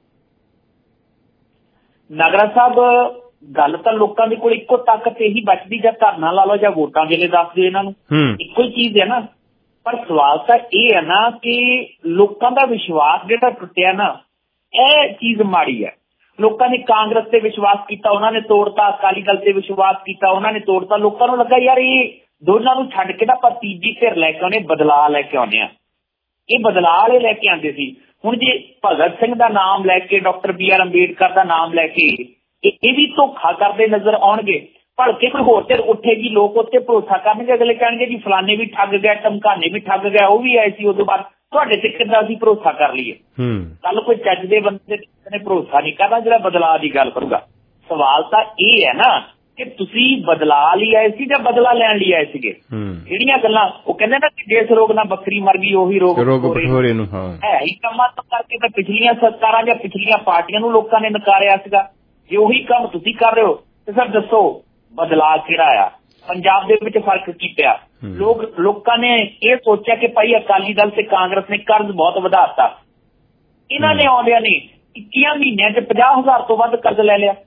ਨਾਗਰਾ ਸਾਹਿਬ, ਗੱਲ ਤਾਂ ਲੋਕਾਂ ਦੇ ਕੋਲ ਇੱਕੋ ਤਾਕਤ ਇਹੀ ਬਚਦੀ, ਜਾਂ ਧਰਨਾ ਲਾ ਲਓ ਜਾਂ ਵੋਟਾਂ ਵੇਲੇ ਦੱਸ ਦਿਓ ਇਹਨਾਂ ਨੂੰ, ਇੱਕੋ ਹੀ ਚੀਜ਼ ਹੈ ਨਾ। ਪਰ ਸਵਾਲ ਤਾਂ ਇਹ ਹੈ ਨਾ ਕਿ ਲੋਕਾਂ ਦਾ ਵਿਸ਼ਵਾਸ ਜਿਹੜਾ ਟੁੱਟਿਆ ਨਾ, ਇਹ ਚੀਜ਼ ਮਾੜੀ ਹੈ। ਲੋਕਾਂ ਨੇ ਕਾਂਗਰਸ ਤੇ ਵਿਸ਼ਵਾਸ ਕੀਤਾ, ਉਹਨਾਂ ਨੇ ਤੋੜਤਾ, ਅਕਾਲੀ ਦਲ ਤੇ ਵਿਸ਼ਵਾਸ ਕੀਤਾ, ਉਹਨਾਂ ਨੇ ਤੋੜਤਾ। ਲੋਕਾਂ ਨੂੰ ਲੱਗਾ ਯਾਰ ਇਹ ਦੋਨਾਂ ਨੂੰ ਛੱਡ ਕੇ ਨਾ ਆਪਾਂ ਤੀਜੀ ਧਿਰ ਲੈ ਕੇ ਆਉਣੇ, ਬਦਲਾਅ ਲੈ ਕੇ ਆਉਂਦੇ ਆ। ਇਹ ਬਦਲਾਅ ਵਾਲੇ ਲੈ ਕੇ ਆਉਂਦੇ ਸੀ। ਹੁਣ ਜੇ ਭਗਤ ਸਿੰਘ ਦਾ ਨਾਮ ਲੈ ਕੇ, ਡਾਕਟਰ BR ਅੰਬੇਡਕਰ ਦਾ ਨਾਮ ਲੈ ਕੇ ਇਹ ਵੀ ਧੋਖਾ ਕਰਦੇ ਨਜ਼ਰ ਆਉਣਗੇ, ਭਲਕੇ ਕੋਈ ਹੋਰ ਧਿਰ ਉੱਠੇਗੀ, ਲੋਕ ਉੱਤੇ ਭਰੋਸਾ ਕਰਨਗੇ। ਅਗਲੇ ਕਹਿਣਗੇ ਜੀ ਫਲਾਣੇ ਵੀ ਠੱਗ ਗਿਆ, ਧਮਕਾਨੇ ਵੀ ਠੱਗ ਗਿਆ, ਉਹ ਵੀ ਆਏ ਸੀ ਉਦੋਂ ਬਾਅਦ, ਤੁਹਾਡੇ ਤੇ ਕਿੱਦਾਂ ਅਸੀਂ ਭਰੋਸਾ ਕਰ ਲਈਏ। ਕੱਲ ਕੋਈ ਚੱਜ ਦੇ ਬੰਦੇ ਨੇ ਭਰੋਸਾ ਨਹੀਂ ਕਰਨਾ ਜਿਹੜਾ ਬਦਲਾਅ ਦੀ ਗੱਲ ਕਰੂਗਾ। ਸਵਾਲ ਤਾਂ ਇਹ ਹੈ ਨਾ ਕਿ ਤੁਸੀਂ ਬਦਲਾਅ ਲਈ ਆਏ ਸੀ ਜਾਂ ਬਦਲਾ ਲੈਣ ਲਈ ਆਏ ਸੀਗੇ। ਜਿਹੜੀਆਂ ਗੱਲਾਂ ਉਹ ਕਹਿੰਦੇ ਨਾ ਕਿ ਜਿਸ ਰੋਗ ਨਾਲ ਬੱਕਰੀ ਮਰ ਗਈ ਉਹੀ ਰੋਗ ਭਠੋਰੇ ਨੂੰ ਹੈ ਹੀ ਕੰਮਾਂ ਤੋਂ ਕਰਕੇ ਤਾਂ ਪਿਛਲੀਆਂ ਸਰਕਾਰਾਂ ਜਾਂ ਪਿਛਲੀਆਂ ਪਾਰਟੀਆਂ ਨੂੰ ਲੋਕਾਂ ਨੇ ਨਕਾਰਿਆ ਸੀਗਾ। ਜੇ ਉਹੀ ਕੰਮ ਤੁਸੀਂ ਕਰ ਰਹੇ ਹੋ ਤੇ ਸਰ ਦੱਸੋ ਬਦਲਾਅ ਕਿਹੜਾ ਆ? ਪੰਜਾਬ ਦੇ ਵਿੱਚ ਫਰਕ ਕੀ ਪਿਆ? ਲੋਕਾਂ ਨੇ ਇਹ ਸੋਚਿਆ ਕਿ ਭਾਈ ਅਕਾਲੀ ਦਲ ਤੇ ਕਾਂਗਰਸ ਨੇ ਕਰਜ਼ ਬਹੁਤ ਵਧਾਤਾ, ਇਹਨਾਂ ਨੇ ਆਉਂਦਿਆਂ ਨੇ 21 ਮਹੀਨਿਆਂ 'ਚ 50,000 ਤੋਂ ਵੱਧ ਕਰਜ਼ ਲੈ ਲਿਆ।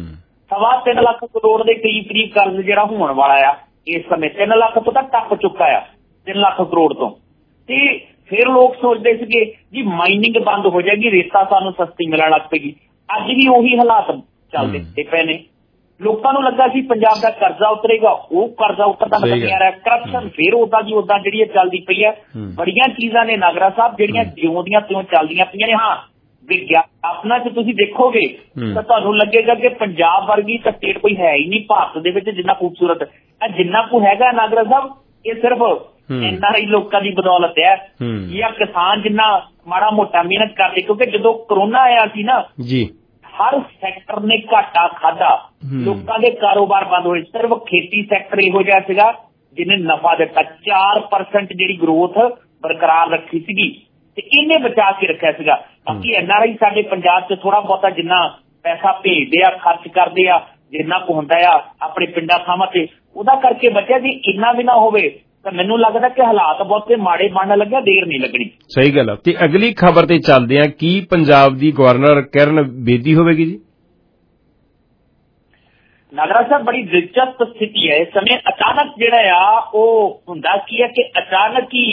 3.25 ਲੱਖ ਕਰੋੜ ਦੇ ਕਰੀਬ ਕਰਜ਼ ਜਿਹੜਾ ਹੋਣ ਵਾਲਾ ਆ ਇਸ ਸਮੇਂ 3 ਲੱਖ ਤੋਂ ਤਾਂ ਟੱਪ ਚੁੱਕਾ ਆ, 3 ਲੱਖ ਕਰੋੜ ਤੋਂ। ਤੇ ਫਿਰ ਲੋਕ ਸੋਚਦੇ ਸੀਗੇ ਜੀ ਮਾਈਨਿੰਗ ਬੰਦ ਹੋ ਜਾਏਗੀ, ਰੇਤਾ ਸਾਨੂੰ ਸਸਤੀ ਮਿਲਣ ਲੱਗ ਪਏਗੀ। ਅੱਜ ਵੀ ਉਹੀ ਹਾਲਾਤ ਚੱਲਦੇ ਪਏ ਨੇ। ਲੋਕਾਂ ਨੂੰ ਲੱਗਾ ਸੀ ਪੰਜਾਬ ਦਾ ਕਰਜ਼ਾ ਉਤਰੇਗਾ, ਉਹ ਕਰਜ਼ਾ ਉਤਰਦਾ ਨਜ਼ਰ ਆ ਰਿਹਾ। ਕਰਪਸ਼ਨ ਫਿਰ ਉਦਾਂ ਦੀ ਉਦਾਂ ਜਿਹੜੀ ਇਹ ਚੱਲਦੀ ਪਈ ਹੈ। ਬੜੀਆਂ ਚੀਜ਼ਾਂ ਨੇ ਨਾਗਰਾ ਸਾਹਿਬ ਜਿਹੜੀਆਂ ਜਿਉਂ ਦੀਆਂ ਤਿਉਂ ਚੱਲਦੀਆਂ ਪਈਆਂ ਨੇ। ਹਾਂ, ਵਿਗਿਆਪਨਾਂ 'ਚ ਤੁਸੀਂ ਦੇਖੋਗੇ ਤਾਂ ਤੁਹਾਨੂੰ ਲੱਗੇਗਾ ਕਿ ਪੰਜਾਬ ਵਰਗੀ ਤਾਂ ਸਟੇਟ ਕੋਈ ਹੈ ਹੀ ਨਹੀਂ ਭਾਰਤ ਦੇ ਵਿੱਚ ਜਿੰਨਾ ਖੂਬਸੂਰਤ। ਜਿੰਨਾ ਕੁ ਹੈਗਾ ਨਾਗਰਾ ਸਾਹਿਬ ਇਹ ਸਿਰਫ NRI ਲੋਕਾਂ ਦੀ ਬਦੌਲਤ ਹੈ, ਜਾਂ ਕਿਸਾਨ ਜਿੰਨਾ ਮਾੜਾ ਮੋਟਾ ਮਿਹਨਤ ਕਰਦੇ। ਕਿਉਂਕਿ ਜਦੋਂ ਕਰੋਨਾ ਆਇਆ ਸੀ ਨਾ ਜੀ, ਹਰ ਸੈਕਟਰ ਨੇ ਘਾਟਾ ਖਾਧਾ, ਲੋਕਾਂ ਦੇ ਕਾਰੋਬਾਰ ਬੰਦ ਹੋਏ। ਸਿਰਫ ਖੇਤੀ ਸੈਕਟਰ ਇਹੋ ਜਿਹਾ ਸੀਗਾ ਜਿਹਨੇ ਨਫਾ ਦਿੱਤਾ। 4% ਜਿਹੜੀ ਗਰੋਥ ਬਰਕਰਾਰ ਰੱਖੀ ਸੀਗੀ ਤੇ ਇਹਨੇ ਬਚਾ ਕੇ ਰੱਖਿਆ ਸੀਗਾ। ਬਾਕੀ NRI ਸਾਡੇ ਪੰਜਾਬ 'ਚ ਥੋੜਾ ਬਹੁਤਾ ਜਿੰਨਾ ਪੈਸਾ ਭੇਜਦੇ ਆ, ਖਰਚ ਕਰਦੇ ਆ, ਜਿੰਨਾ ਕੁ ਹੁੰਦਾ ਆ ਆਪਣੇ ਪਿੰਡਾਂ ਥਾਵਾਂ ਤੇ, ਉਹਦਾ ਕਰਕੇ ਬਚਿਆ। ਜੀ ਇੰਨਾ ਵੀ ਨਾ ਹੋਵੇ ਤਾਂ ਮੈਨੂੰ ਲੱਗਦਾ ਕਿ ਹਾਲਾਤ ਬਹੁਤੇ ਮਾੜੇ ਬਣਨ ਲੱਗਿਆ, ਦੇਰ ਨਹੀਂ ਲੱਗਣੀ। ਸਹੀ ਗੱਲ ਆ। ਤੇ ਅਗਲੀ ਖਬਰ ਤੇ ਚੱਲਦੇ ਆ। ਕੀ ਪੰਜਾਬ ਦੀ ਗਵਰਨਰ ਕਿਰਨ ਬੇਦੀ ਹੋਵੇਗੀ ਜੀ? ਨਾਗਰਾ ਸਾਹਿਬ, ਬੜੀ ਦਿਲਚਸਪ ਸਥਿਤੀ ਹੈ ਇਸ ਸਮੇਂ। ਅਚਾਨਕ ਜਿਹੜਾ ਆ ਉਹ ਹੁੰਦਾ ਕੀ ਹੈ ਕਿ ਅਚਾਨਕ ਹੀ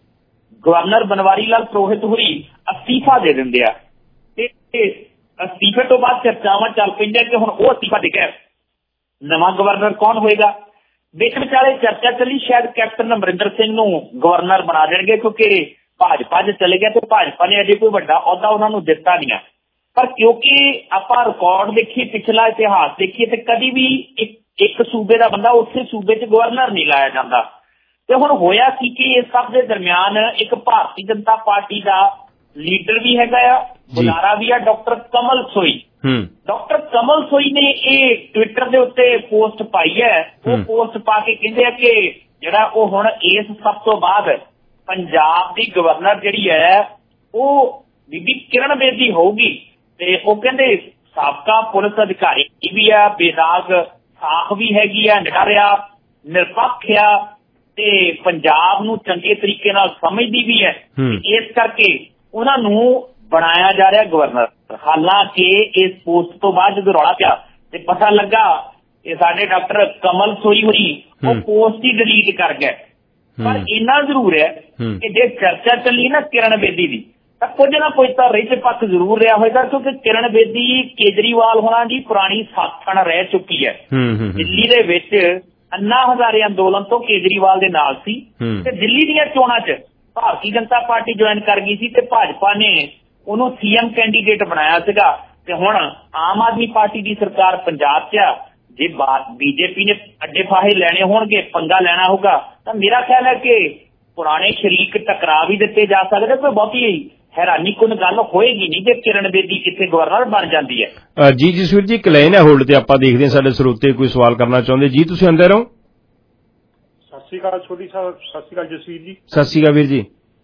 ਗਵਰਨਰ ਬਨਵਾਰੀ ਲਾਲ ਪੁਰੋਹਿਤ ਹੋਰੀ ਅਸਤੀਫਾ ਦੇ ਦਿੰਦੇ ਆ ਤੇ ਅਸਤੀਫੇ ਤੋਂ ਬਾਅਦ ਚਰਚਾਵਾਂ ਚੱਲ ਪੈਂਦੀਆਂ ਕਿ ਹੁਣ ਉਹ ਅਸਤੀਫਾ ਦੇ ਕੇ ਨਵਾਂ ਗਵਰਨਰ ਕੌਣ ਹੋਏਗਾ। ਵਿੱਚ ਵਿਚਾਲੇ ਚਰਚਾ ਚੱਲੀ ਸ਼ਾਇਦ ਕੈਪਟਨ ਅਮਰਿੰਦਰ ਸਿੰਘ ਨੂੰ ਗਵਰਨਰ ਬਣਾ ਦੇਣਗੇ, ਕਿਉਂਕਿ ਭਾਜਪਾ 'ਚ ਚਲੇ ਗਿਆ ਤੇ ਭਾਜਪਾ ਨੇ ਅਜੇ ਕੋਈ ਵੱਡਾ ਅਹੁਦਾ ਉਹਨਾਂ ਨੂੰ ਦਿੱਤਾ ਨਹੀਂ ਆ। ਪਰ ਕਿਉਂਕਿ ਆਪਾਂ ਰਿਕਾਰਡ ਦੇਖੀਏ, ਪਿਛਲਾ ਇਤਿਹਾਸ ਦੇਖੀਏ ਤੇ ਕਦੀ ਵੀ ਇੱਕ ਸੂਬੇ ਦਾ ਬੰਦਾ ਉਸੇ ਸੂਬੇ 'ਚ ਗਵਰਨਰ ਨਹੀਂ ਲਾਇਆ ਜਾਂਦਾ। ਤੇ ਹੁਣ ਹੋਇਆ ਸੀ ਕਿ ਇਸ ਸਭ ਦੇ ਦਰਮਿਆਨ ਇੱਕ ਭਾਰਤੀ ਜਨਤਾ ਪਾਰਟੀ ਦਾ ਲੀਡਰ ਵੀ ਹੈਗਾ ਆ, ਬੁਲਾਰਾ ਵੀ ਆ, ਡਾਕਟਰ ਕਮਲ ਸੋਈ। ਡਾਕਟਰ ਕਮਲ ਸੋਈ ਨੇ ਇਹ ਟਵਿੱਟਰ ਦੇ ਉੱਤੇ ਪੋਸਟ ਪਾਈ ਹੈ। ਉਹ ਪੋਸਟ ਪਾ ਕੇ ਕਹਿੰਦੇ ਆ ਕਿ ਜਿਹੜਾ ਉਹ ਹੁਣ ਇਸ ਸਭ ਤੋਂ ਬਾਅਦ ਪੰਜਾਬ ਦੀ ਗਵਰਨਰ ਜਿਹੜੀ ਹੈ ਉਹ ਬੀਬੀ ਕਿਰਨ ਬੇਦੀ ਹੋਊਗੀ। ਤੇ ਉਹ ਕਹਿੰਦੇ ਸਾਬਕਾ ਪੁਲਿਸ ਅਧਿਕਾਰੀ ਵੀ ਆ, ਬੇਦਾਗ ਸਾਖ ਵੀ ਹੈਗੀ ਆ, ਨਿਡਰ ਆ, ਨਿਰਪੱਖ ਆ ਤੇ ਪੰਜਾਬ ਨੂੰ ਚੰਗੇ ਤਰੀਕੇ ਨਾਲ ਸਮਝਦੀ ਵੀ ਹੈ। ਇਸ ਕਰਕੇ ਉਹਨਾਂ ਨੂੰ ਬਣਾਇਆ ਜਾ ਰਿਹਾ ਗਵਰਨਰ। ਹਾਲਾਂਕਿ ਇਸ ਪੋਸਟ ਤੋਂ ਬਾਅਦ ਜਦੋਂ ਰੌਲਾ ਪਿਆ ਤੇ ਪਤਾ ਲੱਗਾ ਕਿ ਸਾਡੇ ਡਾਕਟਰ ਕਮਲ ਸੋਈ ਹੋਰੀ ਉਹ ਪੋਸਟ ਹੀ ਡਿਲੀਟ ਕਰ ਗਏ। ਪਰ ਇੰਨਾ ਜ਼ਰੂਰ ਹੈ ਕਿ ਜੇ ਚਰਚਾ ਚੱਲੀ ਨਾ ਕਿਰਨ ਬੇਦੀ ਦੀ ਤਾਂ ਕੁਝ ਨਾ ਕੁਝ ਤਾਂ ਰਿੱਝ ਪੱਕ ਜ਼ਰੂਰ ਰਿਹਾ ਹੋਏਗਾ, ਕਿਉਂਕਿ ਕਿਰਨ ਬੇਦੀ ਕੇਜਰੀਵਾਲ ਹੋਣਾ ਦੀ ਪੁਰਾਣੀ ਸਾਥਣ ਰਹਿ ਚੁੱਕੀ ਹੈ। ਦਿੱਲੀ ਦੇ ਵਿੱਚ ਅੰਨਾ ਹਜ਼ਾਰੇ ਅੰਦੋਲਨ ਤੋਂ ਕੇਜਰੀਵਾਲ ਦੇ ਨਾਲ ਸੀ ਤੇ ਦਿੱਲੀ ਦੀਆਂ ਚੋਣਾਂ 'ਚ ਭਾਰਤੀ ਜਨਤਾ ਪਾਰਟੀ ਜੁਆਇਨ ਕਰ ਗਈ ਸੀ ਤੇ ਭਾਜਪਾ ਨੇ ਉਹਨੂੰ CM ਕੈਂਡੀਡੇਟ ਬਣਾਇਆ ਸੀਗਾ। ਤੇ ਹੁਣ ਆਮ ਆਦਮੀ ਪਾਰਟੀ ਦੀ ਸਰਕਾਰ ਪੰਜਾਬ 'ਚ ਆ। ਜੇ BJP ਨੇ ਅੱਡੇ ਫਾਹੇ ਲੈਣੇ ਹੋਣਗੇ, ਪੰਗਾ ਲੈਣਾ ਹੋਊਗਾ, ਤਾਂ ਮੇਰਾ ਖਿਆਲ ਹੈ ਕਿ ਪੁਰਾਣੇ ਸ਼ਰੀਕ ਟਕਰਾ ਵੀ ਦਿੱਤੇ ਜਾ ਸਕਦੇ। ਕੋਈ ਬਹੁਤੀ ਹੈਰਾਨੀਕੁੰਨ ਗੱਲ ਹੋਏਗੀ ਨਹੀਂ ਜੇ ਕਿਰਨ ਬੇਦੀ ਕਿੱਥੇ ਗਵਰਨਰ ਬਣ ਜਾਂਦੀ ਹੈ। ਜੀ ਜਸਵੀਰ ਜੀ, ਇੱਕ ਲਾਈਨ ਹੈ ਹੋਲਡ ਤੇ, ਆਪਾਂ ਦੇਖਦੇ ਹਾਂ ਸਾਡੇ ਸਰੋਤੇ ਕੋਈ ਸਵਾਲ ਕਰਨਾ ਚਾਹੁੰਦੇ। ਜੀ ਤੁਸੀਂ ਅੰਦਰ ਹੋ। ਸ੍ਰੀ ਅਕਾਲ ਛੋਟੀ ਸਾਹਿਬ, ਸਤਿ ਸ੍ਰੀ ਅਕਾਲ ਜਸਵੀਰ ਜੀ। ਸਤਿ ਸ੍ਰੀ ਅਕਾਲ ਵੀਰ ਜੀ।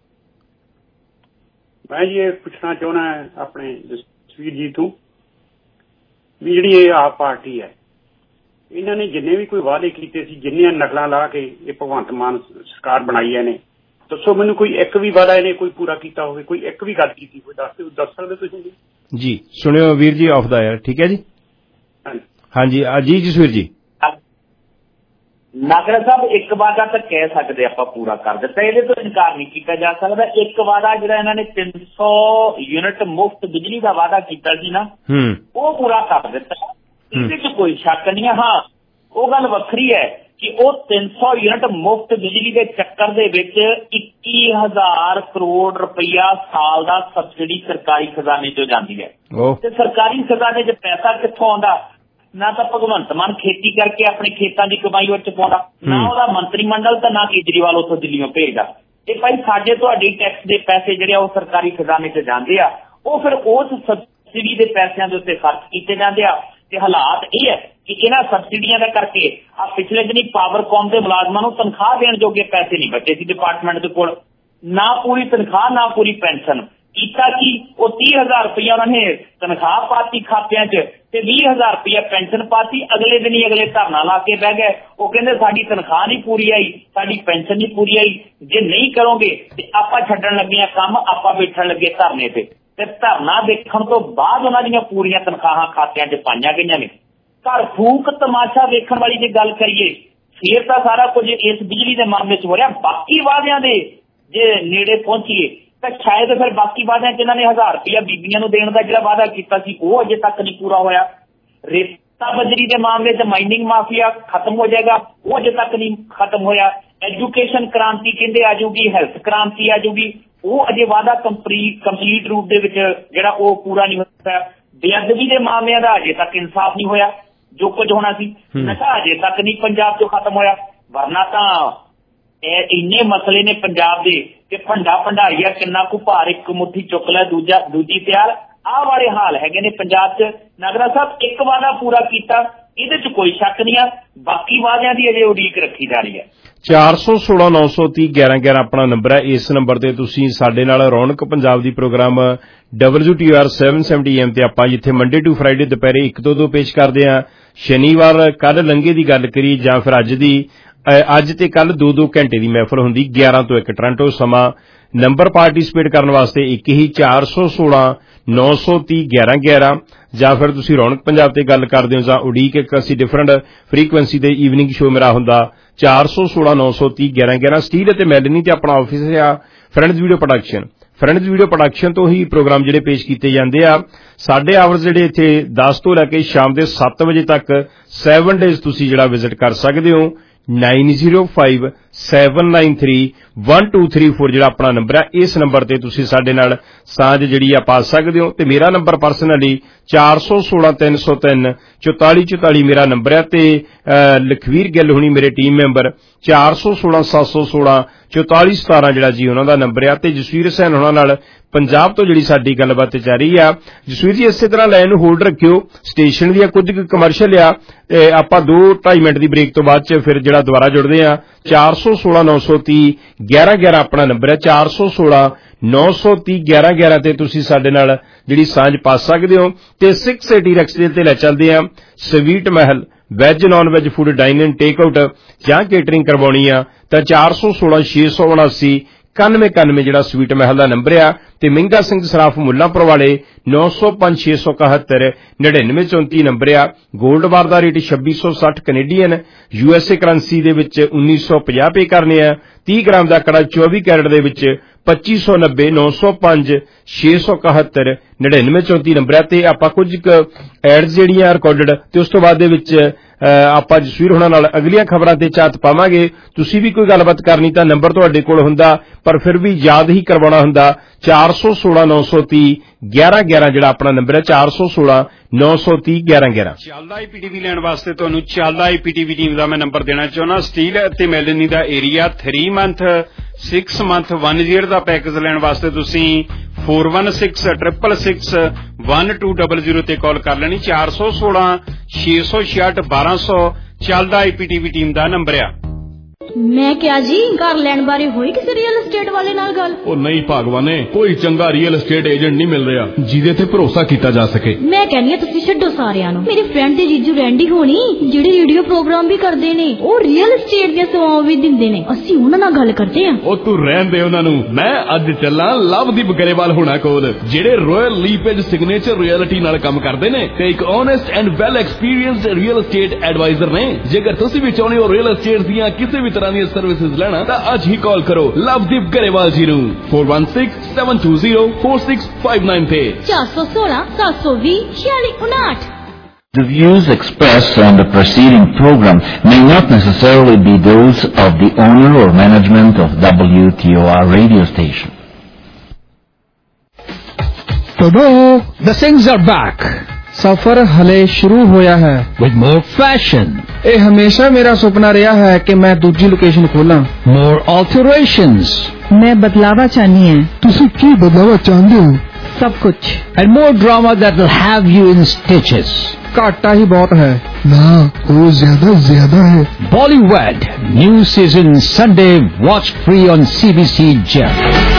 ਮੈਂ ਜੀ ਇਹ ਪੁੱਛਣਾ ਚਾਹੁੰਦਾ ਆਪਣੇ ਜਸਵੀਰ ਜੀ ਤੋਂ ਵੀ ਜਿਹੜੀ ਇਹ ਆਪ ਪਾਰਟੀ ਹੈ, ਇਹਨਾਂ ਨੇ ਜਿੰਨੇ ਵੀ ਕੋਈ ਵਾਅਦੇ ਕੀਤੇ ਸੀ, ਜਿੰਨੀਆਂ ਨਕਲਾਂ ਲਾ ਕੇ ਇਹ ਭਗਵੰਤ ਮਾਨ ਸਰਕਾਰ ਬਣਾਈ ਨੇ, ਦੱਸੋ ਮੈਨੂੰ ਕੋਈ ਇੱਕ ਵੀ ਵਾਅਦਾ ਇਹਨੇ ਕੋਈ ਪੂਰਾ ਕੀਤਾ ਹੋਵੇ, ਕੋਈ ਇੱਕ ਵੀ ਗੱਲ ਕੀਤੀ ਕੋਈ ਦੱਸ ਸਕਦੇ ਤੁਸੀਂ ਜੀ? ਸੁਣਿਓ ਵੀਰ ਜੀ ਆਫ ਦਾ 에ਅਰ, ਠੀਕ ਹੈ ਜੀ। ਹਾਂਜੀ ਜੀ ਜਸਵੀਰ ਜੀ। ਨਾਗਰਾ ਸਾਹਿਬ ਇੱਕ ਵਾਅਦਾ ਤਾਂ ਕਹਿ ਸਕਦੇ ਆਪਾਂ ਪੂਰਾ ਕਰ ਦਿੱਤਾ, ਇਹਦੇ ਤੋਂ ਇਨਕਾਰ ਨਹੀਂ ਕੀਤਾ ਜਾ ਸਕਦਾ। ਇੱਕ ਵਾਅਦਾ ਜਿਹੜਾ ਇਹਨਾਂ ਨੇ 300 ਯੂਨਿਟ ਮੁਫਤ ਬਿਜਲੀ ਦਾ ਵਾਅਦਾ ਕੀਤਾ ਸੀ ਨਾ, ਉਹ ਪੂਰਾ ਕਰ ਦਿੱਤਾ, ਇਹਦੇ ਚ ਕੋਈ ਸ਼ੱਕ ਨਹੀਂ ਹੈ। ਹਾਂ, ਉਹ ਗੱਲ ਵੱਖਰੀ ਹੈ ਕਿ ਉਹ 300 ਯੂਨਿਟ ਮੁਫਤ ਬਿਜਲੀ ਦੇ ਚੱਕਰ ਦੇ ਵਿੱਚ 21,000 ਕਰੋੜ ਰੁਪਇਆ ਸਾਲ ਦਾ ਸਬਸਿਡੀ ਸਰਕਾਰੀ ਖਜ਼ਾਨੇ ਚੋਂ ਜਾਂਦੀ ਹੈ। ਤੇ ਸਰਕਾਰੀ ਖਜ਼ਾਨੇ 'ਚ ਪੈਸਾ ਕਿੱਥੋਂ ਆਉਂਦਾ? ਨਾ ਤਾਂ ਭਗਵੰਤ ਮਾਨ ਖੇਤੀ ਕਰਕੇ ਆਪਣੇ ਖੇਤਾਂ ਦੀ ਕਮਾਈ ਵਿੱਚ ਪਾਉਂਦਾ, ਨਾ ਉਹਦਾ ਮੰਤਰੀ ਮੰਡਲ, ਤਾਂ ਨਾ ਕੇਜਰੀਵਾਲ ਉੱਥੋਂ ਦਿੱਲੀੋਂ ਭੇਜਦਾ। ਤੇ ਭਾਈ ਸਾਡੇ ਤੁਹਾਡੇ ਟੈਕਸ ਦੇ ਪੈਸੇ ਜਿਹੜੇ ਉਹ ਸਰਕਾਰੀ ਖਜ਼ਾਨੇ 'ਚ ਜਾਂਦੇ ਆ, ਉਹ ਫਿਰ ਉਸ ਸਬਸਿਡੀ ਦੇ ਪੈਸਿਆਂ ਦੇ ਉੱਤੇ ਖਰਚ ਕੀਤੇ ਜਾਂਦੇ ਆ। ਤੇ ਹਾਲਾਤ ਇਹ ਹੈ ਕਿ ਇਹਨਾਂ ਸਬਸਿਡੀਆਂ ਦਾ ਕਰਕੇ ਆ ਪਿਛਲੇ ਦਿਨੀ ਪਾਵਰਕਾਮ ਦੇ ਮੁਲਾਜ਼ਮਾਂ ਨੂੰ ਤਨਖਾਹ ਦੇਣ ਜੋਗੇ ਪੈਸੇ ਨਹੀਂ ਬਚੇ ਸੀ ਡਿਪਾਰਟਮੈਂਟ ਦੇ ਕੋਲ, ਨਾ ਪੂਰੀ ਤਨਖਾਹ ਨਾ ਪੂਰੀ ਪੈਨਸ਼ਨ। ਕੀਤਾ ਕਿ ਉਹ 30,000 ਰੁਪਇਆ ਉਹਨਾਂ ਨੇ ਤਨਖਾਹ ਪਾਤੀ ਖਾਤਿਆਂ 'ਚ ਤੇ 20,000 ਰੁਪਇਆ ਪੈਨਸ਼ਨ ਪਾਤੀ। ਅਗਲੇ ਦਿਨ ਹੀ ਅਗਲੇ ਧਰਨਾ ਲਾ ਕੇ ਬਹਿ ਗਏ, ਉਹ ਕਹਿੰਦੇ ਸਾਡੀ ਤਨਖਾਹ ਨਹੀਂ ਪੂਰੀ ਆਈ, ਸਾਡੀ ਪੈਨਸ਼ਨ ਨਹੀਂ ਪੂਰੀ ਆਈ, ਜੇ ਨਹੀਂ ਕਰੋਗੇ ਤੇ ਆਪਾਂ ਛੱਡਣ ਲੱਗੇ ਆ ਕੰਮ, ਆਪਾਂ ਬੈਠਣ ਲੱਗੇ ਧਰਨੇ ਤੇ। ਤੇ ਧਰਨਾ ਦੇਖਣ ਤੋਂ ਬਾਅਦ ਉਹਨਾਂ ਦੀਆਂ ਪੂਰੀਆਂ ਤਨਖਾਹਾਂ ਖਾਤਿਆਂ 'ਚ ਪਾਈਆਂ ਗਈਆਂ ਨੇ। ਘਰ ਫੂਕ ਤਮਾਸ਼ਾ ਵੇਖਣ ਵਾਲੀ ਜੇ ਗੱਲ ਕਰੀਏ, ਫੇਰ ਤਾਂ ਸਾਰਾ ਕੁਝ ਇਸ ਬਿਜਲੀ ਦੇ ਮਾਮਲੇ 'ਚ ਹੋ ਰਿਹਾ। ਬਾਕੀ ਵਾਅਦਿਆਂ ਦੇ ਜੇ ਨੇੜੇ ਪਹੁੰਚੀਏ ਤਾਂ ਸ਼ਾਇਦ ਫਿਰ ਬਾਕੀ ਵਾਅਦਿਆਂ 'ਚ ਇਹਨਾਂ ਨੇ 1000 ਰੁਪਇਆ ਬੀਬੀਆਂ ਨੂੰ ਦੇਣ ਦਾ ਜਿਹੜਾ ਵਾਅਦਾ ਕੀਤਾ ਸੀ ਉਹ ਅਜੇ ਤੱਕ ਨਹੀਂ ਪੂਰਾ ਹੋਇਆ। ਰੇਤਾ ਬਜਰੀ ਦੇ ਮਾਮਲੇ 'ਚ ਮਾਈਨਿੰਗ ਮਾਫੀਆ ਖਤਮ ਹੋ ਜਾਏਗਾ, ਉਹ ਅਜੇ ਤੱਕ ਨਹੀਂ ਖਤਮ ਹੋਇਆ। ਐਜੂਕੇਸ਼ਨ ਕ੍ਰਾਂਤੀ ਕਹਿੰਦੇ ਆ ਜਾਊਗੀ, ਹੈਲਥ ਕ੍ਰਾਂਤੀ ਆ ਜਾਊਗੀ, ਉਹ ਅਜੇ ਵਾਅਦਾ ਕੰਪਲੀਟ ਰੂਪ ਦੇ ਵਿੱਚ ਜਿਹੜਾ ਉਹ ਪੂਰਾ ਨਹੀਂ ਹੋਇਆ। ਬੇਅਦਬੀ ਦੇ ਮਾਮਲਿਆਂ ਦਾ ਅਜੇ ਤੱਕ ਇਨਸਾਫ ਨਹੀਂ ਹੋਇਆ, ਜੋ ਕੁਝ ਹੋਣਾ ਸੀ। ਨਸ਼ਾ ਅਜੇ ਤੱਕ ਨਹੀਂ ਪੰਜਾਬ 'ਚੋਂ ਖਤਮ ਹੋਇਆ, ਵਰਨਾ ਤਾਂ ਇਹ ਇੰਨੇ ਮਸਲੇ ਨੇ ਪੰਜਾਬ ਦੇ ਕਿ ਭੰਡਾ ਭੰਡਾਰੀਆ ਕਿੰਨਾ ਕੁ ਭਾਰ ਇੱਕ ਮੁੱਠੀ ਚੁੱਕ ਲੈ ਦੂਜੀ ਤਿਆਰ, ਆਹ ਵਾਲੇ ਹਾਲ ਹੈਗੇ ਨੇ ਪੰਜਾਬ 'ਚ। ਨਾਗਰਾ ਸਾਹਿਬ ਇੱਕ ਵਾਅਦਾ ਪੂਰਾ ਕੀਤਾ, ਇਹਦੇ 'ਚ ਕੋਈ ਸ਼ੱਕ ਨਹੀਂ ਆ, ਬਾਕੀ ਵਾਅਦਿਆਂ ਦੀ ਅਜੇ ਉਡੀਕ ਰੱਖੀ ਜਾ ਰਹੀ ਹੈ। 416 930 1111 ਆਪਣਾ ਨੰਬਰ ਹੈ। ਇਸ ਨੰਬਰ ਤੇ ਤੁਸੀਂ ਸਾਡੇ ਨਾਲ ਰੌਣਕ ਪੰਜਾਬ ਦੀ ਪ੍ਰੋਗਰਾਮ WTR 770 AM ਤੇ ਆਪਾਂ ਜਿੱਥੇ ਮੰਡੇ ਟੂ ਫਰਾਈਡੇ ਦੁਪਹਿਰੇ 1 ਤੋਂ 2 ਪੇਸ਼ ਕਰਦੇ ਹਾਂ। ਸ਼ਨੀਵਾਰ ਕੱਲ ਲੰਘੇ ਦੀ ਗੱਲ ਕਰੀ ਜਾਂ ਫਿਰ ਅੱਜ ਤੇ ਕੱਲ 2-2 ਘੰਟੇ ਦੀ ਮਹਿਫਲ ਹੁੰਦੀ 11 ਤੋਂ 1 ਟੋਰਾਂਟੋ ਸਮਾਂ। ਨੰਬਰ ਪਾਰਟਿਸਿਪੇਟ ਕਰਨ ਵਾਸਤੇ ਇੱਕ ਹੀ 416 930 1111 ਜਾਂ ਫਿਰ ਤੁਸੀਂ ਰੌਣਕ ਪੰਜਾਬ ਤੇ ਗੱਲ ਕਰਦੇ ਹੋ ਜਾਂ ਉਡੀਕ ਇੱਕ ਅਸੀਂ ਡਿਫਰੈਂਟ ਫ੍ਰੀਕੁਐਂਸੀ ਤੇ ਈਵਨਿੰਗ ਸ਼ੋਅ ਮੇਰਾ ਹੁੰਦਾ 416 930 1111। ਸਟੀਲ ਅਤੇ ਮੈਲਨੀ ਤੇ ਆਪਣਾ ਆਫਿਸ ਆ friends video production. Friends video production ਤੋਂ ਹੀ ਪ੍ਰੋਗਰਾਮ ਜਿਹੜੇ ਪੇਸ਼ ਕੀਤੇ ਜਾਂਦੇ ਆ। ਸਾਡੇ ਆਵਰਸ ਜਿਹੜੇ ਇੱਥੇ 10 ਤੋਂ ਲੈ ਕੇ ਸ਼ਾਮ ਦੇ 7 ਵਜੇ ਤੱਕ 7 ਡੇਜ਼ ਤੁਸੀਂ ਜਿਹੜਾ ਵਿਜ਼ਿਟ ਕਰ ਸਕਦੇ ਹੋ। 9057931234 ਜਿਹੜਾ ਆਪਣਾ ਨੰਬਰ ਹੈ, ਇਸ ਨੰਬਰ ਤੇ ਤੁਸੀਂ ਸਾਡੇ ਨਾਲ ਸਾਂਝ ਜਿਹੜੀ ਆ ਪਾ ਸਕਦੇ ਹੋ। ਤੇ ਮੇਰਾ ਨੰਬਰ ਪਰਸਨਲੀ 416 303 4444 ਮੇਰਾ ਨੰਬਰ ਹੈ। ਤੇ ਲਖਵੀਰ ਗਿੱਲ ਹੁਣੀ ਮੇਰੇ ਟੀਮ ਮੈਂਬਰ 416 716 4417 ਜਿਹੜਾ ਜੀ ਉਹਨਾਂ ਦਾ ਨੰਬਰ ਹੈ। ਤੇ ਜਸਵੀਰ ਸੈਨ ਉਹਨਾਂ ਨਾਲ ਪੰਜਾਬ ਤੋਂ ਜਿਹੜੀ ਸਾਡੀ ਗੱਲਬਾਤ ਜਾਰੀ ਆ। ਜਸਵੀਰ ਜੀ ਇਸੇ ਤਰ੍ਹਾਂ ਲਾਈਨ ਨੂੰ ਹੋਲਡ ਰੱਖਿਓ, ਸਟੇਸ਼ਨ ਦੀਆਂ ਕੁਝ ਕਮਰਸ਼ੀਅਲ ਆ, ਆਪਾਂ 2-2.5 ਮਿੰਟ ਦੀ ਬ੍ਰੇਕ ਤੋਂ ਬਾਅਦ ਚ ਫਿਰ ਜਿਹੜਾ ਦੁਬਾਰਾ ਜੁੜਦੇ ਆ। 416 930 1111 ਆਪਣਾ ਨੰਬਰ ਹੈ। 416 930 1111 ਤੇ ਤੁਸੀਂ ਸਾਡੇ ਨਾਲ ਜਿਹੜੀ ਸਾਂਝ ਪਾ ਸਕਦੇ ਹੋ। ਤੇ 680 ਰੈਕਸਡੇਲ ਤੇ ਲੈ ਚੱਲਦੇ ਆ sweet Mahal veg non veg food dine in take out ਜਾਂ ਕੇਟਰਿੰਗ ਕਰਵਾਉਣੀ ਆ ਤਾਂ 416 679 9191 ਜਿਹੜਾ ਸਵੀਟ ਮਹਿਲ ਦਾ ਨੰਬਰ ਆ। ਤੇ ਮਹਿੰਗਾ ਸਿੰਘ ਸਰਾਫ ਮੁੱਲਾਂਪੁਰ ਵਾਲੇ 905 671 9934 ਨੰਬਰ ਆ। ਗੋਲਡ ਬਾਰ ਦਾ ਰੇਟ 2660 ਕੈਨੇਡੀਅਨ, USA ਕਰੰਸੀ ਦੇ ਵਿੱਚ 1950 ਪੇ ਕਰਨੇ ਆ। 30 ਗ੍ਰਾਮ ਦਾ ਕੜਾ 24 ਕੈਰਟ ਦੇ ਵਿੱਚ 2590 905 671 9934 ਨੰਬਰ ਆ। ਤੇ ਆਪਾਂ ਕੁਝ ਐਡਸ ਜਿਹੜੀਆਂ ਰਿਕਾਰਡਡ ਤੇ ਉਸ ਤੋਂ ਬਾਅਦ ਦੇ ਵਿੱਚ ਆਪਾਂ ਜਸਵੀਰ ਹੋਣਾ ਨਾਲ ਅਗਲੀਆਂ ਖਬਰਾਂ ਤੇ ਝਾਤ ਪਾਵਾਂਗੇ। ਤੁਸੀਂ ਵੀ ਕੋਈ ਗੱਲਬਾਤ ਕਰਨੀ ਤਾਂ ਨੰਬਰ ਤੁਹਾਡੇ ਕੋਲ ਹੁੰਦਾ, ਪਰ ਫਿਰ ਵੀ ਯਾਦ ਹੀ ਕਰਵਾਉਣਾ ਹੁੰਦਾ 416 930 1111 ਜਿਹੜਾ ਆਪਣਾ ਨੰਬਰ ਹੈ 416 930 1111। ਚੱਲਦਾ IPTV ਲੈਣ ਵਾਸਤੇ ਤੁਹਾਨੂੰ ਚੱਲਦਾ IPTV ਟੀਮ ਦਾ ਮੈਂ ਨੰਬਰ ਦੇਣਾ ਚਾਹੁੰਦਾ। ਸਟੀਲ ਅਤੇ ਮੈਲਨੀ ਦਾ ਏਰੀਆ 3 ਮੰਥ 6 ਮੰਥ 1 ਈਅਰ ਦਾ ਪੈਕੇਜ ਲੈਣ ਵਾਸਤੇ ਤੁਸੀਂ 4166661200 ਤੇ ਕਾਲ ਕਰ ਲੈਣੀ। 416 666 1200 ਚੱਲਦਾ IPTV ਟੀਮ ਦਾ ਨੰਬਰ ਆ। मैं क्या जी घर लैण बारे होई किसी रियल एस्टेट वाले नाल गल? ओ नहीं भागवाने, कोई चंगा रियल एस्टेट एजेंट नहीं मिल रहा जिहदे ते भरोसा कीता जा सके। मैं कहनी आ तुसी छड्डो सारियां नूं। मेरे फ्रेंड ते जीजू रैंडी होनी ਜਿਹੜੇ रेडियो प्रोग्राम भी करदे ने, ਉਹ रियल एस्टेट ਦੀਆਂ ਸੇਵਾਵਾਂ ਵੀ ਦਿੰਦੇ ਨੇ। ਅਸੀਂ ਉਹਨਾਂ ਨਾਲ ਗੱਲ ਕਰਦੇ ਆਂ। ਉਹ ਤੂੰ ਰਹਿਣ ਦੇ ਉਹਨਾਂ ਨੂੰ। ਮੈਂ ਅੱਜ ਚੱਲਾਂ ਲਵਦੀਪ ਗਰੇਵਾਲ ਹੋਣਾ ਕੋਲ, ਜਿਹੜੇ ਰਾਇਲ ਲੀਪੇਜ ਸਿਗਨੇਚਰ ਰਿਐਲਿਟੀ ਨਾਲ ਕੰਮ ਕਰਦੇ ਨੇ ਤੇ ਇੱਕ honest and well experienced real estate advisor ਨੇ। ਜੇਕਰ ਤੁਸੀਂ ਵੀ ਚਾਹੁੰਦੇ ਹੋ ਰੀਅਲ ਐਸਟੇਟ ਦੀਆਂ ਕਿਸੇ ਵੀ ਤਰ੍ਹਾਂ ਦੀਆਂ ਸਰਵਿਸਿਜ਼ ਲੈਣਾ ਤਾਂ ਅੱਜ ਹੀ ਕਾਲ ਕਰੋ ਲਵਦੀਪ ਗਰੇਵਾਲ ਜੀ ਨੂੰ 4167204659 ਤੇ 416 720 4659। The views expressed on the preceding program may not necessarily be those of the owner or management of WTOR radio station. Today, the things are back. सफर हले शुरू होया है with more fashion. ਇਹ ਹਮੇਸ਼ਾ ਮੇਰਾ ਸੁਪਨਾ ਰਿਹਾ ਹੈ ਕਿ ਮੈਂ ਦੂਜੀ ਲੋਕੇਸ਼ਨ ਖੋਲਾਂ। More alterations. मैं बदलावा चाहनी है। ਤੁਸੀਂ ਕੀ ਬਦਲਾਵਾ ਚਾਹੁੰਦੇ ਹੋ? सब कुछ। And more drama that will have you in stitches. घाटा ही बहुत है ना, वो ज्यादा है। Bollywood new season Sunday, watch free on CBC Gem.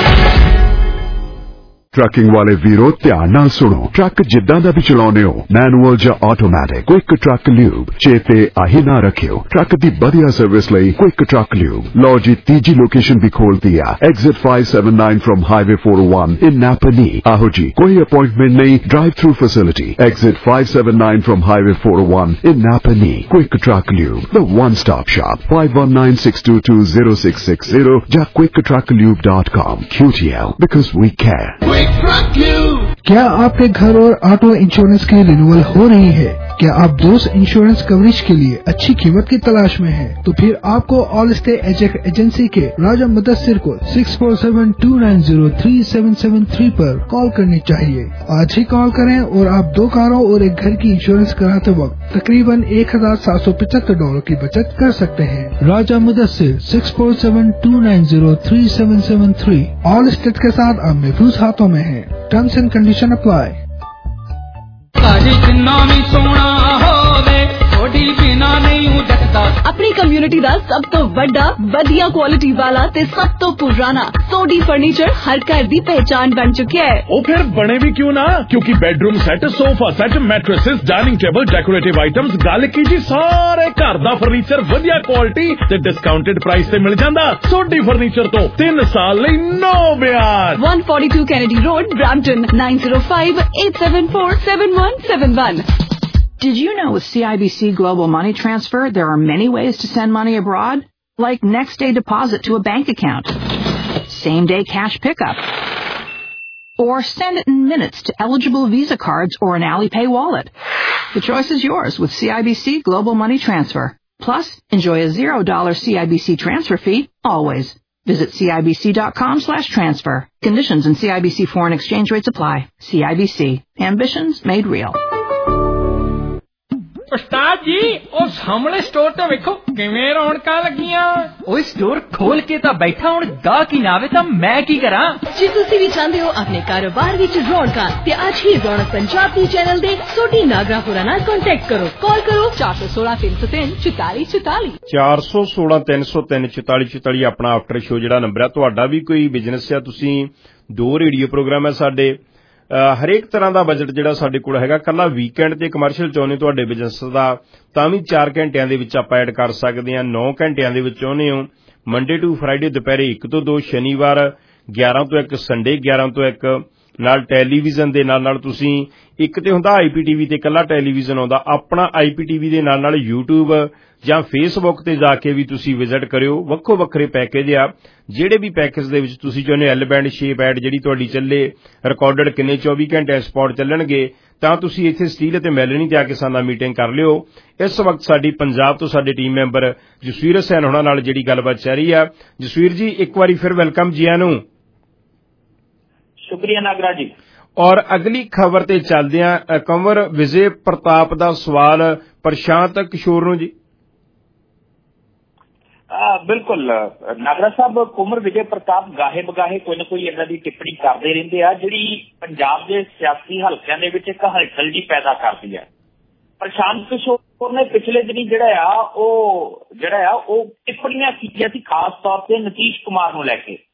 Trucking वाले वीरों ध्यान नाल सुनो। ट्रक जिद्दां दा भी चलाउने हो, मैनुअल जां ऑटोमैटिक, क्विक ट्रक ल्यूब चेते आही ना रखियो। ट्रक दी बढ़िया सर्विस लई क्विक ट्रक ल्यूब। लो जी तीजी लोकेशन भी खोलती है, एग्जिट 579 फ्रॉम हाईवे 401 इन नापनी। आहो जी कोई अपॉइंटमेंट नहीं, drive through facility, exit 579 from highway 401 in Napanee. Quick truck lube, the one stop shop, 5196220660 या quicktrucklube.com। QTL because we care। क्या आपके घर और ऑटो इंश्योरेंस की रिन्यूअल हो रही है? क्या आप दोस्त इंश्योरेंस कवरेज के लिए अच्छी कीमत की तलाश में हैं? तो फिर आपको ऑल स्टे एजेंसी के राजा मुदस्सिर को 6472903773 पर कॉल करनी चाहिए। आज ही कॉल करें और आप 2 कारों और एक घर की इंश्योरेंस कराते वक्त तकरीबन $1775 की बचत कर सकते हैं। राजा मुदस्सिर 6472903773 ऑल स्टेट के साथ आप महफूज हाथों में हैं। Terms and condition apply. अपनी कम्युनिटी दा सब तो बड़ा वधिया क्वालिटी वाला ते सब तो पुराना सोडी फर्नीचर हर घर दी पहचान बन चुका है। ओ फिर बने भी क्यों ना, क्योंकि bedroom set, sofa set, mattresses, dining table, decorative items, गल की जी सारे घर दा फर्नीचर वधिया क्वालिटी ते डिस्काउंटेड प्राइस ते मिल जांदा। सोडी फर्नीचर तो 3 साल लई नो ब्याज। 142 Kennedy Road, Brampton, 9058747171. Did you know with CIBC Global Money Transfer, there are many ways to send money abroad? Like next day deposit to a bank account, same day cash pickup, or send it in minutes to eligible Visa cards or an Alipay wallet. The choice is yours with CIBC Global Money Transfer. Plus, enjoy a $0 CIBC transfer fee always. Visit CIBC.com/transfer. Conditions and CIBC foreign exchange rates apply. CIBC. Ambitions made real. ਉਸਤਾਦ ਜੀ ਉਹ ਸਾਹਮਣੇ store ਤੇ ਵੇਖੋ ਕਿਵੇਂ ਰੌਣਕਾਂ ਲੱਗੀਆਂ। ਓਏ ਸਟੋਰ ਖੋਲ ਕੇ ਤਾਂ ਬੈਠਾ, ਹੁਣ ਗਾਹਕ ਹੀ ਨਾ ਆਵੇ ਤਾਂ ਮੈਂ ਕੀ ਕਰਾਂ। ਜੇ ਤੁਸੀਂ ਵੀ ਚਾਹੁੰਦੇ ਹੋ ਆਪਣੇ ਕਾਰੋਬਾਰ ਵਿੱਚ ਰੌਣਕਾਂ ਤੇ ਅੱਜ ਹੀ ਰੌਣਕ ਪੰਜਾਬ ਦੀ ਚੈਨਲ ਦੇ ਸੋਢੀ ਨਾਗਰਾ ਹੋਰਾਂ ਨਾਲ ਕੰਟੈਕਟ ਕਰੋ। ਕਾਲ ਕਰੋ 416-303-4444 416-303-4444 ਆਪਣਾ ਆਫਟਰ ਸ਼ੋ ਜਿਹੜਾ ਨੰਬਰ ਹੈ। ਤੁਹਾਡਾ ਵੀ ਕੋਈ ਬਿਜ਼ਨਸ ਆ, ਤੁਸੀਂ 2 ਰੇਡੀਓ ਪ੍ਰੋਗਰਾਮ ਹੈ ਸਾਡੇ, ਹਰੇਕ ਤਰ੍ਹਾਂ ਦਾ ਬਜਟ ਜਿਹੜਾ ਸਾਡੇ ਕੋਲ ਹੈਗਾ। ਕੱਲਾ ਵੀਕਐਂਡ ਤੇ ਕਮਰਸ਼ੀਅਲ ਚਾਹੁੰਦੇ ਤੁਹਾਡੇ ਬਿਜ਼ਨਸ ਦਾ ਤਾਂ ਵੀ 4 ਘੰਟਿਆਂ ਦੇ ਵਿੱਚ ਆਪਾਂ ਐਡ ਕਰ ਸਕਦੇ ਹਾਂ। 9 ਘੰਟਿਆਂ ਦੇ ਵਿੱਚ ਚਾਹੁੰਦੇ ਹੋ ਮੰਡੇ ਟੂ ਫਰਾਈਡੇ ਦੁਪਹਿਰੇ 1 ਤੋਂ 2, ਸ਼ਨੀਵਾਰ 11 ਤੋਂ 1, ਸੰਡੇ 11 ਤੋਂ 1, ਨਾਲ ਟੈਲੀਵਿਜ਼ਨ ਦੇ ਨਾਲ ਤੁਸੀਂ ਇੱਕ ਤੇ ਹੁੰਦਾ IPTV ਤੇ ਕੱਲਾ ਟੈਲੀਵਿਜ਼ਨ ਆਉਂਦਾ, ਆਪਣਾ IPTV ਦੇ ਨਾਲ YouTube ਜਾਂ ਫੇਸਬੁੱਕ ਤੇ ਜਾ ਕੇ ਵੀ ਤੁਸੀਂ ਵਿਜ਼ਿਟ ਕਰਿਓ। ਵੱਖੋ ਵੱਖਰੇ ਪੈਕੇਜ ਆ, ਜਿਹੜੇ ਵੀ ਪੈਕੇਜ ਦੇ ਵਿੱਚ ਤੁਸੀਂ ਚਾਹੁੰਦੇ L ਬੈਂਡ, 6 ਬੈਂਡ ਜਿਹੜੀ ਤੁਹਾਡੀ ਚੱਲੇ, ਰਿਕਾਰਡਡ ਕਿੰਨੇ 24 ਘੰਟੇ ਸਪੌਟ ਚੱਲਣਗੇ, ਤਾਂ ਤੁਸੀਂ ਇੱਥੇ ਸਟੀਲ ਅਤੇ ਮੈਲਨੀ ਤੇ ਆ ਕੇ ਸਾਡਾ ਮੀਟਿੰਗ ਕਰ ਲਿਓ। ਇਸ ਵਕਤ ਸਾਡੀ ਪੰਜਾਬ ਤੋਂ ਸਾਡੇ ਟੀਮ ਮੈਂਬਰ ਜਸਵੀਰ ਹੁਸੈਨ ਹੋਣਾ ਨਾਲ ਜਿਹੜੀ ਗੱਲਬਾਤ ਚੱਲ ਰਹੀ ਆ। ਜਸਵੀਰ ਜੀ ਇੱਕ ਵਾਰੀ ਫਿਰ ਵੈਲਕਮ ਜੀ ਆਇਆਂ ਨੂੰ। ਸ਼ੁਕਰੀਆ ਨਾਗਰਾ ਜੀ। ਔਰ ਅਗਲੀ ਖਬਰ ਤੇ ਚੱਲਦਿਆਂ ਕੰਵਰ ਵਿਜੇ ਪ੍ਰਤਾਪ ਦਾ ਸਵਾਲ ਪ੍ਰਸ਼ਾਂਤ ਕਿਸ਼ੋਰ ਨੂੰ ਜੀ। ਬਿਲਕੁਲ ਨਾਗਰਾ ਸਾਹਿਬ, ਕੁੰਵਰ ਵਿਜੇ ਪ੍ਰਤਾਪ ਗਾਹੇ ਬਗਾਹੇ ਕੋਈ ਨਾ ਕੋਈ ਇਹਨਾਂ ਦੀ ਟਿੱਪਣੀ ਕਰਦੇ ਰਹਿੰਦੇ ਆ, ਜਿਹੜੀ ਪੰਜਾਬ ਦੇ ਸਿਆਸੀ ਹਲਕਿਆਂ ਦੇ ਵਿੱਚ ਇੱਕ ਹਲਚਲ ਜੀ ਪੈਦਾ ਕਰਦੀ ਹੈ। ਪ੍ਰਸ਼ਾਂਤ ਕਿਸ਼ੋਰ ਨੇ ਪਿਛਲੇ ਦਿਨੀ ਜਿਹੜਾ ਉਹ ਟਿੱਪਣੀਆਂ ਕੀਤੀਆਂ ਸੀ ਖਾਸ ਤੌਰ ਤੇ ਨਤੀਸ਼ ਕੁਮਾਰ ਨੂੰ ਲੈ ਕੇ